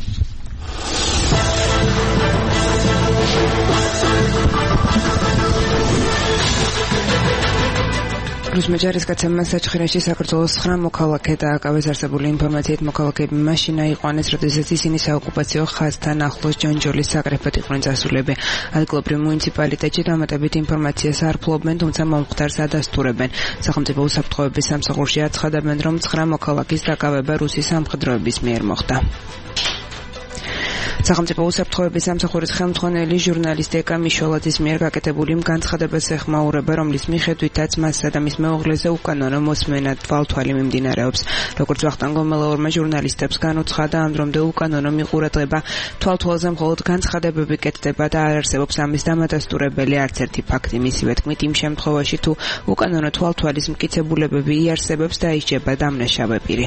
რუსმეჯარის გაცემას საჩხერეში საქართველოს nine მოქალაქე დააკავეს. არსებული ინფორმაციით მოქალაქეები მაშინ აიყვანეს, როდესაც ისინი საოკუპაციო ხაზთან ახლოს ჯონჯოლის საკრეფად იყვნენ წასულები. ადგილობრივ მუნიციპალიტეტში დამატებით ინფორმაციას არ ფლობენ, თუმცა მომხდარს ადასტურებენ. სახელმწიფო უსაფრთხოების სამსახურში აცხადებენ, რომ nine მოქალაქის დაკავება რუსის სამხედროების მიერ მოხდა. სახელმწიფო უსაფრთხოების სამსახურის ხელმძღვანელი ჟურნალისტი ეკა მიშოლაძის მიერ გაკეთებული იმ განცხადებას ეხმაურება, რომლის მიხედვითაც მასსა და მის მეუღლეზე უკანონო მოსმენა თვალთვალი მიმდინარეობს. როგორც ვახტანგ გომელაურმა ჟურნალისტებს განუცხადა, ამ დრომდე უკანონო მიყურადღება თვალთვალზე მხოლოდ განცხადებები კეთდება და არ არსებობს ამის დამადასტურებელი არც ერთი ფაქტი. მისივე თქმით, იმ შემთხვევაში თუ უკანონო თვალთვალის მტკიცებულებები იარსებებს, დაიშჯება დამნაშავე პირი.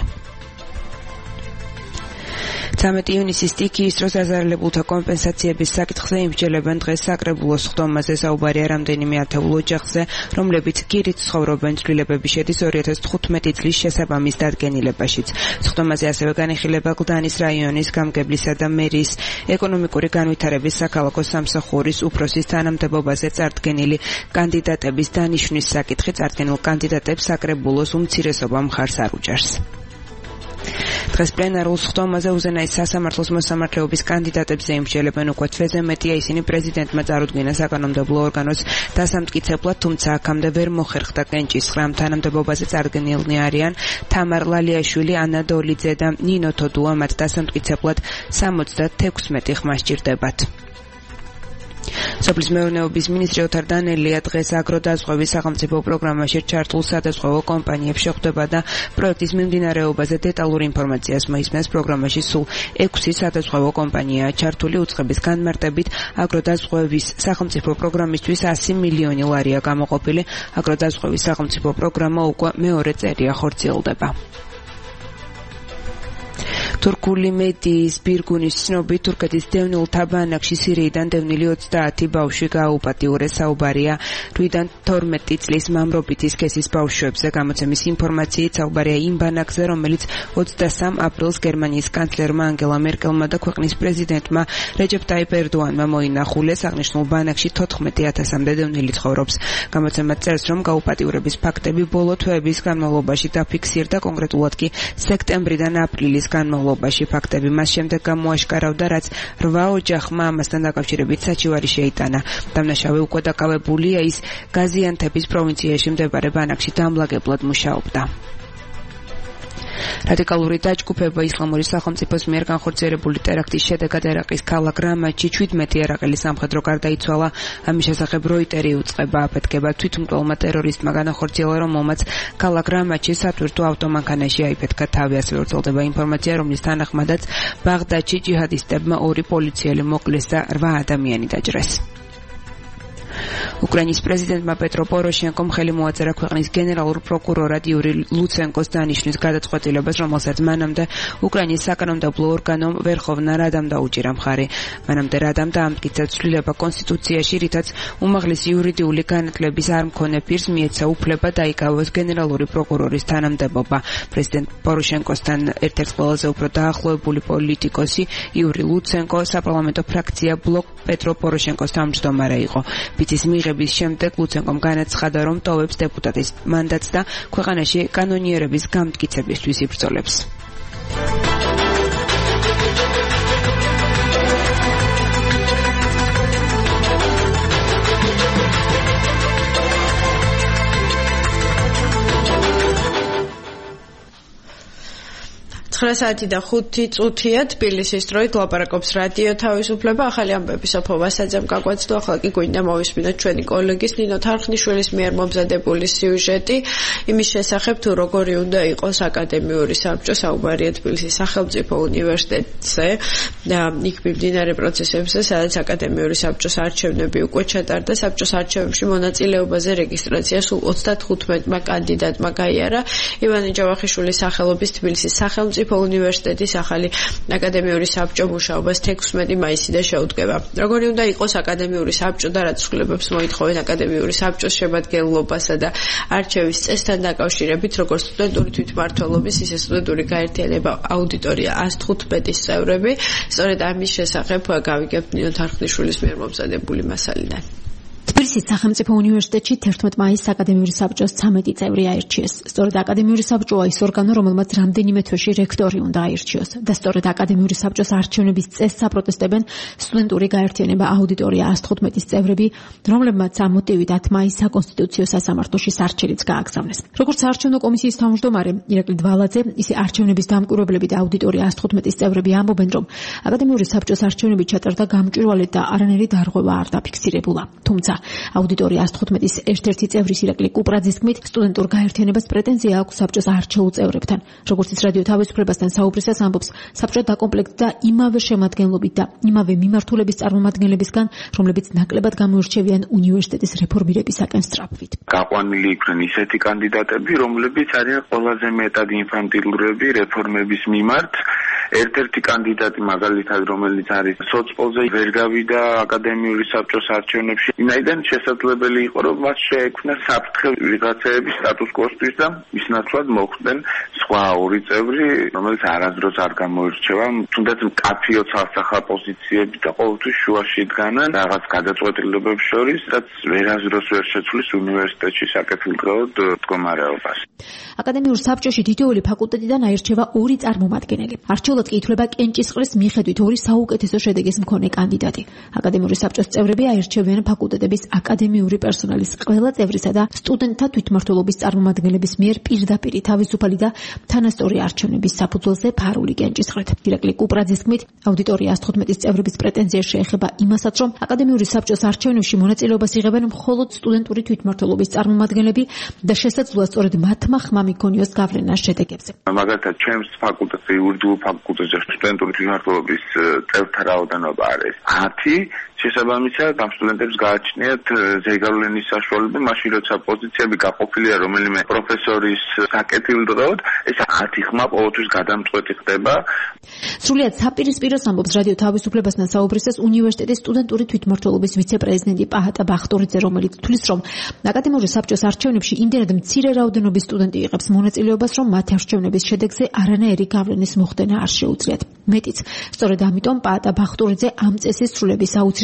თერთმეტი ივნისის სტიქიის დროს აზარალებულთა კომპენსაციების საკითხზე იმსჯელებენ დღეს საკრებულოს ხდომაზე. საუბარია რამდენიმე ათეულ ოჯახზე, რომლებიც გირით ცხოვრობენ. ცვლილებები შედის two thousand fifteen წლის შესაბამის დადგენილებაშიც. ხდომაზე ასევე განიხილება გლდანის რაიონის გამგებლისა და მერის ეკონომიკური განვითარების საქალაქო სამსახურის უფროსის თანამდებობაზე წარდგენილი კანდიდატების დანიშვნის საკითხი. წარდგენილ კანდიდატებს საკრებულოს უმცირესობა მხარს არ უჭერს. დღეს პლენარულ ხდომაზე უზენაეს სასამართლოს მოსამართლეობის კანდიდატებზე იმსჯელებენ. უკვე თვეზე მეტია ისინი პრეზიდენტმა წარუდგინა საკანონმდებლო ორგანოს დასამტკიცებლად, თუმცა აქამდე ვერ მოხერხდა კენჭისყრა. თანამდებობაზე წარდგენილნი არიან თამარ ლალიაშვილი, ანა დოლიძე და ნინო თოდუა. მათ დასამტკიცებლად sixty-six ხმა სჭირდებათ. სოფლის მეურნეობის მინისტრი ოთარ დანელია დღეს აგროდაზღვევის სახელმწიფო პროგრამაში ჩართულ სადაზღვევო კომპანიებს შეხვდება და პროექტის მიმდინარეობაზე დეტალურ ინფორმაციას მოისმენს. პროგრამაში სულ ექვსი სადაზღვევო კომპანიაა ჩართული. უწყების განმარტებით აგროდაზღვევის სახელმწიფო პროგრამისთვის one hundred მილიონი ლარია გამოყოფილი. აგროდაზღვევის სახელმწიფო პროგრამა უკვე მეორე წერია ხორციელდება. თურქული მედიის ბირგუნის ცნობით, თურქეთის დევნილ თაბანაკში სირიიდან დევნილი ოცდაათი ბავშვი გააუპატიურეს. საუბარია რვიდან თორმეტი წლის მამრობითი სქესის ბავშვებზე. გამოცემის ინფორმაციით საუბარია იმ ბანაკზე, რომელიც ოცდასამ აპრილს გერმანიის კანცლერმა ანგელა მერკელმა და ქვეყნის პრეზიდენტმა რეჯეპ ტაიპ ერდოანმა მოინახულეს. აღნიშნულ ბანაკში თოთხმეტი ათასამდე დევნილი ცხოვრობს. გამოცემა წერს, რომ გაუპატიურების ფაქტები ბოლო თვეების განმავლობაში დაფიქსირდა, კონკრეტულად კი სექტემბრიდან აპრილის განმავლობაში. განმავლობაში ფაქტები მას შემდეგ გამოაშკარავდა, რაც რვა ოჯახმა ამასთან დაკავშირებით საჩივარი შეიტანა. დამნაშავე უკვე დაკავებულია, ის გაზიანთეპის პროვინციაში მდებარე ბანაკში დამლაგებლად მუშაობდა. რადიკალური დაჯგუფება ისლამური სახელმწიფოს მიერ განხორციელებული ტერაქტის შედეგად ერაყის ქალაქ რამადში შვიდმეტი ერაყელი სამხედრო გარდაიცვალა. ამის შესახებ როიტერი უწყება აფეთქება თვითმკვლელმა ტერორისტმა განახორციელა, რომელმაც ქალაქ რამადში სატვირთო ავტომანქანაში აიფეთქა თავი. ასევე ვრცელდება ინფორმაცია, რომლის თანახმადაც ბაღდადში ჯიჰადისტებმა ორი პოლიციელი მოკლეს და რვა ადამიანი დაჯრეს. უკრაინის პრეზიდენტმა პეტრო პოროშენკომ ხელი მოაწერა ქვეყნის გენერალურ პროკურორად იური ლუცენკოს დანიშვნის გადაწყვეტილებას, რომელსაც მანამდე უკრაინის საკანონმდებლო ორგანომ ვერხოვნა რადამ დაუჭირა მხარი. მანამდე რადამ დაამტკიცა ცვლილება კონსტიტუციაში, რითაც უმაღლესი იურიდიული განათლების არ მქონე პირს მიეცა უფლება დაიკავოს გენერალური პროკურორის თანამდებობა. პრეზიდენტ პოროშენკოსთან ერთ-ერთ ყველაზე უფრო დაახლოებული პოლიტიკოსი იური ლუცენკო საპარლამენტო ფრაქცია ბლოკ პეტრო პოროშენკოს თავმჯდომარე იყო. ბიცის მიღების შემდეგ ლუცენკომ განაცხადა, რომ ტოვებს დეპუტატის მანდატს და ქვეყანაში კანონიერების გამტკიცებისთვის იბრძოლებს. ცხრა საათი და ხუთი წუთია თბილისის დროით ლაპარაკობს რადიო თავისუფლება. ახალი ამბები სოფო ვასაძემ გაგვაცნო. ახლა კი გვინდა მოვისმინოთ ჩვენი კოლეგის ნინო თარხნიშვილის მიერ მომზადებული სიუჟეტი იმის შესახებ, თუ როგორი უნდა იყოს აკადემიური საბჭო. საუბარია თბილისის სახელმწიფო უნივერსიტეტზე და იქ მიმდინარე პროცესებზე, სადაც აკადემიური საბჭოს არჩევნები უკვე ჩატარდა. საბჭოს არჩევნებში მონაწილეობაზე რეგისტრაცია სულ ოცდათხუთმეტმა კანდიდატმა გაიარა. ივანე ჯავახიშვილის სახელობის თბილისის სახელმწიფო უნივერსიტეტის ახალი აკადემიური საბჭო მუშაობას თექვსმეტი მაისიდან შეუდგება. როგორი უნდა იყოს აკადემიური საბჭო და რაც ცვლილებებს მოითხოვენ აკადემიური საბჭოს შემადგენლობასა და არჩევის წესთან დაკავშირებით, როგორც სტუდენტური თვითმმართველობის, ისე სტუდენტური გაერთიანება აუდიტორია ას თხუთმეტის წევრები. სწორედ ამის შესახებ გავიგებთ ნინო თარხნიშვილის მიერ მომზადებული მასალიდან. თბილისის სახელმწიფო უნივერსიტეტში თერთმეტ მაისს აკადემიური საბჭოს ცამეტი წევრი აირჩიეს. სწორედ აკადემიური საბჭოა ის ორგანო, რომელმაც რამდენიმე თვეში რექტორი უნდა აირჩიოს და სწორედ აკადემიური საბჭოს არჩევნების წესს აპროტესტებენ სტუდენტური გაერთიანება აუდიტორია ას თხუთმეტის წევრები, რომლებმაც ამ მოტივით ათ მაისს საკონსტიტუციო სასამართლოში სარჩელიც გააგზავნეს. როგორც საარჩევნო კომისიის თავმჯდომარე ირაკლი დვალაძე, ისე არჩევნების დამკვირვებლები და აუდიტორია ას თხუთმეტის წევრები ამბობენ, რომ აკადემიური საბჭოს არჩევნები ჩატარდა გამჭვირვალედ და არანაირი დარღვევა არ დაფიქსირებულა. თუმცა აუდიტორია ას თხუთმეტის ერთ-ერთი წევრის ირაკლი კუპრაძის თქმით, სტუდენტურ გაერთიანებას პრეტენზია აქვს საბჭოს არჩეულ წევრებთან. როგორც ის რადიო თავისუფლებასთან საუბრისას ამბობს, საბჭო დაკომპლექტდა იმავე შემადგენლობით და იმავე მიმართულების წარმომადგენლებისგან, რომლებიც ნაკლებად გამოირჩევიან უნივერსიტეტის რეფორმირებისაკენ სწრაფვით. გაყვანილი იქნენ ისეთი კანდიდატები, რომლებიც არიან ყველაზე მეტად ინფანტილურები რეფორმების მიმართ. ერთ-ერთი კანდიდატი მაგალითად, რომელიც არის სოცპოლზე, ვერ გავიდა აკადემიური საბჭოს არჩევნებში. ვინაიდან შესაძლებელი იყო, რომ მას შეექმნა საფრთხე ვიღაცეების სტატუს კვოსთვის და მის ნაცვლად მოხვდნენ სხვა ორი წევრი, რომელიც არასდროს არ გამოირჩევა, თუნდაც მკაფიო ცალსახა პოზიციები და ყოველთვის შუაში დგანან რაღაც გადაწყვეტილებებს შორის, რაც ვერასდროს ვერ შეცვლის უნივერსიტეტში საკეთილდღეოდ მდგომარეობას. აკადემიურ საბჭოში თითოეული ფაკულტეტიდან აირჩევა ორი წარმომადგენელი. არჩეულად კი ითვლება კენჭისყრის მიხედვით ორი საუკეთესო შედეგის მქონე კანდიდატი. აკადემიური საბჭოს წევრები აირჩევიან ფაკულტეტების აკადემიური პერსონალის ყველა წევრისა და სტუდენტთა თვითმმართველობის წარმომადგენლების მიერ პირდაპირ თავისუფალი და თანასწორი არჩევნების საფუძველზე ფარული კენჭისყრით. ირაკლი კუპრაძის თქმით, აუდიტორია ას თხუთმეტის წევრების პრეტენზია შეეხება იმასაც, რომ აკადემიური საბჭოს არჩევნებში მონაწილეობას იღებენ მხოლოდ სტუდენტური თვითმმართველობის წარმომადგენლები და შესაძლოა სწორედ მათმა ხმა მიქონიოს გავლენა შედეგებზე. მაგალითად, ჩემს ფაკულტეტზე, იურიდიულ ფაკულტეტზე სტუდენტური თვითმმართველობის წევრთა რაოდენობა არის ათი. შესაბამისად, ამ სტუდენტებს გააჩნიათ ზეგავლენის საშუალება, მაშინ როცა პოზიციები გაყოფილია რომელიმე პროფესორის საკეთილდღეოდ, ეს ათი ხმა ყოველთვის გადამწყვეტი ხდება. სრულიად საპირისპიროს ამბობს რადიო თავისუფლებასთან საუბრისას უნივერსიტეტის სტუდენტური თვითმმართველობის ვიცე-პრეზიდენტი პაატა ბახტურიძე, რომელიც თვლის, რომ აკადემიური საბჭოს არჩევნებში იმდენად მცირე რაოდენობის სტუდენტი იღებს მონაწილეობას, რომ მათ არჩევნების შედეგზე არანაირი გავლენის მოხდენა არ შეუძლიათ. მეტიც, სწორედ ამიტომ პაატა ბახტურიძე ამ წესის სრულების აუცილებლობას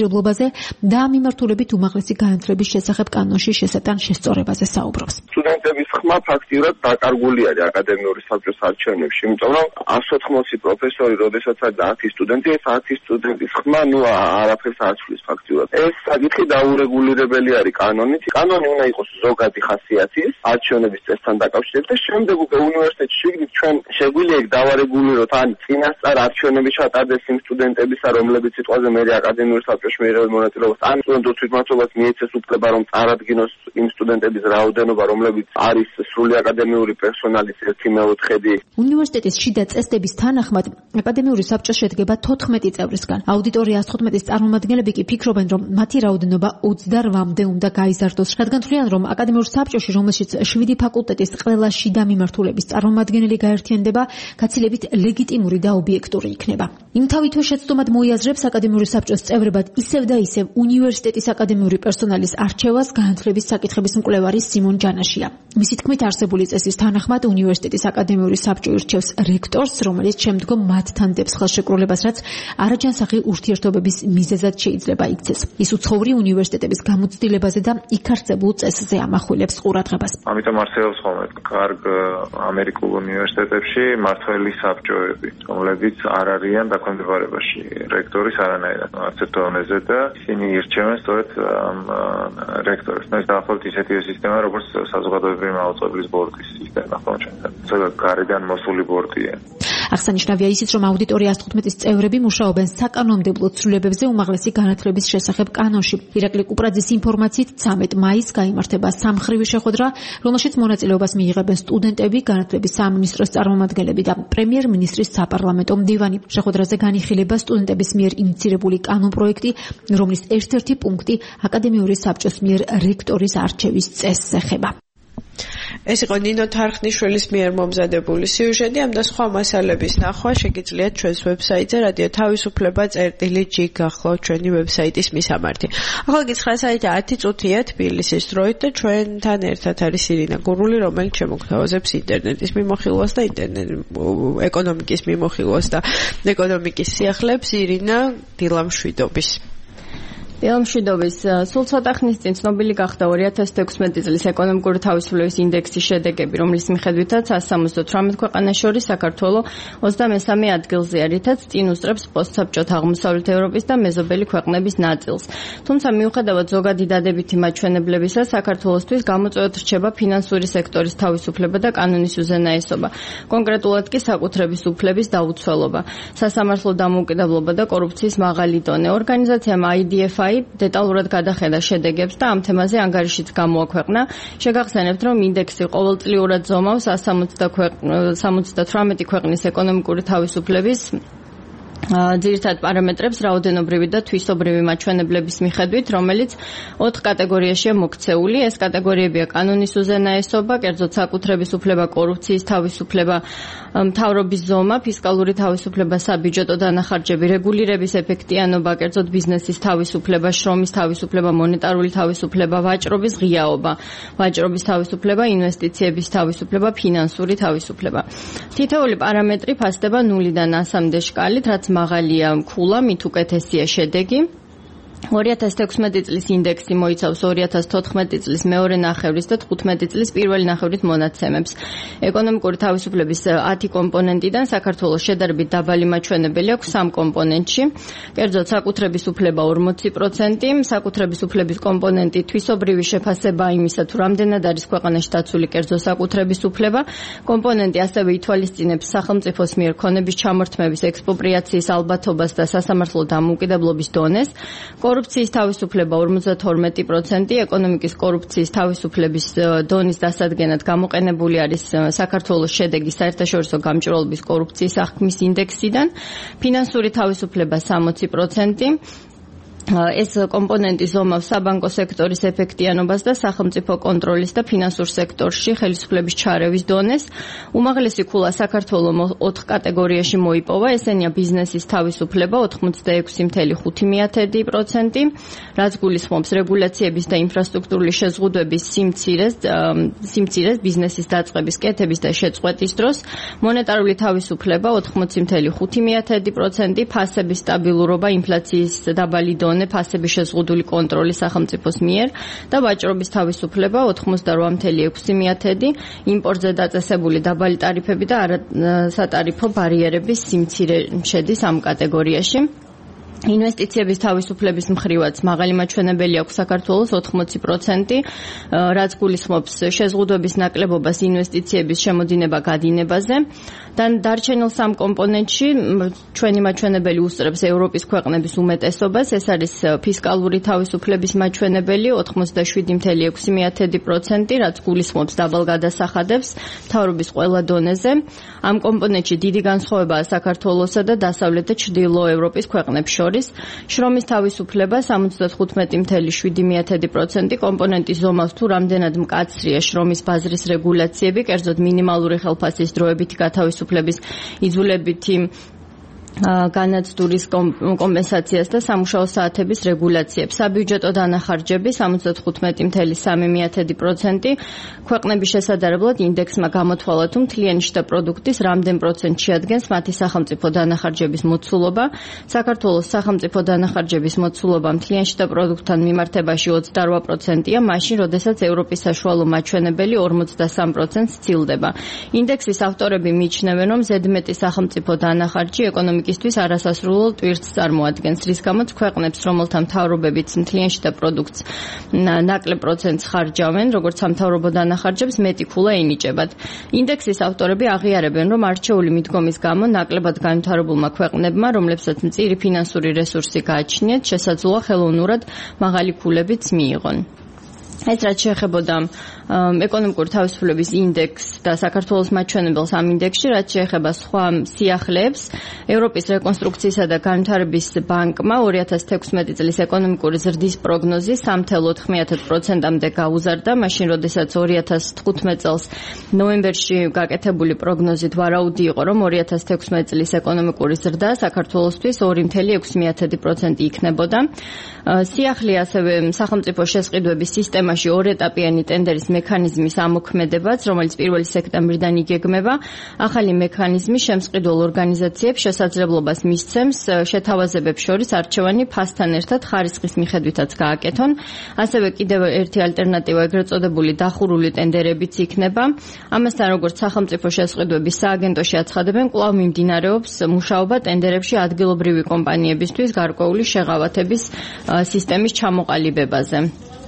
თანამდებობაზე და ამ მიმართულებით უმაღლესი განათლების შესახებ კანონში შესატან შესწორებაზე საუბრობს. სტუდენტების ხმა ფაქტიურად დაკარგული არის აკადემიური საბჭოს არჩევნებში, იმიტომ რომ εκατს ოთხმოცი პროფესორი, როდესაც არის ათი სტუდენტი, ეს ათი სტუდენტის ხმა ნუ არაფერს არ ცვლის ფაქტიურად. ეს საკითხი დაურეგულირებელი არის კანონით. კანონი უნდა იყოს ზოგადი ხასიათის, არჩევნების წესთან დაკავშირებით და შემდეგ უკვე უნივერსიტეტში შეგნით ჩვენ შეგვიძლია ეგ დავარეგულიროთ, ან წინასწარ არჩევნები ჩატარდეს იმ სტუდენტებისა, რომლებიც სიტყვაზე მე აკადემიურ საბჭოში მიიღებენ მონაწილეობას, ან სტუდენტურ თვითმმართველობას მიეცეს უფლება, რომ წარადგინოს იმ სტუდენტების რაოდენობა, რომლებიც არის სრული აკადემიური პერსონალის ერთი მეოთხედი. უნივერსიტეტის შიდა წესდების თანახმად აკადემიური საბჭო შედგება თოთხმეტი წევრისგან. აუდიტორია ას თხუთმეტის წარმომადგენლები კი ფიქრობენ, რომ მათი რაოდენობა ოცდაოთხმდე უნდა გაიზარდოს, რადგან თვლიან, რომ აკადემიურ საბჭოში, რომელშიც შვიდი ფაკულტეტის ყველა შიდა მიმართულების წარმომადგენელი გაერთიანდება, გაცილებით ლეგიტიმური და ობიექტური იქნება. იმთავითვე შეცდომად მოიაზრებს აკადემიური საბჭოს წევრებად ისევ და ისევ უნივერსიტეტის აკადემიური პერსონალის არჩევას განათლების საკითხების მკვლევარი სიმონ ჯანაშია. მისი თქმით, არსებული წესის თანახმად უნივერსიტეტის აკადემიური საბჭო ირჩევს რექტორს, რომელიც შემდგომ მათთან დებს ხელშეკრულებას, რაც არაჯანსაღი ურთიერთობების მიზეზად შეიძლება იქცეს. ის უცხოური უნივერსიტეტების გამოცდილებაზე და იქ არსებულ წესზე ამახვილებს ყურადღებას. ამიტომ არსებობს ხოლმე კარგ ამერიკულ უნივერსიტეტებში მართველი საბჭოები, რომლებიც არ არიან დაქვემდებარებაში რექტორის არანაირად არც ერთ დონეზე და ისინი ირჩევენ სწორედ რექტორს. ეს დაახლოებით ისეთივე სისტემა, როგორც საზოგადოებრივი მაუწყებლის ბორდის სისტემა, ხო ჩვენთან. ზოგადად გარედან მოსული ბორდია. აღსანიშნავია ისიც, რომ აუდიტორია ას თხუთმეტის წევრები მუშაობენ საკანონმდებლო ცვლილებებზე უმაღლესი განათლების შესახებ კანონში. ირაკლი კუპრაძის ინფორმაციით ცამეტ მაისს გაიმართება სამხრივი შეხვედრა, რომელშიც მონაწილეობას მიიღებენ სტუდენტები, განათლების სამინისტროს წარმომადგენლები და პრემიერ-მინისტრის საპარლამენტო მდივანი. შეხვედრაზე განიხილება სტუდენტების მიერ ინიცირებული კანონპროექტი, რომლის ერთ-ერთი პუნქტი აკადემიური საბჭოს მიერ რექტორის არჩევის წესს ეხება. ეს იყო ნინო თარხნიშვილის მიერ მომზადებული სიუჟეტი. ამ და სხვა მასალების ნახვა შეგიძლიათ ჩვენს ვებსაიტზე რადიო თავისუფლება წერტილი ჯი გახლავთ ჩვენი ვებსაიტის მისამართი. ახლა კი ცხრა საათი ათი წუთია თბილისის დროით და ჩვენთან ერთად არის ირინა გურული, რომელიც შემოგთავაზებს ინტერნეტის მიმოხილვას და ინტერნეტ ეკონომიკის მიმოხილვას და ეკონომიკის სიახლეებს. ირინა, დილამშვიდობის. დილამშვიდობის. სულ ცოტა ხნის წინ ცნობილი გახდა ორი ათას თექვსმეტი წლის ეკონომიკური თავისუფლების ინდექსის შედეგები, რომლის მიხედვითაც ას სამოცდათვრამეტ ქვეყანას შორის საქართველო ოცდამესამე ადგილზეა, რითაც წინ უსწრებს პოსტსაბჭოთა აღმოსავლეთ ევროპის და მეზობელი ქვეყნების ნაწილს. თუმცა მიუხედავად ზოგადი დადებითი მაჩვენებლებისა, საქართველოსთვის გამოწვევად რჩება ფინანსური სექტორის თავისუფლება და კანონის უზენაესობა. კონკრეტულად კი საკუთრების უფლების დაუცველობა, სასამართლო დამოუკიდებლობა და კორუფციის მაღალი დონე. ორგანიზაციამ აი დი ეფ აი დეტალურად გადახედა შედეგებს და ამ თემაზე ანგარიშიც გამოაქვეყნა. შეგახსენებთ, რომ ინდექსი ყოველწლიურად ზომავს ას სამოცდათვრამეტი ქვეყნის ეკონომიკური თავისუფლების ძირითად პარამეტრებს რაოდენობრივი და თვისობრივი მაჩვენებლების მიხედვით, რომელიც ოთხ კატეგორიაშია მოქცეული. ეს კატეგორიებია კანონის უზენაესობა, კერძოდ საკუთრების უფლება, კორუფციის თავისუფლება, მთავრობის ზომა, ფისკალური თავისუფლება, საბიუჯეტო დანახარჯები, რეგულირების ეფექტიანობა, კერძოდ ბიზნესის თავისუფლება, შრომის თავისუფლება, მონეტარული თავისუფლება, ვაჭრობის ღიაობა, ვაჭრობის თავისუფლება, ინვესტიციების თავისუფლება, ფინანსური თავისუფლება. თითოეული პარამეტრი ფასდება ნულიდან ასამდე შკალით, რაც მაღალია ქულა, მით უკეთესია შედეგი. ორი ათას თექვსმეტი წლის ინდექსი მოიცავს ორი ათას თოთხმეტი წლის მეორე ნახევრის და თხუთმეტი წლის პირველი ნახევრის მონაცემებს. ეკონომიკური თავისუფლების ათი კომპონენტიდან საქართველოს შედარებით დაბალი მაჩვენებელი აქვს სამ კომპონენტში. კერძოდ საკუთრების უფლება ორმოცი პროცენტი, საკუთრების უფლების კომპონენტი თვისობრივი შეფასება იმისა, თუ რამდენად არის ქვეყანაში დაცული კერძო საკუთრების უფლება. კომპონენტი ასევე ითვალისწინებს სახელმწიფოს მიერ ქონების ჩამორთმების, ექსპროპრიაციის ალბათობას და სასამართლო დამოუკიდებლობის დონეს. კორუფციის თავისუფლება ორმოცდათორმეტი პროცენტი, ეკონომიკის კორუფციის თავისუფლების დონის დასადგენად გამოყენებული არის საქართველოს შედეგი საერთაშორისო გამჭვირვალობის კორუფციის აღქმის ინდექსიდან, ფინანსური თავისუფლება სამოცი პროცენტი. ეს კომპონენტი ზომავს საბანკო სექტორის ეფექტიანობას და სახელმწიფო კონტროლის და ფინანსურ სექტორში ხელისუფლების ჩარევის დონეს. უმაღლესი ქულა საქართველოს ოთხ კატეგორიაში მოიპოვა, ესენია ბიზნესის თავისუფლება ოთხმოცდაექვსი კoma ხუთი პროცენტი, რაც გულისხმობს რეგულაციების და ინფრასტრუქტურული შეზღუდვების სიმცირეს, სიმცირეს ბიზნესის დაწყების, კეთების და შეწყვეტის დროს, მონეტარული თავისუფლება ოთხმოცი კoma ხუთი პროცენტი, ფასების სტაბილურობა, ინფლაციის დაბალი დონე დონე ფასების შეზღუდული კონტროლი სახელმწიფოს მიერ და ვაჭრობის თავისუფლება ოთხმოცდაოთხ целых ექვსი მილიონი, იმპორტზე დაწესებული დაბალი ტარიფები და არასატარიფო ბარიერების სიმცირე შედის ამ კატეგორიაში. ინვესტიციების თავისუფლების მხრივაც მაღალი მაჩვენებელი აქვს საქართველოს ოთხმოცი პროცენტი, რაც გულისხმობს შეზღუდვების ნაკლებობას ინვესტიციების შემოდინება გადინებაზე და დარჩენილ სამ კომპონენტში ჩვენი მაჩვენებელი უსწრებს ევროპის ქვეყნების უმეტესობას, ეს არის ფისკალური თავისუფლების მაჩვენებელი ოთხმოცდაშვიდი целых ექვსი პროცენტი, რაც გულისხმობს დაბალ გადასახადებს მთავრობის ყველა დონეზე. ამ კომპონენტში დიდი განსხვავებაა საქართველოსა და დასავლეთ და ჩრდილო ევროპის ქვეყნებს შორის. შრომის თავისუფლება სამოცდათხუთმეტი целых შვიდი პროცენტი, კომპონენტის ზომას თუ რამდენად მკაცრია შრომის ბაზრის რეგულაციები, კერძოდ მინიმალური ხელფასის დროებითი გათავისუფლების იძულებითი განაცდურის კომპენსაციას და სამუშაო საათების რეგულაციებს. საბიუჯეტო დანახარჯები სამოცდათხუთმეტი целых სამი პროცენტი, ქვეყნების შესაძლებლად ინდექსმა გამოთვალა თუ მთლიანი შტა პროდუქტის რამდენ პროცენტს შეადგენს მათი სახელმწიფო დანახარჯების მოცულობა. საქართველოს სახელმწიფო დანახარჯების მოცულობა მთლიან შტა პროდუქტთან მიმართებაში ოცდაოთხ პროცენტია, მაშინ, როდესაც ევროპის საშუალო მაჩვენებელი ორმოცდასამ პროცენტს სცილდება. ინდექსის ავტორები მიიჩნევენ, რომ ზედმეტი სახელმწიფო დანახარჯი ეკონომიკისთვის არასასრულო ტვირთს წარმოადგენს, რის გამოც ქვეყნებს, რომელთა მთავრობებიც მთლიან შტა პროდუქტს ნაკლებ პროცენტს ხარჯავენ, როგორც სამთავრობო დანახარჯებს, მეტი ქულა ენიჭებათ. ინდექსის ავტორები აღიარებენ, რომ არჩეული მიდგომის გამო ნაკლებად განვითარებულმა ქვეყნებმა, რომლებსაც მწირი ფინანსური რესურსი გააჩნიათ, შესაძლოა ხელოვნურად მაღალი ქულებიც მიიღონ. ეს რაც შეეხებოდა ეკონომიკური თავისუფლების ინდექსს და საქართველოს მაჩვენებელს ამ ინდექსში, რაც შეეხება სხვა სიახლეებს, ევროპის რეკონსტრუქციისა და განვითარების ბანკმა ორი ათას თექვსმეტი წლის ეკონომიკური ზრდის პროგნოზი სამი целых ოთხ პროცენტამდე გაუზარდა, მაშინ როდესაც ორი ათას თხუთმეტ წელს ნოემბერში გაკეთებული პროგნოზით ვარაუდი იყო, რომ ორი ათას თექვსმეტ წლის ეკონომიკური ზრდა საქართველოსთვის ორი целых ექვსი პროცენტი იქნებოდა. სიახლე ასევე სახელმწიფო შესყიდვების სისტემაში ორეტაპიანი ტენდერის მექანიზმის ამოქმედებაც, რომელიც პირველი სექტემბრიდან იგეგმება, ახალი მექანიზმი შემსყიდველ ორგანიზაციებს შესაძლებლობას მისცემს შეთავაზებებს შორის არჩევანი ფასთან ერთად ხარისხის მიხედვითაც გააკეთონ. ასევე კიდევ ერთი ალტერნატივა ეგრეთ წოდებული დახურული ტენდერებიც იქნება. ამასთან, როგორც სახელმწიფო შესყიდვების სააგენტოში აცხადებენ, კვლავ მიმდინარეობს მუშაობა ტენდერებში ადგილობრივი კომპანიებისთვის გარკვეული შეღავათების სისტემის ჩამოყალიბებაზე.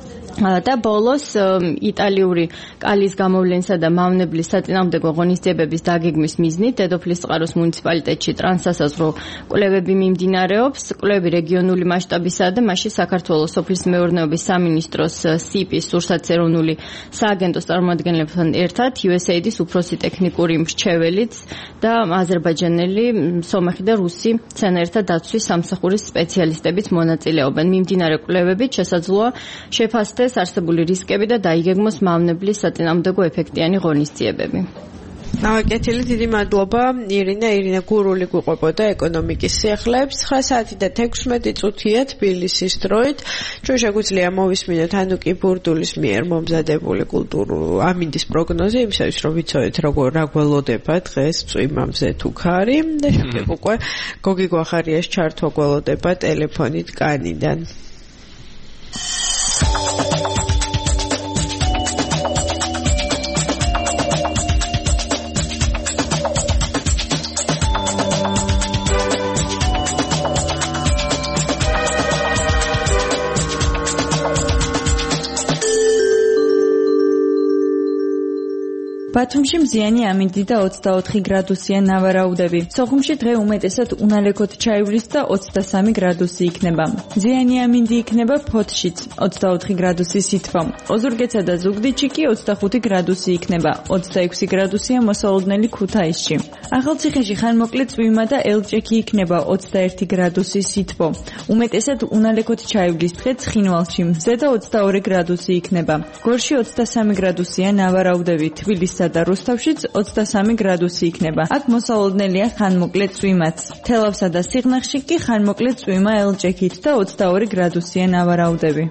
და ბოლოს იტალიური კალის გამოვლენისა და მავნებლის საწინააღმდეგო ღონისძიებების დაგეგმვის მიზნით დედოფლის წყაროს მუნიციპალიტეტში ტრანსსასაზღვრო კვლევები მიმდინარეობს. კვლევები რეგიონული მასშტაბისაა და მასში საქართველოს სოფლის მეურნეობის სამინისტროს სიპის სურსათის ეროვნული სააგენტოს წარმომადგენლებთან ერთად იუ ეს ეი დის უფროსი ტექნიკური მრჩეველიც და აზერბაიჯანელი, სომეხი და რუსი მცენარეთა დაცვის სამსახურის სპეციალისტებიც მონაწილეობენ. მიმდინარე კვლევებით შესაძლოა შეფასდეს არსებული რისკები და დაიგეგმოს მავნებლის საწინააღმდეგო ეფექტიანი ღონისძიებები. ნავაკეთილი, დიდი მადლობა. ირინა ირინა გურული გვიყვებოდა ეკონომიკის სიახლეებს. ცხრა საათი და თექვსმეტი წუთია თბილისის დროით. ჩვენ შეგვიძლია მოვისმინოთ ანუკი ბურდულის მიერ მომზადებული კულტურული ამინდის პროგნოზი, იმისათვის რომ ვიცოდეთ როგორ რა გველოდება დღეს წვიმამზე თუ ქარი და შემდეგ უკვე გოგი გვახარიას ჩართვა გველოდება ტელეფონით კანიდან. ბათუმში მზიანი ამინდი და ოცდაოთხი გრადუსია ნავარაუდები. სოხუმში დღე უმეტესად უნალექოთ ჩაივლის და ოცდასამი გრადუსი იქნება. მზიანი ამინდი იქნება ფოთშიც ოცდაოთხი გრადუსი სითბო. ოზურგეთსა და ზუგდიდში კი ოცდახუთი გრადუსი იქნება. ოცდაექვსი გრადუსია მოსალოდნელი ქუთაისში. ახალციხეში ხანმოკლე წვიმა და ელჭექი იქნება ოცდაერთი გრადუსი სითბო. უმეტესად უნალექოთ ჩაივლის დღე ცხინვალში მზე და ოცდაორი გრადუსი იქნება. გორში ოცდასამი გრადუსია ნავარაუდები. თბილისსა და რუსთავშიც ოცდასამი გრადუსი იქნება. აქ მოსალოდნელია ხანმოკლე წვიმაც. თელავსა და სიღნაღში კი ხანმოკლე წვიმა ელჭექით და ოცდაორი გრადუსია ნავარაუდები.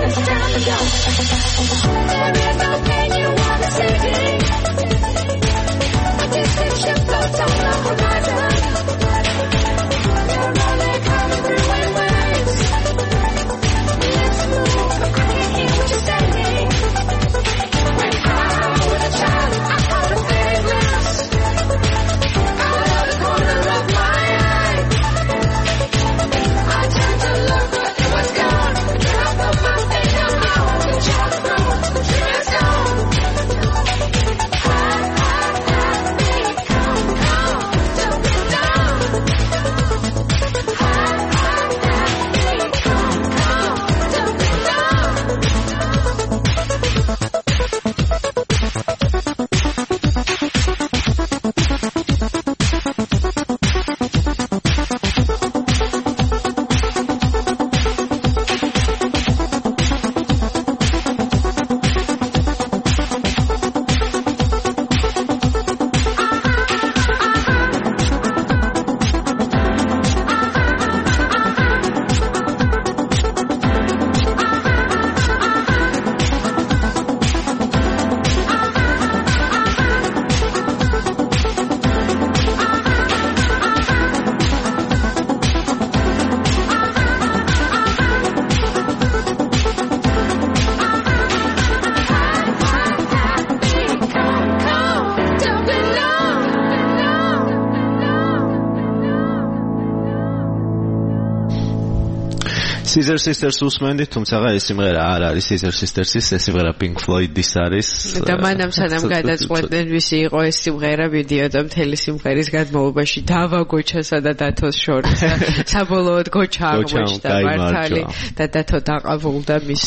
Caesar Sisters უსმენდით, თუმცა ეს სიმღერა არ არის Caesar Sisters-ის, ეს სიმღერა Pink Floyd-ის არის. და მანამ სანამ გადაწყვეტდნენ ვისი იყო ეს სიმღერა, ვიდიოდა მთელი სიმღერის განმავლობაში დავა გოჩასა და დათოს შორის და საბოლოოდ გოჩა აღმოჩნდა მართალი და დათო დაყავულდა მის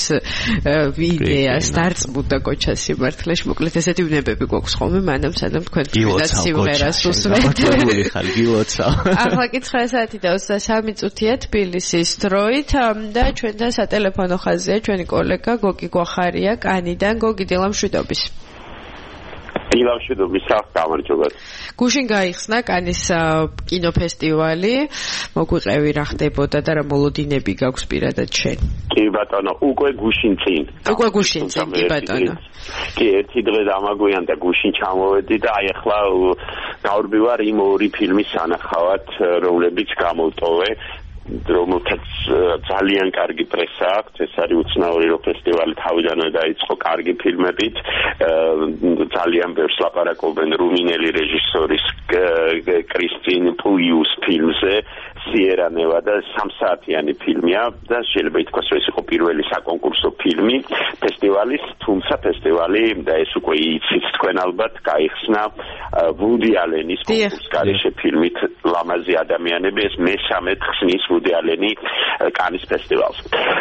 იდეას დარწმუნდა გოჩას სიმართლეში. მოკლედ ესეთი ვნებები გვაქვს ხოლმე მანამ სანამ თქვენ თვითონ სიმღერას უსმენთ. ახლა კი ცხრა საათი და ოცდასამი წუთია თბილისის დროით. და ჩვენთან სატელეფონო ხაზია ჩვენი კოლეგა გოგი გვახარია კანიდან. გოგი, დილამშვიდობის. დილამშვიდობის, გამარჯობათ. გუშინ გაიხსნა კანის კინოფესტივალი. მოგვიყევი რა ხდებოდა და რა მოლოდინები გაქვს პირადად შენ? კი ბატონო, უკვე გუშინ წინ. უკვე გუშინ წინ, კი ბატონო. კი, ერთი დღე დამაგვიან და გუშინ ჩამოვედი და აი ახლა გავრბივარ იმ ორი ფილმის სანახავად, რომლებიც გამოვტოვე. რომელთაც ძალიან კარგი პრესა აქვს. ეს არის უცნაური, რომ ფესტივალი თავიდანვე დაიწყო კარგი ფილმებით. ძალიან ბევრს ლაპარაკობენ რუმინელი რეჟისორის კრისტინ პუიუს ფილმზე. Sierra Nevada სამსაათიანი ფილმია და შეიძლება ითქვას, რომ ეს იყო პირველი საკონკურსო ფილმი ფესტივალის, თუმცა ფესტივალი და ეს უკვე იცით თქვენ ალბათ, გაიხსნა ვუდი ალენის კონკურსგარეშე ფილმით ლამაზი ადამიანები. ეს მესამედ ხსნის ვუდი ალენი კანის ფესტივალს.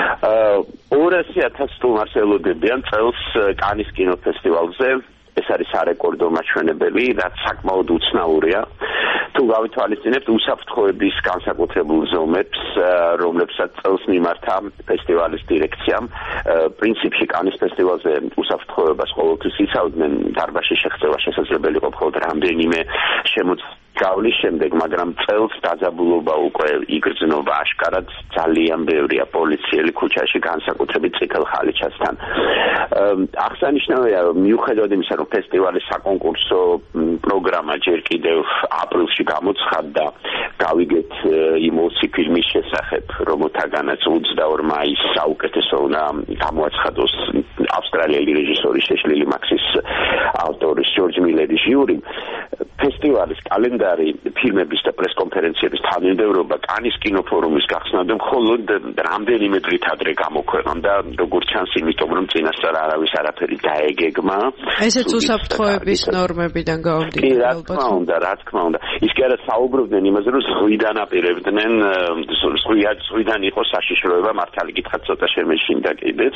ორასი ათას სტუმარს ელოდებიან წელს კანის კინოფესტივალზე. ეს არის სარეკორდო მაჩვენებელი, რაც საკმაოდ უცნაურია. თუ გავითვალისწინებთ უსაფრთხოების განსაკუთრებულ ზომებს, რომლებსაც წელს მიმართა ფესტივალის დირექციამ, პრინციპში კანის ფესტივალზე უსაფრთხოებას ყოველთვის იცავდნენ, დარბაზში შეღწევა შესაძლებელი იყო მხოლოდ რამდენიმე შემოწმების გავლის შემდეგ, მაგრამ წელს დაძაბულობა უკვე იგრძნობა აშკარად, ძალიან ბევრია პოლიციელი ქუჩაში, განსაკუთრებით წითელ ხალიჩასთან. აღსანიშნავია, რომ მიუხედავად იმისა, რომ ფესტივალის საკონკურსო პროგრამა ჯერ კიდევ აპრილში გამოცხადდა, გავიგეთ იმ ოცი ფილმის შესახებ, რომელთაგანაც ოცდაორ მაისს საუკეთესო უნდა გამოაცხადოს ავსტრალიელი რეჟისორი შეშლილი მაქსის ავტორის ჯორჯ მილერის ჟიური. ფესტივალის კალენდარი, ფილმების და პრესკონფერენციების თანმიმდევრობა კანის კინოფორუმის გახსნამდე მხოლოდ რამდენიმე დღით ადრე გამოქვეყნდა, როგორც ჩანს, იმიტომ რომ წინასწარ არავის არაფერი დაეგეგმა. ესეც უსაფრთხოების ნორმებიდან გამომდინარე. კი, რა თქმა უნდა, რა თქმა უნდა. ის კი არა საუბრობდნენ იმაზე, რომ ზღვიდან აპირებდნენ, ზღვიდან იყო საშიშროება, მართალი გითხრათ, ცოტა შემეშინდა კიდეც.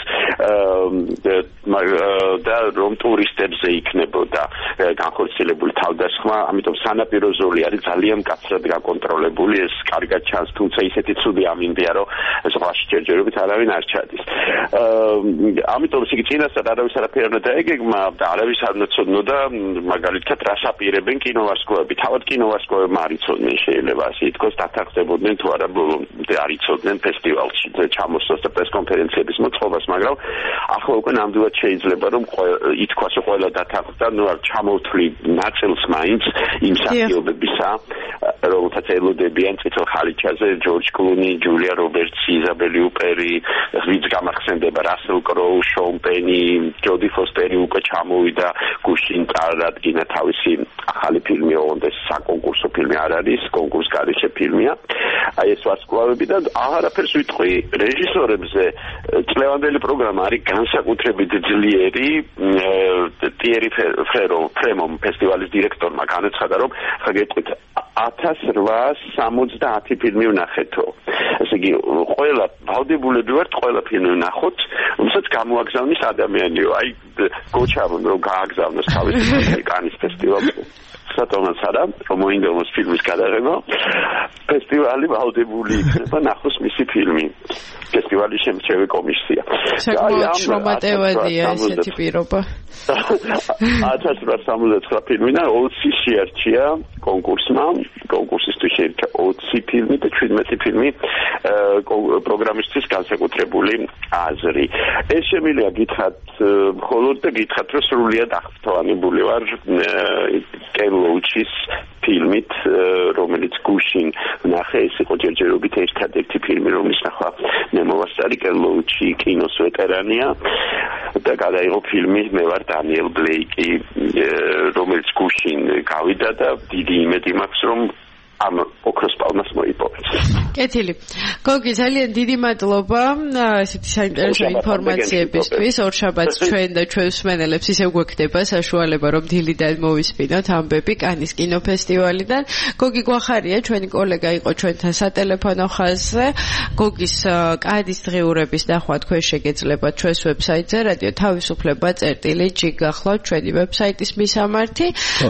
და რომ ტურისტებზე იქნებოდა განხორციელებული თავდასხმა, ხმა, ამიტომ სანაპირო ზოლი არის ძალიან მკაცრად გაკონტროლებული, ეს კარგად ჩანს, თუმცა ისეთი ცუდი ამინდია, რომ ზღვაში ჯერჯერობით არავინ არ ჩადის. ამიტომ ისე წინასწარ არავის არაფერი არ უნდა დაეგეგმა და არავის არ უნდა ცოდნოდა მაგალითად რას აპირებენ კინოვარსკვლავები. თავად კინოვარსკვლავებმა არ იცოდნენ, შეიძლება ასე ითქვას, დათანხმდებოდნენ თუ არა ბოლომდე არ იცოდნენ ფესტივალში ჩამოსვლას და პრესკონფერენციების მოწყობას, მაგრამ ახლა უკვე ნამდვილად შეიძლება რომ ითქვას რომ ყველა დათანხმდა, ნუ არ ჩამოვთვლი ნაწილს მაინც იმ სახიობებისა, რომელთაც ელოდებიან წითელ ხალიჩაზე ჯორჯ კლუნი, ჯულია რობერტსი, იზაბელი უპერი, ვინც გამახსენდება რასელ კროუ, შონ პენი, ჯოდი ფოსტერი უკვე ჩამოვიდა გუშინ წარადგინა თავისი ახალი ფილმი, ოღონდ ეს საკონკურსო ფილმი არ არის, კონკურსგარეშე ფილმია. აი ეს ვარსკვლავები და აღარაფერს ვიტყვი რეჟისორებზე. წლევანდელი პროგრამა არის განსაკუთრებით ძლიერი. ტიერი ფრემომ ფესტივალის დირექტორმა განაცხადა, რომ ხა გეტყვით ათას რვაასი სამოცდაათი ფილმი ვნახეთო. ესე იგი, ყველა ვალდებულები ვართ, ყველა ფილმი ვნახოთ, რომელსაც გამოაგზავნის ადამიანიო. აი გოჩავენ რომ გააგზავნოს თავისი კანის ფესტივალზე. სათომაც არა, რომ მოინდომოს ფილმის გადაღება, ფესტივალი ვალდებული იქნება ნახოს მისი ფილმი. ფესტივალის შემჩევი კომისია. საკმაოდ შრომატევადია ესეთი პირობა. ათას რვაასი სამოცდათვრამეტი ფილმი და ოცი შეარჩია კონკურსმა, კონკურსისთვის შეირჩა ოცი ფილმი და შვიდმეტი ფილმი პროგრამისტის განსაკუთრებული აზრი. ეს შემიძლია გითხრათ მხოლოდ და გითხრათ რომ სრულიად აღფრთოვანებული ვარ კენ ლოუჩის ფილმით, რომელიც გუშინ ვნახე, ეს იყო ჯერჯერობით ერთადერთი ფილმი, რომლის ნახვა მე მოვასწარი, კენ ლოუჩი კინოს ვეტერანია და გადაიღო ფილმი მე ვარ დანიელ ბლეიკი, რომელიც გუშინ გავიდა და დიდი იმედი მაქვს, რომ ამ ოქროს პალმას მოიპოვეს. კეთილი. გოგი, ძალიან დიდი მადლობა ესეთი საინტერესო ინფორმაციებისთვის. ორშაბათს ჩვენ და ჩვენ მსმენელებს ისევ გვექნება საშუალება, რომ დილიდან მოვისმინოთ ამბები კანის კინოფესტივალიდან. გოგი გვახარია, ჩვენი კოლეგა იყო ჩვენთან სატელეფონო ხაზზე. გოგის კანის დღიურების ნახვა თქვენ შეგეძლებათ ჩვენს ვებსაიტზე რადიო თავისუფლება წერტილი ჯი გახლავთ ჩვენი ვებსაიტის მისამართი.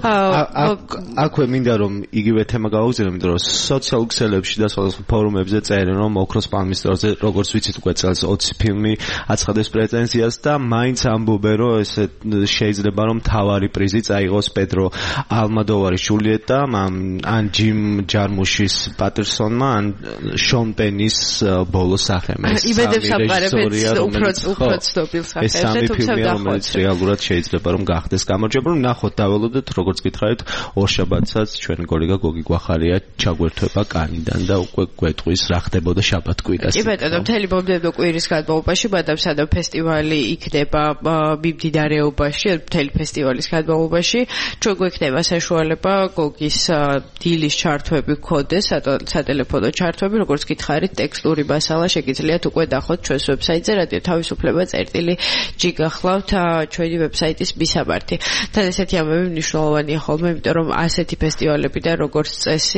აქვე მინდა რომ იგივე თემა გავუძინოთ, იმიტომ რომ სოციალურ ქსელებში და სხვადასხვა ფორუმებზე წერენ, რომ ოქროს პალმის ტორზე, როგორც ვიცით, უკვე წელს ოცი ფილმი აცხადეს პრეტენზიას და მაინც ამბობენ, რომ ესე შეიძლება რომ თავარი პრიზი წაიღოს პედრო ალმოდოვარის ჯულიეტამ, ან ჯიმ ჯარმუშის პატერსონმა, ან შონ პენის ბოლო სახემ. ეს იმედებს აპარებთ უფრო უფრო ცნობილ სახეებზე, თუმცა რომელიც რეალურად შეიძლება რომ გახდეს გამარჯვება, რომ ნახოთ დაველოდოთ, როგორც გითხარით, ორშაბათსაც ჩვენი კოლეგა გოგი გვახარია ჩაგვერთვება კანიდან და უკვე გვეტყვის რა ხდებოდა შაბათ-კვირას. კი ბატონო, მთელი მომდევნო კვირის განმავლობაში, მადამ-სადამ ფესტივალი იქნება მიმდინარეობაში, მთელი ფესტივალის განმავლობაში, ჩვენ გვექნება საშუალება გოგის დილის ჩართვები გქონდეს, სატელეფონო ჩართვები, როგორც გითხარით, ტექსტური მასალა შეგიძლიათ უკვე ნახოთ ჩვენს ვებსაიტზე რადიო თავისუფლება წერტილი ჯი გახლავთ ჩვენი ვებსაიტის მისამართი. თან ესეთი ამბები მნიშვნელოვანია ხოლმე, იმიტომ რომ ასეთი ფესტივალები და როგორც წესი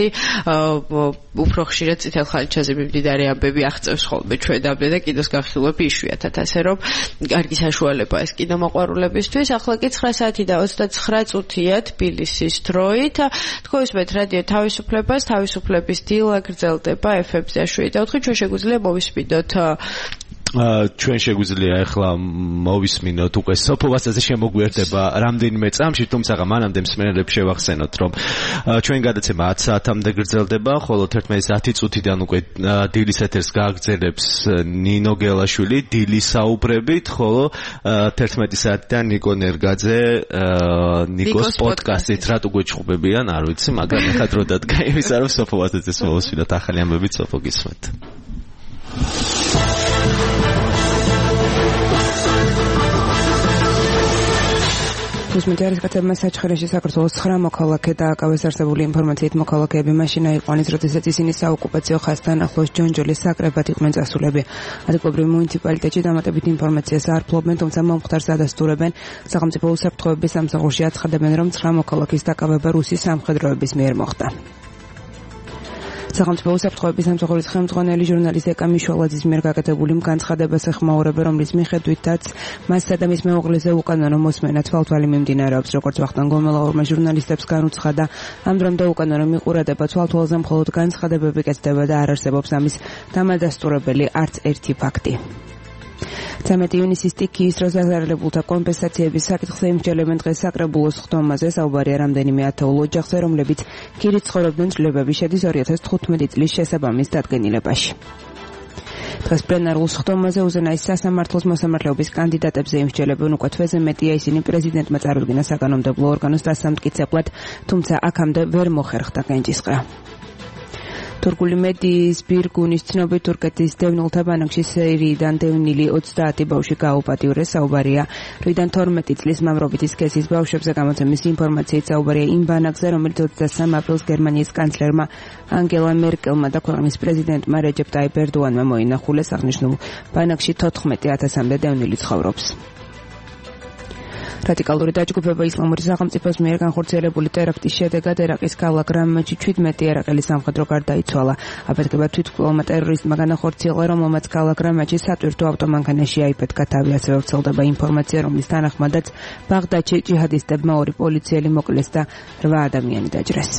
უფრო ხშირად წითელ ხალიჩაზე მიმდინარე ამბები აღწევს ხოლმე ჩვენამდე და კინოს გახსოვები იშვიათად, ასე რომ კარგი საშუალება ეს კინომოყვარულებისთვის. ახლა კი ცხრა საათი და ოცდაცხრა წუთია თბილისის დროით. თქვენსმეთ რადიო თავისუფლებას, თავისუფლების დილა გრძელდება ეფ ემ-ზე შვიდი და ოთხი. ჩვენ შეგვიძლია მოვისმინოთ ჩვენ შეგვიძლია ახლა მოვისმინოთ უკვე სოფოვასაზე შემოგვიერთება რამდენიმე წამში, თუმცა მანამდე მსმენელებს შევახსენოთ, რომ ჩვენი გადაცემა ათი საათამდე გრძელდება, ხოლო თერთმეტი საათი წუთიდან უკვე დილის ეთერს გააგრძელებს ნინო გელაშვილი დილის საუბრებით, ხოლო თერთმეტი საათიდან ნიკო ნერგაძე ნიკოს პოდკასტით. რატო გვეჭხუბებიან, არ ვიცი, მაგრამ ეხლა დრო დადგა იმის, რომ სოფოვასაზეც მოვისმინოთ ახალი ამბებით, სოფო გისმენთ. უსმენთ არის კეთებმა საჩხერეში საქართველოს ცხრა მოქალაქე დააკავეს. არსებული ინფორმაციით მოქალაქეები მაშინ აიყვანეს, როდესაც ისინი საოკუპაციო ხაზთან ახლოს ჯონჯოლის საკრებად იყვნენ წასულები. ადგილობრივ მუნიციპალიტეტში დამატებით ინფორმაციას არ ფლობენ, თუმცა მომხდარს ადასტურებენ. სახელმწიფო უსაფრთხოების სამსახურში აცხადებენ, რომ ცხრა მოქალაქის დაკავება რუსის სამხედროების მიერ მოხდა. სახელმწიფო უსაფრთხოების სამსახურის ხელმძღვანელი ჟურნალისტ ეკა მიშველაძის მიერ გაკეთებული განცხადებას ეხმაურება, რომლის მიხედვითაც მასსა და მის მეუღლეზე უკანონო მოსმენა თვალთვალი მიმდინარეობს. როგორც ვახტანგ გომელაურმა ჟურნალისტებს განუცხადა, ამ დრომდე უკანონო მიყურადება თვალთვალზე მხოლოდ განცხადებები კეთდება და არ არსებობს ამის დამადასტურებელი არც ერთი ფაქტი. ცამეტი ივნისის სტიქიის დროს დაზარალებულთა კომპენსაციების საკითხზე იმსჯელებენ დღეს საკრებულოს ხდომაზე. საუბარია რამდენიმე ათეულ ოჯახზე, რომლებიც ქირით ცხოვრობდნენ. ცვლილებები შედის ორი ათას თხუთმეტი წლის შესაბამის დადგენილებაში. დღეს პლენარულ ხდომაზე უზენაეს სასამართლოს მოსამართლეობის კანდიდატებზე იმსჯელებენ. უკვე თვეზე მეტია ისინი პრეზიდენტმა წარუდგინა საკანონმდებლო ორგანოს დასამტკიცებლად, თუმცა აქამდე ვერ მოხერხდა კენჭისყრა. თურქული მედიის ბირგუნის ცნობით თურქეთის დევნილთა ბანაკში სერიიდან დევნილი ოცდაათი ბავშვი გააუპატიურეს. საუბარია რვიდან თორმეტი წლის მამრობითი სქესის ბავშვებზე. გამოცემის ინფორმაციით საუბარია იმ ბანაკზე, რომელიც ოცდასამი აპრილს გერმანიის კანცლერმა ანგელა მერკელმა და ქვეყნის პრეზიდენტმა რეჯეპ ტაიპ ერდოანმა მოინახულეს. აღნიშნულ ბანაკში თოთხმეტი ათასამდე დევნილი ცხოვრობს. რადიკალური დაჯგუფება ისლამური სახელმწიფოს მიერ განხორციელებული ტერაქტის შედეგად ერაყის ქალაქ რამაჩი ჩვიდმეტი ერაყელი სამხედრო გარდაიცვალა. აფეთქება თვითმკვლელმა ტერორისტმა განახორციელა, რომელმაც ქალაქ რამაჩის სატვირთო ავტომანქანაში აიფეთქა თავი. ასევე ვრცელდება ინფორმაცია, რომლის თანახმადაც ბაღდადში ჯიჰადისტებმა ორი პოლიციელი მოკლეს და რვა ადამიანი დაჯრეს.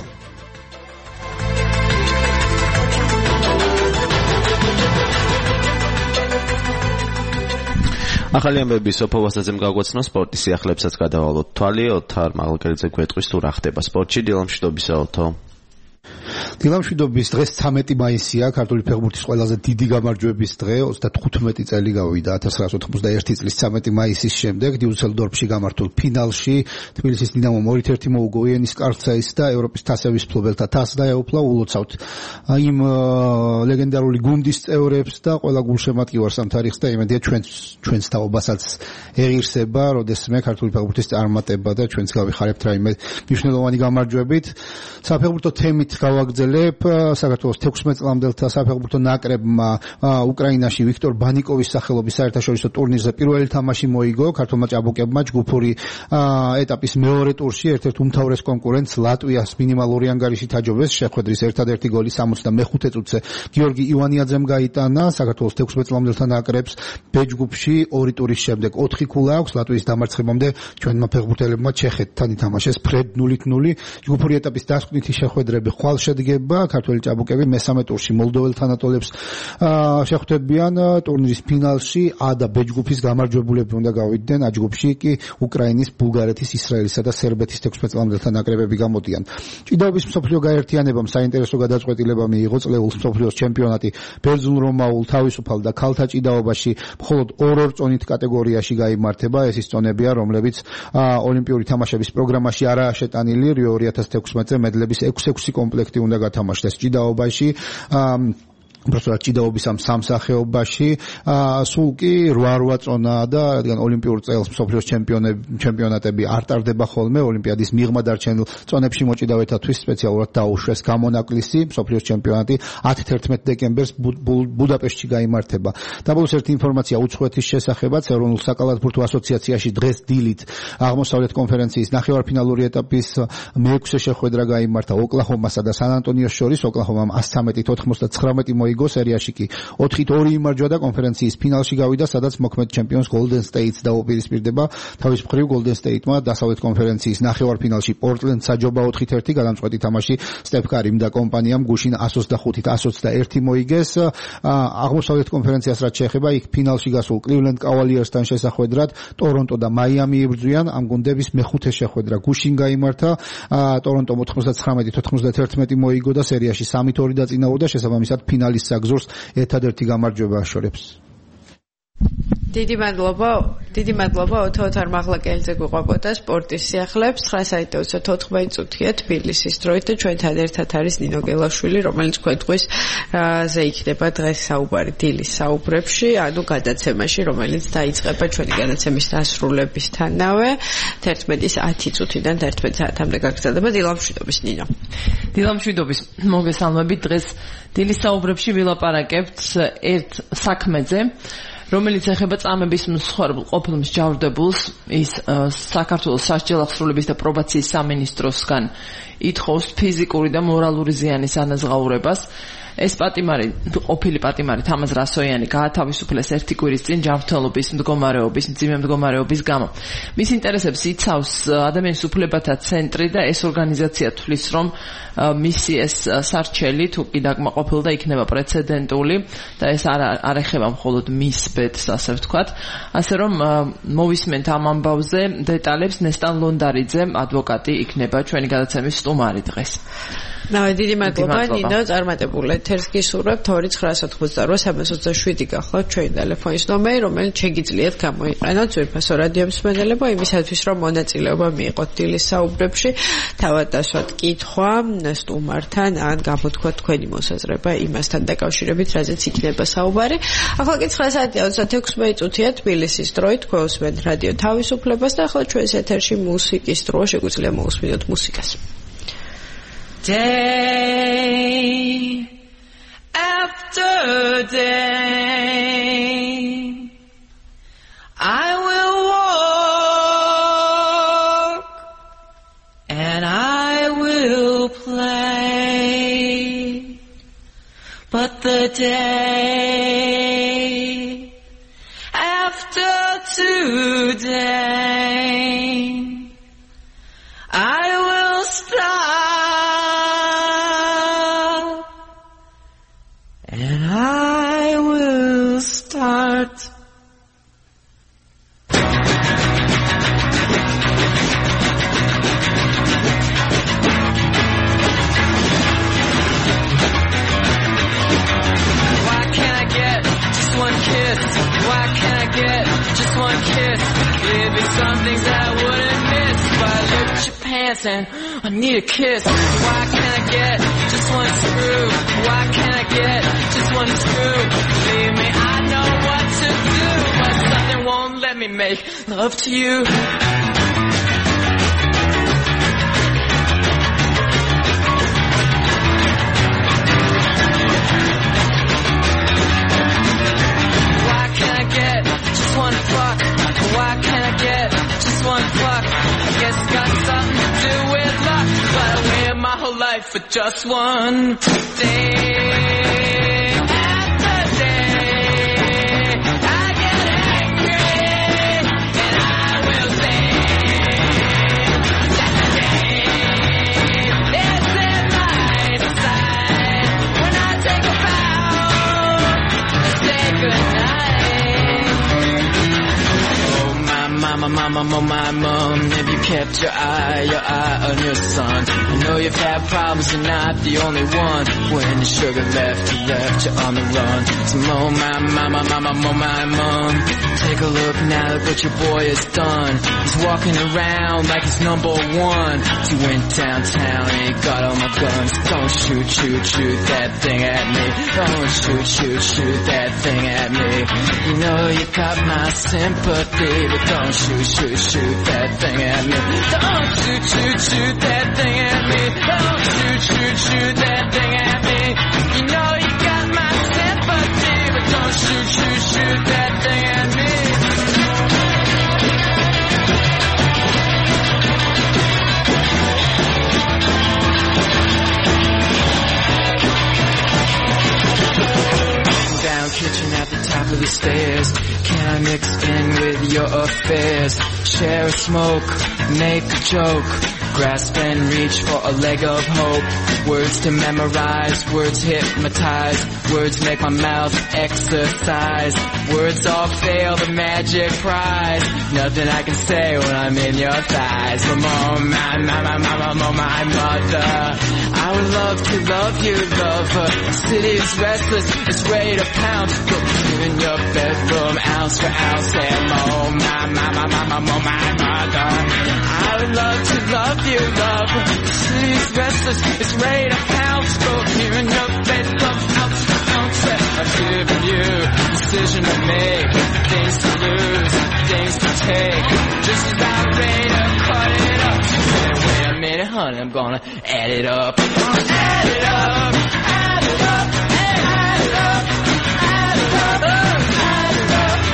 ახალი ამბები სოფო ვასაძემ გაგვაცნო სპორტის სიახლებსაც გადავალოთ თვალი. ოთარ მაღალკელიძე გვეტყვის თუ რა ხდება სპორტში. დილამშვიდობისა ოთო. დილამშვიდობის დღეს ცამეტი მაისია, ქართული ფეხბურთის ყველაზე დიდი გამარჯვების დღე. ოცდათხუთმეტი წელი გავიდა ათას ცხრაასი ოთხმოცდაერთი წლის ცამეტი მაისის შემდეგ დიუსელდორფში გამართულ ფინალში თბილისის დინამომ ორი ერთი მოუგო ვიენის კარცაის და ევროპის თასების მფლობელთა თასს დაეუფლა. ულოცავთ იმ ლეგენდარული გუნდის წევრებს და ყველა გულშემატკივარს ამ თარიღს და იმედია ჩვენს ჩვენს თაობასაც ეღირსება, როდესმე ქართული ფეხბურთის წარმატება და ჩვენც გავიხარებთ რაიმე მნიშვნელოვანი გამარჯვებით. საფეხბურთო თემით გავაგრძელებ. საქართველოს თექვსმეტ წლამდელთა საფეხბურთო ნაკრებმა უკრაინაში ვიქტორ ბანიკოვის სახელობის საერთაშორისო ტურნირზე პირველი თამაში მოიგო. ქართულმა ჭაბუკებმა ჯგუფური ეტაპის მეორე ტურში ერთ-ერთ უმთავრეს კონკურენტს ლატვიას მინიმალური ანგარიშით აჯობეს. შეხვედრის ერთადერთი გოლი სამოცდამეხუთე წუთზე გიორგი ივანიაძემ გაიტანა. საქართველოს თექვსმეტ წლამდელთა ნაკრებს ბ ჯგუფში ორი ტურის შემდეგ ოთხი ქულა აქვს. ლატვიის დამარცხებამდე ჩვენმა ფეხბურთელებმა ჩეხეთთან ითამაშეს ფრედ ნულით ნული. ჯგუფური ეტაპის დასკვნითი შეხვედრები ხვალ შედგება. ქართველი ჭაბუკები მესამე ტურში მოლდოველ თანატოლებს შეხვდებიან. ტურნირის ფინალში ა და ბ ჯგუფის გამარჯვებულები უნდა გავიდნენ. ა ჯგუფში კი უკრაინის, ბულგარეთის, ისრაელისა და სერბეთის თექვსმეტ წლამდელთა ნაკრებები გამოდიან. ჭიდაობის მსოფლიო გაერთიანებამ საინტერესო გადაწყვეტილება მიიღო წლეულ მსოფლიოს ჩემპიონატი ბერძნულ-რომაულ, თავისუფალ და ქალთა ჭიდაობაში მხოლოდ ორ-ორ წონით კატეგორიაში გაიმართება. ეს ის წონებია, რომლებიც ოლიმპიური თამაშების პროგრამაში არაა შეტანილი. რიო ორი ათას თექვსმეტზე მედლების ექვსი კომპლექტი უნდა გათამაშდეს ჭიდაობაში. უბრალოდ ჭიდაობის ამ სამსახეობაში სულ კი რვა-რვა წონაა და რადგან ოლიმპიურ წელს მსოფლიოს ჩემპიონატები არ ტარდება ხოლმე, ოლიმპიადის მიღმა დარჩენილ წონებში მოჭიდავეთათვის სპეციალურად დაუშვეს გამონაკლისი. მსოფლიოს ჩემპიონატი ათი თერთმეტი დეკემბერს ბუდაპეშტში გაიმართება. დაბოლოს ერთი ინფორმაცია უცხოეთის შესახებაც. ეროვნულ საკალათბურთო ასოციაციაში დღეს დილით აღმოსავლეთ კონფერენციის ნახევარფინალური ეტაპის მეექვსე შეხვედრა გაიმართა ოკლაჰომასა და სან ანტონიოს შორის. ოკლაჰომამ ასი ცხრამეტით ოთხმოცდათხრამეტი მოიგო. სერიაში კი ოთხით ორი იმარჯვა და კონფერენციის ფინალში გავიდა, სადაც მოქმედ ჩემპიონს Golden State-ს დაუპირისპირდება. თავის მხრივ Golden State-მა დასავლეთ კონფერენციის ნახევარფინალში პორტლენდს აჯობა ოთხით ერთი, გადამწყვეტი თამაში სტეფ კარიმ და კომპანიამ გუშინ ას ოცდახუთით ას ოცდაერთი მოიგეს. აღმოსავლეთ კონფერენციას რაც შეეხება, იქ ფინალში გასულ Cleveland Cavaliers-თან შესახვედრად ტორონტო და მაიამი იბრძვიან. ამ გუნდების მეხუთე შეხვედრა გუშინ გაიმართა. ტორონტომ ოთხმოცდათხრამეტით ოთხმოცდათერთმეტი მოიგო და სერიაში სამით ორი დაწინაურდა. შესაბამისად ფინალის საგზურს ერთადერთი გამარჯვება აშორებს. დიდი მადლობა, დიდი მადლობა ოთარ მაღლაკელიძე გვიყვებოდა სპორტის სიახლეებს. ცხრა საათი ოცდათოთხმეტი წუთია თბილისის დროით და ჩვენთან ერთად არის ნინო გელაშვილი, რომელიც ქვეტყვის ზე იქნება დღეს საუბარი დილის საუბრებში, ანუ გადაცემაში, რომელიც დაიწყება ჩვენი გადაცემის დასრულებისთანავე. თერთმეტის ათი წუთიდან თერთმეტ საათამდე გაგრძელდება. დილამშვიდობის ნინო. დილამშვიდობის. მოგესალმებით. დღეს დილის საუბრებში ვილაპარაკებთ ერთ საქმეზე, რომელიც ეხება წამების მსხვერპლ ყოფილ მსჯავრდებულს, ის საქართველოს სასჯელ აღსრულების და პრობაციის სამინისტროსგან ითხოვს ფიზიკური და მორალური ზიანის ანაზღაურებას. ეს პატიმარი, ყოფილი პატიმარი თამაზ რასოიანი გაათავისუფლეს ერთი კვირის წინ ჯანმრთელობის მდგომარეობის, მძიმე მდგომარეობის გამო. მის ინტერესებს იცავს ადამიანის უფლებათა ცენტრი და ეს ორგანიზაცია თვლის, რომ მისი ეს სარჩელი თუ კი დაკმაყოფილდა იქნება პრეცედენტული და ეს არ არ ეხება მხოლოდ მის ბედს, ასე ვთქვათ. ასე რომ მოვისმენთ ამ ამბავზე დეტალებს ნესტან ლონდარიძე, ადვოკატი იქნება ჩვენი გადაცემის სტუმარი დღეს. ნაი დიდი მადლობა ნინო, წარმატებულ ეთერს გისურვებთ. ორი ცხრა ოცდაოთხ სამას ოცდაშვიდი გახლავთ ჩვენი ტელეფონის ნომერი, რომელიც შეგიძლიათ გამოიყენოთ ძვირფასო რადიო მსმენელებო იმისათვის, რომ მონაწილეობა მიიღოთ დილის საუბრებში, თავად დასვათ კითხვა სტუმართან ან გამოთქვა თქვენი მოსაზრება იმასთან დაკავშირებით, რაზეც იქნება საუბარი. ახლა კი ცხრა საათი ოცდაექვსი წუთია თბილისის დროით, გვესმენთ რადიო თავისუფლებას და ახლა ჩვენს ეთერში მუსიკის დრო, შეგვიძლია მოусმინოთ მუსიკას. Day after day, I will walk and I will play, but the day after today, I will stop. And I will start. Why can't I get just one kiss? Why can't I get just one kiss? There'd be some things that I wouldn't miss if I lift your pants and I need a kiss. Why can't I get just one screw? Why can't I get just one screw? Believe me, I know what to do, but something won't let me make love to you. Why can't I get just one fuck? Why can't I get just one fuck? I guess it's got something to do with luck, but I waited my whole life for just one day. Mama, mama, my mom, have you kept your eye, your eye on your son? I know you've had problems, you're not the only one. When the sugar left, you left you on the run. So mo, my mama, mama, mo, my mom, take a look now at what your boy has done. He's walking around like he's number one. He went downtown and he got all my guns. Don't shoot, shoot, shoot that thing at me. Don't shoot, shoot, shoot that thing at me. You know you got my sympathy, but don't shoot, shoot, shoot that thing at me. Don't shoot, shoot, shoot that thing at me. Don't shoot, shoot, shoot that thing at me. You know you got my sympathy, but don't shoot, shoot, shoot that thing at me. Down kitchen at the top of the stairs. Can I mix in with your affairs? Share a smoke, make a joke, grasp and reach for a leg of hope. Words to memorize, words hypnotize, words make my mouth exercise. Words all fail the magic prize. Nothing I can say when I'm in your thighs. Mama, my, my, my, my, my, my mother, I would love to love you, lover. The city is restless, it's ready to pounce. Put you in your bedroom, ounce for ounce. Hey, oh, my, my, my, my, my, my, my mother, I would love to love you, lover. The city is restless, it's ready to pounce. Put you in your bedroom, ounce for ounce. I've given you decision to make, things to lose, things to take. Just about ready to cut it up. Wait, wait a minute, honey, I'm gonna add it up. I'm gonna add it up, add it up, add it up, add it up, add it up.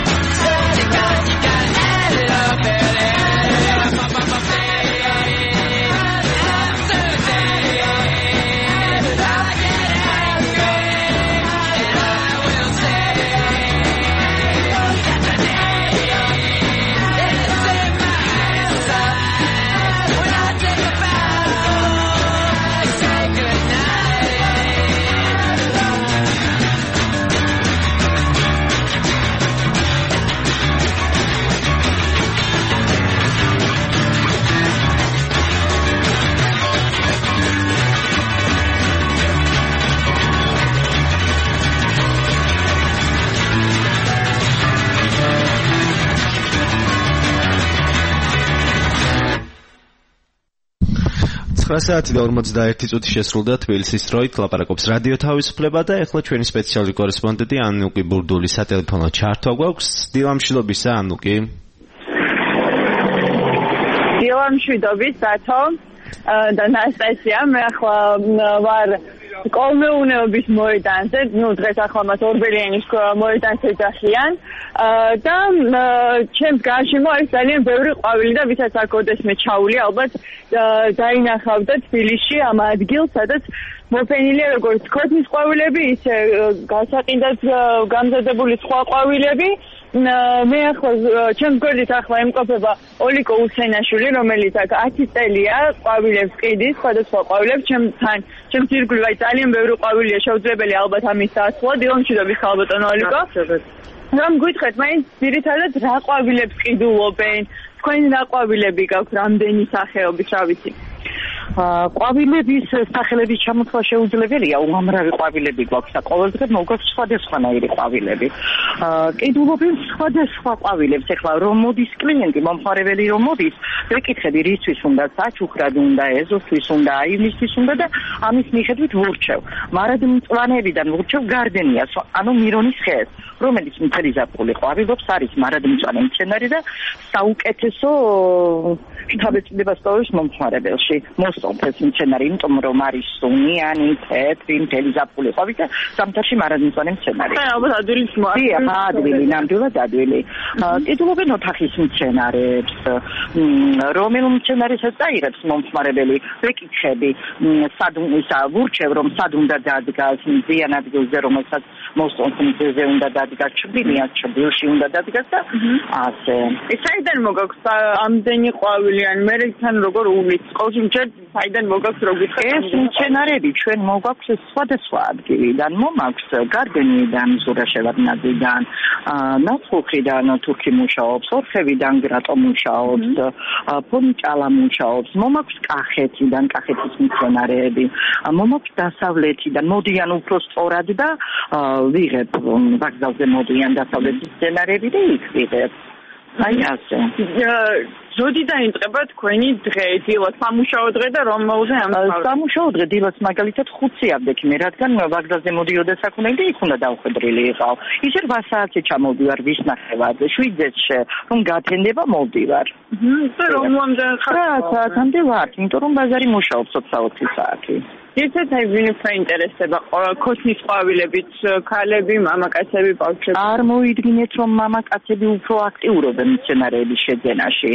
ცხრა საათი და ორმოცდაერთი წუთი შესრულდა თბილისის დროით, ლაპარაკობს რადიო თავისუფლება და ახლა ჩვენი სპეციალური კორესპონდენტი ანუკი ბურდული სატელეფონო ჩართვა გვაქვს. დილამშვიდობისა ანუკი. დილამშვიდობის დათო და ნასტასია, მე ახლა ვარ კოლმეუნეობის მოედანზე, ну დღეს ახლა მას ორბელიანის მოედანზე დახიან და ჩემს გარშემო არის ძალიან ბევრი ყვავილი და ვისაც აქ ოდესმე ჩაული ალბათ დაინახავდა თბილისში ამ ადგილს, სადაც მოფენილია როგორც ქოთნის ყვავილები, ისე გასაყიდად გამზადებული სხვა ყვავილები. მე ახლა ჩემს გვერდით ახლა იმყოფება ოლიკო უსენაშვილი, რომელიც აქ ათი წელია ყვავილებს ყიდის, სხვადასხვა ყვავილებს ჩემთან, ჩემს ირგვლივ აი ძალიან ბევრი ყვავილია, შეუძლებელი ალბათ ამის დასწვლა. დილამშვიდობის ხალბატონო ოლიკო. რომ გითხრათ, მაინც ძირითადად რა ყვავილებს ყიდულობენ? თქვენ რა ყვავილები გაქვთ, რამდენი სახეობის, რა ვიცი? ყვავილების სახელების ჩამოთვლა შეუძლებელია, უამრავი ყვავილები გვაქვს და ყოველდღე მოგაქვს სხვადასხვანაირი ყვავილები. ყიდულობენ სხვადასხვა ყვავილებს. ეხლა რომ მოდის კლიენტი, მომხმარებელი რომ მოდის, ვეკითხები რისთვის უნდა, საჩუქრად უნდა, ეზოსთვის უნდა, აივნისთვის უნდა და ამის მიხედვით ვურჩევ. მარადმწვანეებიდან ვურჩევ გარდენიას, ანუ მირონის ხეს, რომელიც მთელი ზაფხული ყვავილობს, არის მარადმწვანე მცენარე და საუკეთესო შთაბეჭდილებას ტოვებს მომხმარებელში. მოსწონთ ეს მცენარე, იმიტომ რომ არის სუნიანი, თეთრი, მთელი ზაფხული ყვავით და ზამთარში მარადმწვანე მცენარე. აი, ალბათ ადვილის მოა. დიახ, ადვილი, ნამდვილად ადვილი. ყიდულობენ ოთახის მცენარებს, რომელ მცენარესაც წაიღებს მომხმარებელი, ვეკითხები, სად ისა ვურჩევ რომ სად უნდა დადგას, მზიან ადგილზე, რომელსაც მოსწონთ მზეზე უნდა დადგას, ჩრდილიან ჩრდილში უნდა დადგას და ასე. საიდან მოგაქვს ამდენი ყვავილი, ან მე თან როგორ უვლის? ყოველში მჯერ საიდან მოგაქვს რო გითხრათ? ეს მცენარები ჩვენ მოგაქვს სხვადასხვა ადგილიდან, მომაქვს გარდენიდან, ზურაშევარნაძიდან, ნაცხოვრიდან თურქი მუშაობს, ორხევიდან გრატო მუშაობს, ფონჭალა მუშაობს, მომაქვს კახეთიდან, კახეთის მცენარეები, მომაქვს დასავლეთიდან, მოდიან უფრო სწორად და ვიღებ ვაგზალზე მოდიან დასავლეთის მცენარეები და იქ ვიღებ. აი ასე. ზოდი დაინწყება თქვენი დღე, დილად სამუშაო დღე და რომ მოუზე ამ სამუშაო დღე დილად მაგალითად ხუთი ავდექი მე, რადგან ვაგზალზე მოდიოდა საქონელი და იქ უნდა დავხვედრილი იყავ. ისე რვა საათზე ჩამოვდივარ ვის ნახევარ, შვიდზე რომ გათენდება მოვდივარ. და რომ ამდენ ხარ? საათამდე ვარ, იმიტომ რომ ბაზარი მუშაობს ოცდაოთხი საათი. ერთად აი ვინ უფრო ინტერესდება ქოთნის ყვავილებით, ქალები, მამაკაცები, ბავშვები? არ მოიდგინეთ რომ მამაკაცები უფრო აქტიურობენ მცენარეების შეძენაში.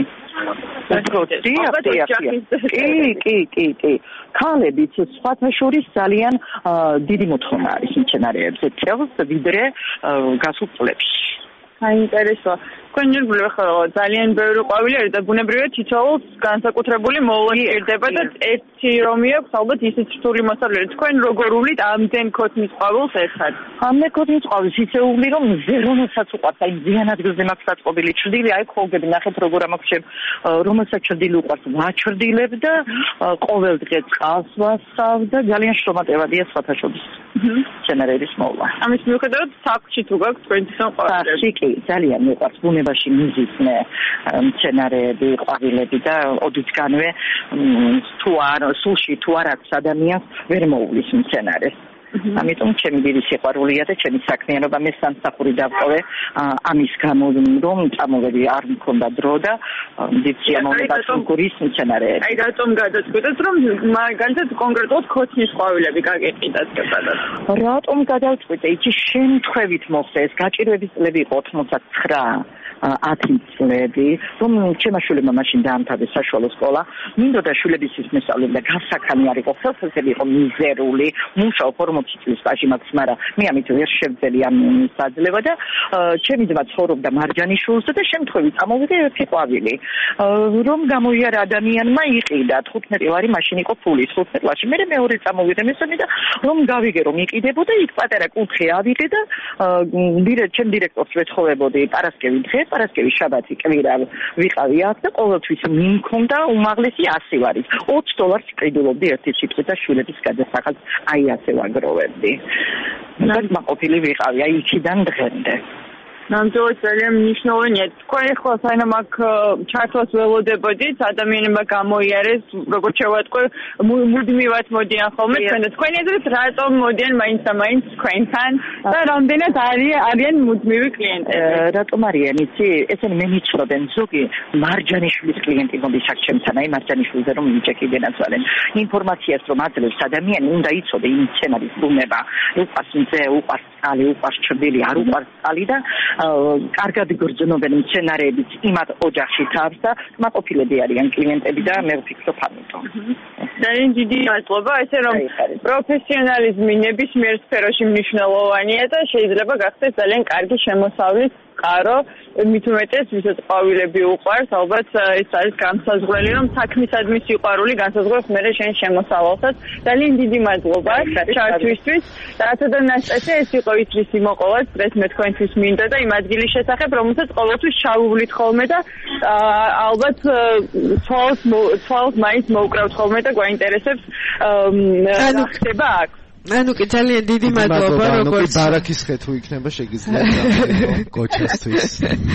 კი, კი, კი, კი. ქალებიც სხვათა შორის ძალიან დიდი მოთხოვნა არის მცენარეებზე, თელს ვიდრე გასულ წლებში. საინტერესოა. თქვენ ირგვლივ ახლა ძალიან ბევრი ყვავილი არის და ბუნებრივია თითოეულს განსაკუთრებული მოვლენი ერდება და ერთი რომი აქვს ალბათ ისიც რთული მოსავლელი. თქვენ როგორ უვლით ამდენ ქოთნის ყვავილს ერთად? ამდენ ქოთნის ყვავილს ისე უვლი რომ ზერონასაც უყვარს, აი ზიან ადგილზე მაქვს დაწყობილი ჩრდილი, აი ხოლგები ნახეთ როგორ ამაქვს, რომელსაც ჩრდილი უყვარს ვაჩრდილებ და ყოველ დღე წყალს ვასხავ და ძალიან შრომატევადია სხვათა შორის მცენარეების მოვლა. ამის მიუხედავად საქმეში თუ გაქვთ თქვენთვის ყვავილები? კი, ძალიან მიყვარს ბუნებაში მიზისმე მცენარეები, ყვავილები და ოდითგანვე თუ არ სულში თუ არ აქვს ადამიანს ვერ მოუვლის მცენარეს. ამიტომ ჩემი დიდი სიყვარულია და ჩემი საქმიანობა მე სამსახური დავყოვე ამის გამო რომ წამოვედი არ მქონდა დრო და დიდ სიამოვნებას მქურის მცენარეები. აი რატომ გადაწყვეტეთ რომ მაგალითად კონკრეტულად ქოთნის ყვავილები გაგეყიდათ კეპადად? რატომ გადავწყვიტე? იცი შემთხვევით მოხდა ეს გაჭირვების წლები იყო ოცდათვრამეტი ათი წლები, რომ ჩემმა შვილებმა მაშინ დაამთავრეს საშუალო სკოლა, მინდოდა შვილებისთვის მესწავლები და გასახანი არ იყო, ხელსაწყები იყო მიზერული, მუშაობ ორმოცი წლის სტაჟი მაქვს, მაგრამ მე ამით ვერ შევძელი ამ საძლევა და ჩემი ძმა ცხოვრობდა მარჯანიშვილზე და შემთხვევით წამოვიდე ერთი ყვავილი, რომ გამოიარა ადამიანმა იყიდა თხუთმეტი ლარი, მაშინ იყო ფული თხუთმეტი ლარში, მე მეორე წამოვიდე მესამე და რომ გავიგე რომ იყიდებოდა, იქ პატარა კუთხე ავიღე და ჩემ დირექტორს ვეთხოვებოდი პარასკევი დღე, პარასკევი, შაბათი, კვირა ვიყავი აქ და ყოველთვის მიმქონდა უმაღლესი ასი ლარის. ოცი დოლარს ყიდულობდი ერთი სიტყვით და შვილების გადასახადს აი ასე ვაგროვებდი. მაგ მაყოფილი ვიყავი, აი იქიდან დღემდე. ნამდვილად ძალიან მნიშვნელოვანია. თქვენ ახლა საინამ აქ ჩართვას ველოდებოდით, ადამიანებმა გამოიარეს, როგორც შევატყვე, მუდმივად მოდიან ხოლმე თქვენ. თქვენი აზრით, რატომ მოდიან მაინც და მაინც თქვენთან და რამდენად არიან მუდმივი კლიენტები? რატომ არიან იცი? ესენი მე მიცხრობენ ზოგი მარჯანიშვილის კლიენტი მოდის აქ ჩემთან, აი მარჯანიშვილზე რომ მიჭეკი გენაცვალენ. ინფორმაციას რომ აძლევს ადამიანი, უნდა იცოდე იმ სცენარის ბუნება. უყვარს მზე, უყვარს წყალი, უყვარს ჩრდილი, არ უყვარს წყალი და კარგად გრძნობენ სცენარებიც იმათ ოჯახში თავს და კმაყოფილები არიან კლიენტები და მე ვფიქრობ ამიტომ. ძალიან დიდი მადლობა, ესე რომ პროფესიონალიზმი ნებისმიერ სფეროში მნიშვნელოვანია და შეიძლება გახდეს ძალიან კარგი შემოსავლის წყარო, მით უმეტეს ვისაც ყვავილები უყვარს, ალბათ ეს არის განსაზღვრელი, რომ საქმისადმი სიყვარული განსაზღვრავს მე შენ შემოსავალსაც. ძალიან დიდი მადლობა ჩართვისთვის. რათა და ნასტასია, ეს იყო ითრის იმოყოლად, დღეს მე თქვენთვის მინდა და იმ ადგილის შესახებ, რომელსაც ყოველთვის ჩავუვლით ხოლმე და ალბათ თვალს მაინც მოვკრავთ ხოლმე და გვაინტერესებს რა ხდება აქ. ანუ კი ძალიან დიდი მადლობა როგორც ბარაქის ხე თუ იქნება შეგიძლიათ გოჩასთვის.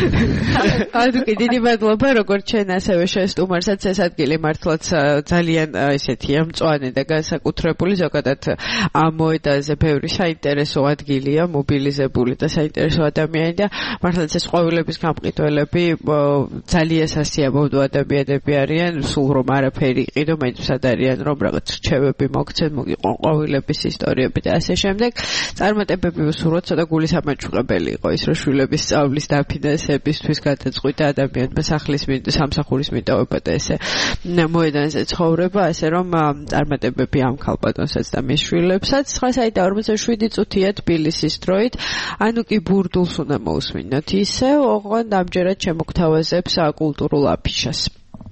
ანუ კი დიდი მადლობა როგორც ჩვენ ასევე შეესტუმარსაც ეს ადგილი მართლაც ძალიან ესეთია მწვანე და განსაკუთრებული ზოგადად ამ მოედანზე ბევრი საინტერესო ადგილია მობილიზებული და საინტერესო ადამიანი და მართლაც ეს ყვავილების გამყიდველები ძალიან სასიამოვნო ადამიანები არიან სულ რომ არაფერი იყიდო მაინც მზად არიან რომ რაღაც რჩევები მოგცენ მოგიყვან ყვავილების ისტორიები და ასე შემდეგ. წარმატებები ვუსურვოთ, ცოტა გულისამაჯუყებელი იყო ის, რომ შვილების სწავლის დაფინანსებისთვის გადაწყვიტა ადამიანმა სახლის სამსახურის მიტოვება და ესე მოედანზე ცხოვრება, ასე რომ წარმატებები ამ ქალბატონსაც და მის შვილებსაც. ცხრა საათი ორმოცდაშვიდი წუთია თბილისის დროით. ანუ კი ბურდულს უნდა მოусმინოთ ისე, ოღონდ ამჯერად შემოგთავაზებს კულტურულ აფიშას.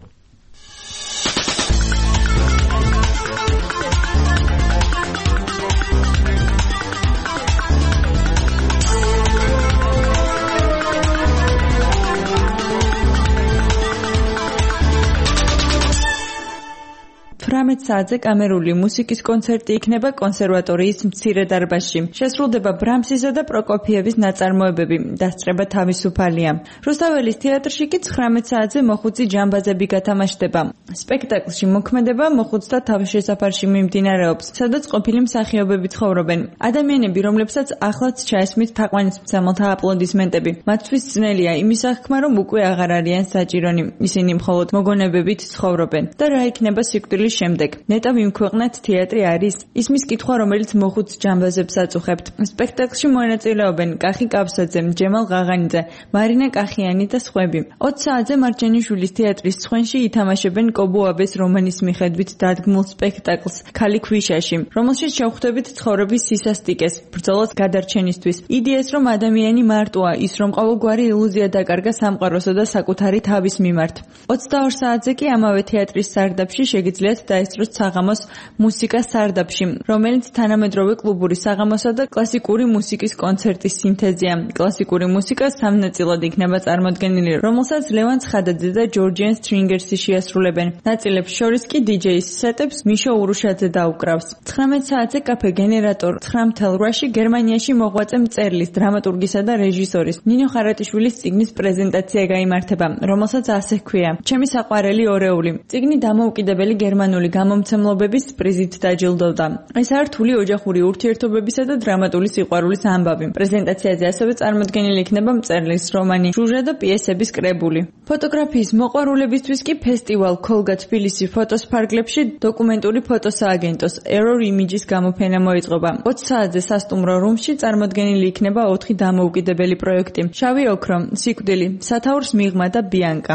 თვრამეტ საათზე კამერული მუსიკის კონცერტი იქნება კონსერვატორიის მცირე დარბაზში. შესრულდება ბრამსისა და პროკოფიევის ნაწარმოებები. დასწრება თავისუფალია. რუსთაველის თეატრში კი ცხრამეტ საათზე მოხუცი ჯამბაზები გათამაშდება. სპექტაკლში მოქმედება მოხუცთა თავშესაფარში მიმდინარეობს, სადაც ყოფილი მსახიობები ცხოვრობენ. ადამიანები, რომლებსაც ახლაც ჩაესმით თაყვანისმცემელთა აპლოდისმენტები. მათთვის ძნელია იმის აღქმა, რომ უკვე აღარ არიან საჭირონი. ისინი მხოლოდ მოგონებებით ცხოვრობენ და რა იქნება სიკვდილის შემდეგ. ნეტა ვიმქვეყნათ თეატრი არის ისმის კითხვა, რომელიც მოხუც ჯამბაზებს აწუხებთ. სპექტაკლში მონაწილეობენ კახი კავსაძე, ჯემალ ღაღანიძე, მარინა კახიანი და სხვები. ოცი საათზე მარჯანიშვილის თეატრის ცხენში ითამაშებენ კობუაბეს რომანის მიხედვით დადგმულ სპექტაკლს ქალი ქვიშაში, რომელშიც შევხვდებით ცხოვრების სისასტიკეს, ბრძოლას გადარჩენისთვის. იდეას, რომ ადამიანი მარტოა, ის რომ ყოველგვარი ილუზია დაკარგა სამყაროსა და საკუთარი თავის მიმართ. ოცდაორ საათზე კი ამავე თეატრის სარდაფში შეგიძლიათ დაესწროთ საღამოს მუსიკა სარდაფში, რომელიც თანამედროვე კლუბური საღამოსა და კლასიკური მუსიკის კონცერტის სინთეზია. კლასიკური მუსიკა სამ ნაწილად იქნება წარმოდგენილი, რომელსაც ლევან ცხადაძე და ჯორჯიან სტრინგერსი შეასრულებენ. ნაწილებს შორის კი დიჯეის სეტებს მიშო ურუშაძე დაუკრავს. ცხრამეტ საათზე კაფე გენერატორ ცხრა ათი რვაში გერმანიაში მოღვაწე მწერლის, დრამატურგისა და რეჟისორის ნინო ხარატიშვილის წიგნის პრეზენტაცია გაიმართება, რომელსაც ასე ჰქვია: ჩემი საყვარელი ორეული. წიგნი დამოუკიდებელი გერმანული გამომცემლობების პრიზით დაჯილდოვდა. ეს არ რთული ოჯახური ურთიერთობებისა და დრამატული სიყვარულის ამბავი. პრეზენტაციაზე ასევე წარმოდგენილი იქნება მწერლის რომანი, ჟუჟა და პიესების კრებული. ფოტოგრაფიის მოყვარულებისთვის კი ფესტივალ ქოლგა თბილისი ფოტოს ფარგლებში დოკუმენტური ფოტოსააგენტოს Error Images გამოფენა მოიწყობა. ოცი საათზე სასტუმრო რუმში წარმოდგენილი იქნება ოთხი დამოუკიდებელი პროექტი: შავი ოქრო, სიკვდილი, სათაურს მიღმა და ბიანკა.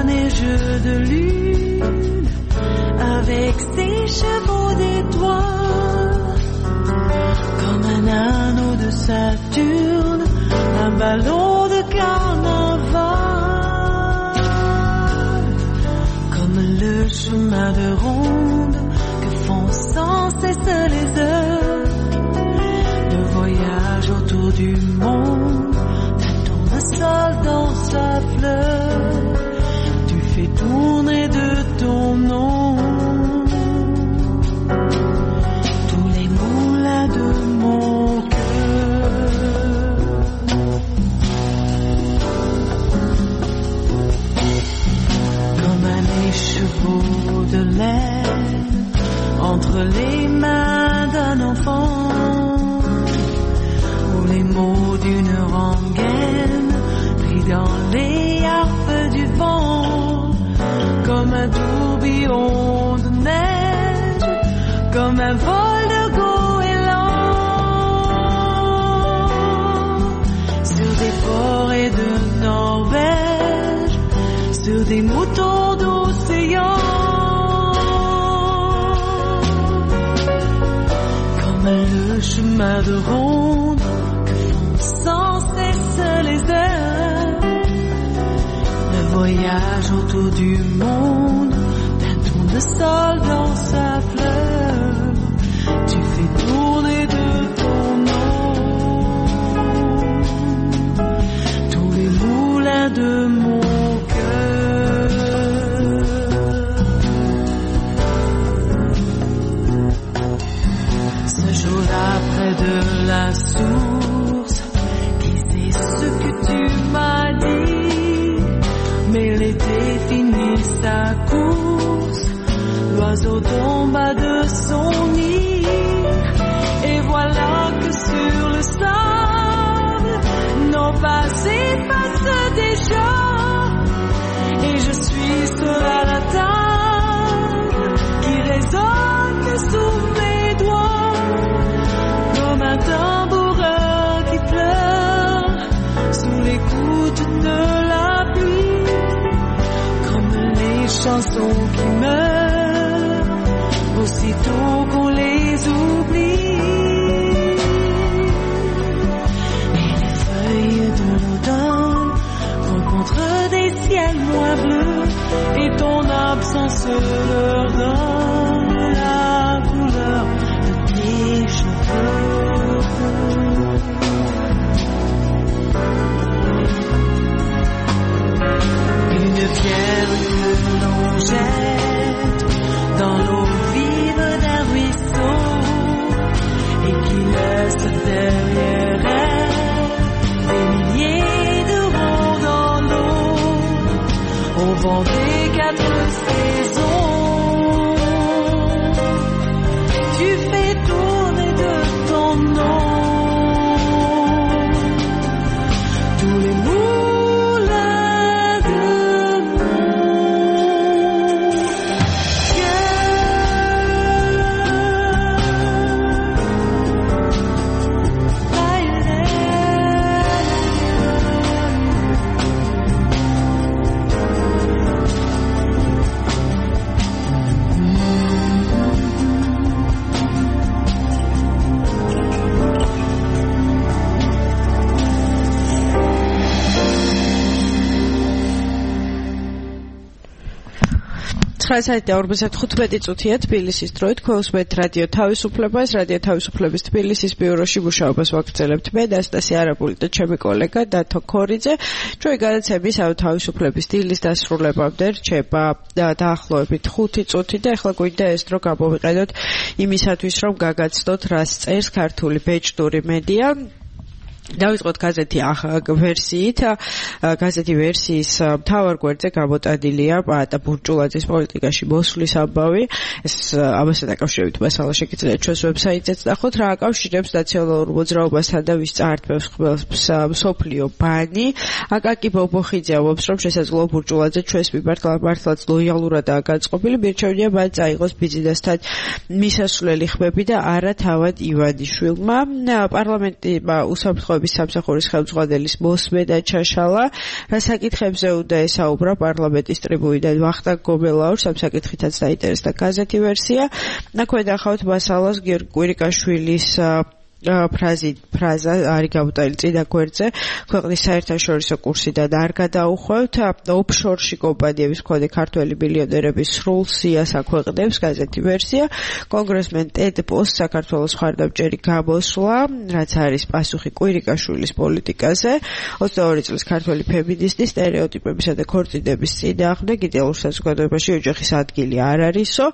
un neige de lune avec ses chevaux d'étoiles, comme un anneau de Saturne, un ballon de carnaval, comme le chemin de ronde que font sans cesse les heures, le voyage autour du monde d'un tournesol dans sa fleur, tu fais tourner de ton nom tous les moulins de mon cœur. Comme un écheveau de laine entre les mains d'un enfant, ou les mots d'une rengaine pris dans les harpes du vent, comme un tourbillon de neige, comme un vol de goéland, sur des forêts de Norvège, sur des moutons d'océan, comme le chemin de ronde que font sans cesse les heures, le voyage autour du monde d'un tournesol dans sa fleur, tu fais tourner de ton nom tous les moulins de mon près de la source, qui sait ce que tu m'as dit, mais l'été finit sa course, l'oiseau tombe de son nid, et voilà que sur le sable, nos pas s'effacent déjà, et je suis seul à la table, qui résonne sous mes doigts, comme un tambourin qui pleure sous l'écoute de la pluie, comme les chansons qui meurent aussitôt qu'on les oublie, et les feuilles de l'automne rencontrent des ciels moins bleus, et ton absence leur donne la couleur de tes cheveux. Une pierre que l'on jette dans l'eau vive d'un ruisseau et qui laisse derrière elle des milliers de ronds dans l'eau, au vent des quatre saisons, tu fais tourner de ton nom tous les moulins de ცხრა ორმოცდახუთმეტი წუთია თბილისის დროით, ქოსმეთ რადიო თავისუფლებას, რადიო თავისუფლების თბილისის ბიუროში მუშაობას ვაგრძელებთ. მე ნასტასია არაბული და ჩემი კოლეგა დათო ქორიძე. ჩვენი გადაცემის ამ თავისუფლების დილის დასრულებამდე რჩება დაახლოებით ხუთი წუთი და ახლა გვინდა ეს დრო გამოვიყენოთ იმისათვის, რომ გაგაცნოთ, რას წერს ქართული ბეჭდური მედია. დავიწყოთ გაზეთი ვერსიით. გაზეთი ვერსიის მთავარ გვერდზე გამოტანილია პაატა ბურჭულაძის პოლიტიკაში მოსვლის ამბავი. ეს ამასთან დაკავშირებით მასალა შეგიძლიათ ჩვენს ვებსაიტზეც ნახოთ, რა აკავშირებს ნაციონალურ მოძრაობასთან და ვის წაართმევს მსოფლიო ბანი. აკაკი ბობოხიძე ამბობს, რომ შესაძლოა ბურჭულაძე ჩვენს მიმართ მართლაც ლოიალურადაა განწყობილი, მირჩევნია მან წაიღოს ბიზნესთან მისასვლელი ხმები და არა თავად ივანიშვილმა. პარლამენტმა უსაფრთხოების თავისუფლების სამსახურის ხელმძღვანელის მოსმე და ჩაშალა. რა საკითხებზე უნდა ესაუბრა პარლამენტის ტრიბუნიდან ვახტანგ გომელაურს, ამ საკითხითაც დაინტერესდა გაზეთი ვერსია. აქვე ნახავთ მასალას გიორგი კვირიკაშვილის ფრაზი ფრაზა არის გამოტანილი წინა გვერდზე. ქვეყნის საერთაშორისო კურსიდან არ გადაუხვევთ. ოფშორში კომპანიების მქონე ქართველი მილიონერების სრულ სიას აქვეყნებს გაზეთი ვერსია. კონგრესმენ ტედ პოს საქართველოს მხარდამჭერი გამოსვლა, რაც არის პასუხი კვირიკაშვილის პოლიტიკაზე. ოცდაორი წლის ქართველი ფემინისტი სტერეოტიპებისა და ქორწინების წინააღმდეგ იდეალურ საზოგადოებაში ოჯახის ადგილი არ არისო.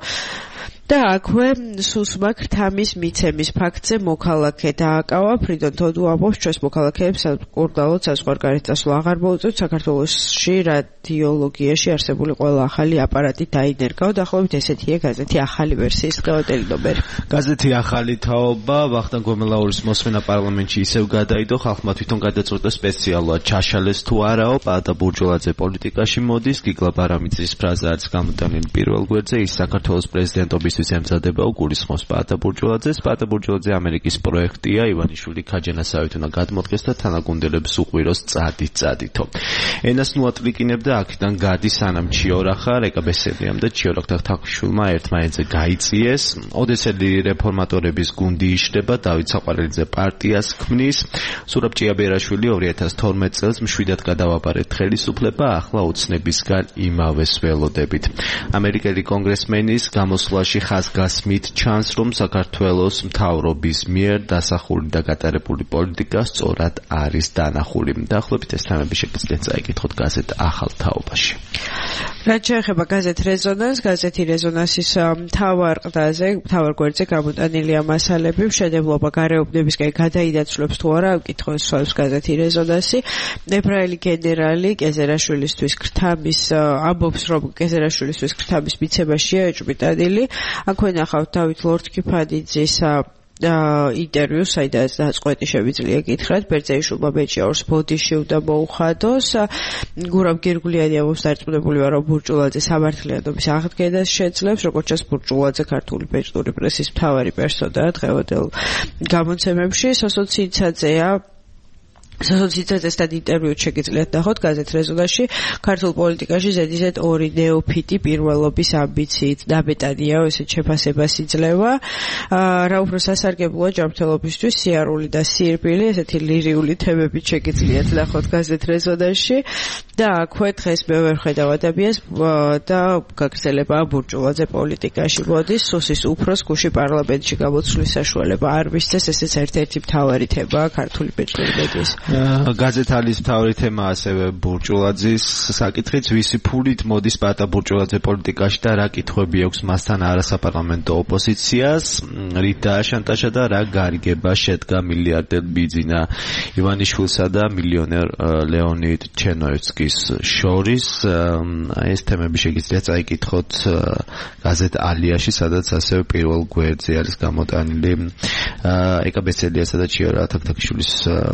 და აქვე სუსმა ქრთამის მიცემის ფაქტზე მოქალაქე დააკავა. ფრიდონ თოდუ ამბობს, ჩვენს მოქალაქეებს კურდალოდ საზღვარგარეთ წასვლა აღარ მოუწევთ. საქართველოში რადიოლოგიაში არსებული ყველა ახალი აპარატი დაინერგა. დაახლოებით ესეთია გაზეთი ახალი ვერსიის დღევანდელი ნომერი. გაზეთი ახალი თაობა ვახტანგ გომელაურის მოსმენა პარლამენტში ისევ გადაიდო. ხალხმა თვითონ გადაწყვიტა სპეციალურად ჩაშალეს თუ არაო. პაატა ბურჯულაძე პოლიტიკაში მოდის. გიგლა ბარამიძის ფრაზა არის გამოტანილი პირველ გვერდზე. ის საქართველოს პრეზიდენტობის ემზადება უგულისხმობს პაატა ბურჯულაძეს. პაატა ბურჯულაძე ამერიკის პროექტია. ივანიშვილი ქაჯანასავით უნდა გადმოდგეს და თანაგუნდელებს უყვიროს წადით წადითო. ენას ნუატლიკინებდა აქედან გადის სანამ ჩიორახა რეკაბესელიამ და ჩიორახთა თაქვიშვილმა ერთმანეთზე გაიწიეს. ოდესელი რეფორმატორების გუნდი იშლება. დავით საყვარელიძე პარტიას ქმნის. სურაბ ჭიაბერაშვილი ორი ათას თორმეტ წელს მშვიდად გადავაბარეთ ხელისუფლება. ახლა უცნებისგან იმავეს ველოდებით. ამერიკელი კონგრესმენის გამოსვლაში ხაზგასმით ჩანს, რომ საქართველოს მთავრობის მიერ დასახული და გატარებული პოლიტიკა სწორად არის დანახული. დაახლოებით ეს თემები შეგიძლიათ წაიკითხოთ გაზეთ ახალ თაობაში. რაც შეეხება გაზეთ რეზონანს, გაზეთი რეზონანსის მთავარ ყდაზე, მთავარ გვერდზე გამოტანილია მასალები, მშენებლობა გარეუბნებისკენ გადაინაცვლებს თუ არა, აკითხავს სხვას გაზეთი რეზონანსი. ებრაელი გენერალი კეზერაშვილისთვის ქრთამის ამბობს, რომ კეზერაშვილისთვის ქრთამის მიცემაშია ეჭვმიტანილი. აქვე ნახავთ დავით ლორთქიფანიძის ინტერვიუ, საიდანაც დაწყვეტი შემიძლია გითხრათ. ბერძეიშვილმა მეჭიაურს ბოდიში უნდა მოუხადოს. გურამ გირგულიანი ამბობს, დარწმუნებული ვარ, რომ ბურჯულაძე სამართლიანობის აღდგენას შეძლებს. როგორც ჩანს, ბურჯულაძე ქართული ბეჭდური პრესის მთავარი პერსონაა დღევანდელ გამოცემებში. სოსო ცინცაძეა სოციალისტებთან ინტერვიუში შეგიძლიათ ნახოთ გაზეთ რეზონანსში. ქართულ პოლიტიკაში ზედიზედ ორი ნეოფიტი პირველობის ამბიციით დაბეტანია, ესეთ შეფასებას იძლევა. რა უფრო სასარგებლოა ჯანმრთელობისთვის სიარული და სირბილი, ესეთი ლირიული თემებით შეგიძლიათ ნახოთ გაზეთ რეზონანსში. და აქვე დღეს მე ვერ ხედავ ადამიანს და გაგრძელება ბურჯულაძე პოლიტიკაში მოდის. სუსის უფროს გუში პარლამენტში გამოცვლის საშუალება არ მისცეს, ესეც ერთ-ერთი მთავარი თემაა ქართული ბეჭდური მედიის. გაზეთალის მთავარი თემა ასევე ბურჯულაძის საკითხიც, ვისი ფულით მოდის პაატა ბურჯულაძე პოლიტიკაში და რა კითხვები აქვს მასთან არასაპარლამენტო ოპოზიციას, რით დააშანტაჟა და რა გარიგება შედგა მილიარდერ ბიძინა ივანიშვილსა და მილიონერ ლეონიდ ჩერნოევსკის შორის. ეს თემები შეგიძლიათ წაიკითხოთ გაზეთ ალიაში, სადაც ასევე პირველ გვერდზე არის გამოტანილი ეკაბესელიასა და ჩიორა თაქთაქიშვილის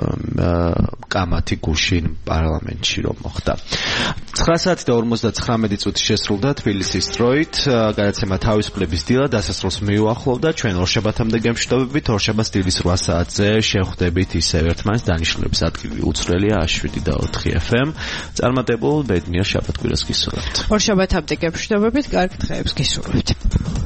კამათი გუშინ პარლამენტში რომ მოხდა. ცხრა საათი და ორმოცდათხრამეტი წუთი შესრულდა თბილისის დროით. გადაცემა თავისუფლების დილა დასასრულს მიუახლოვდა. ჩვენ ორშაბათამდე გემშვიდობებით. ორშაბათს დილის რვა საათზე შევხვდებით ისევ ერთმანეთს. დანიშნულების ადგილი უცვლელია შვიდი და ოთხი ეფ ემ. წარმატებულ ბედნიერ შაბათ-კვირას გისურვებთ. ორშაბათამდე გემშვიდობებით. კარგ დღეებს გისურვებთ.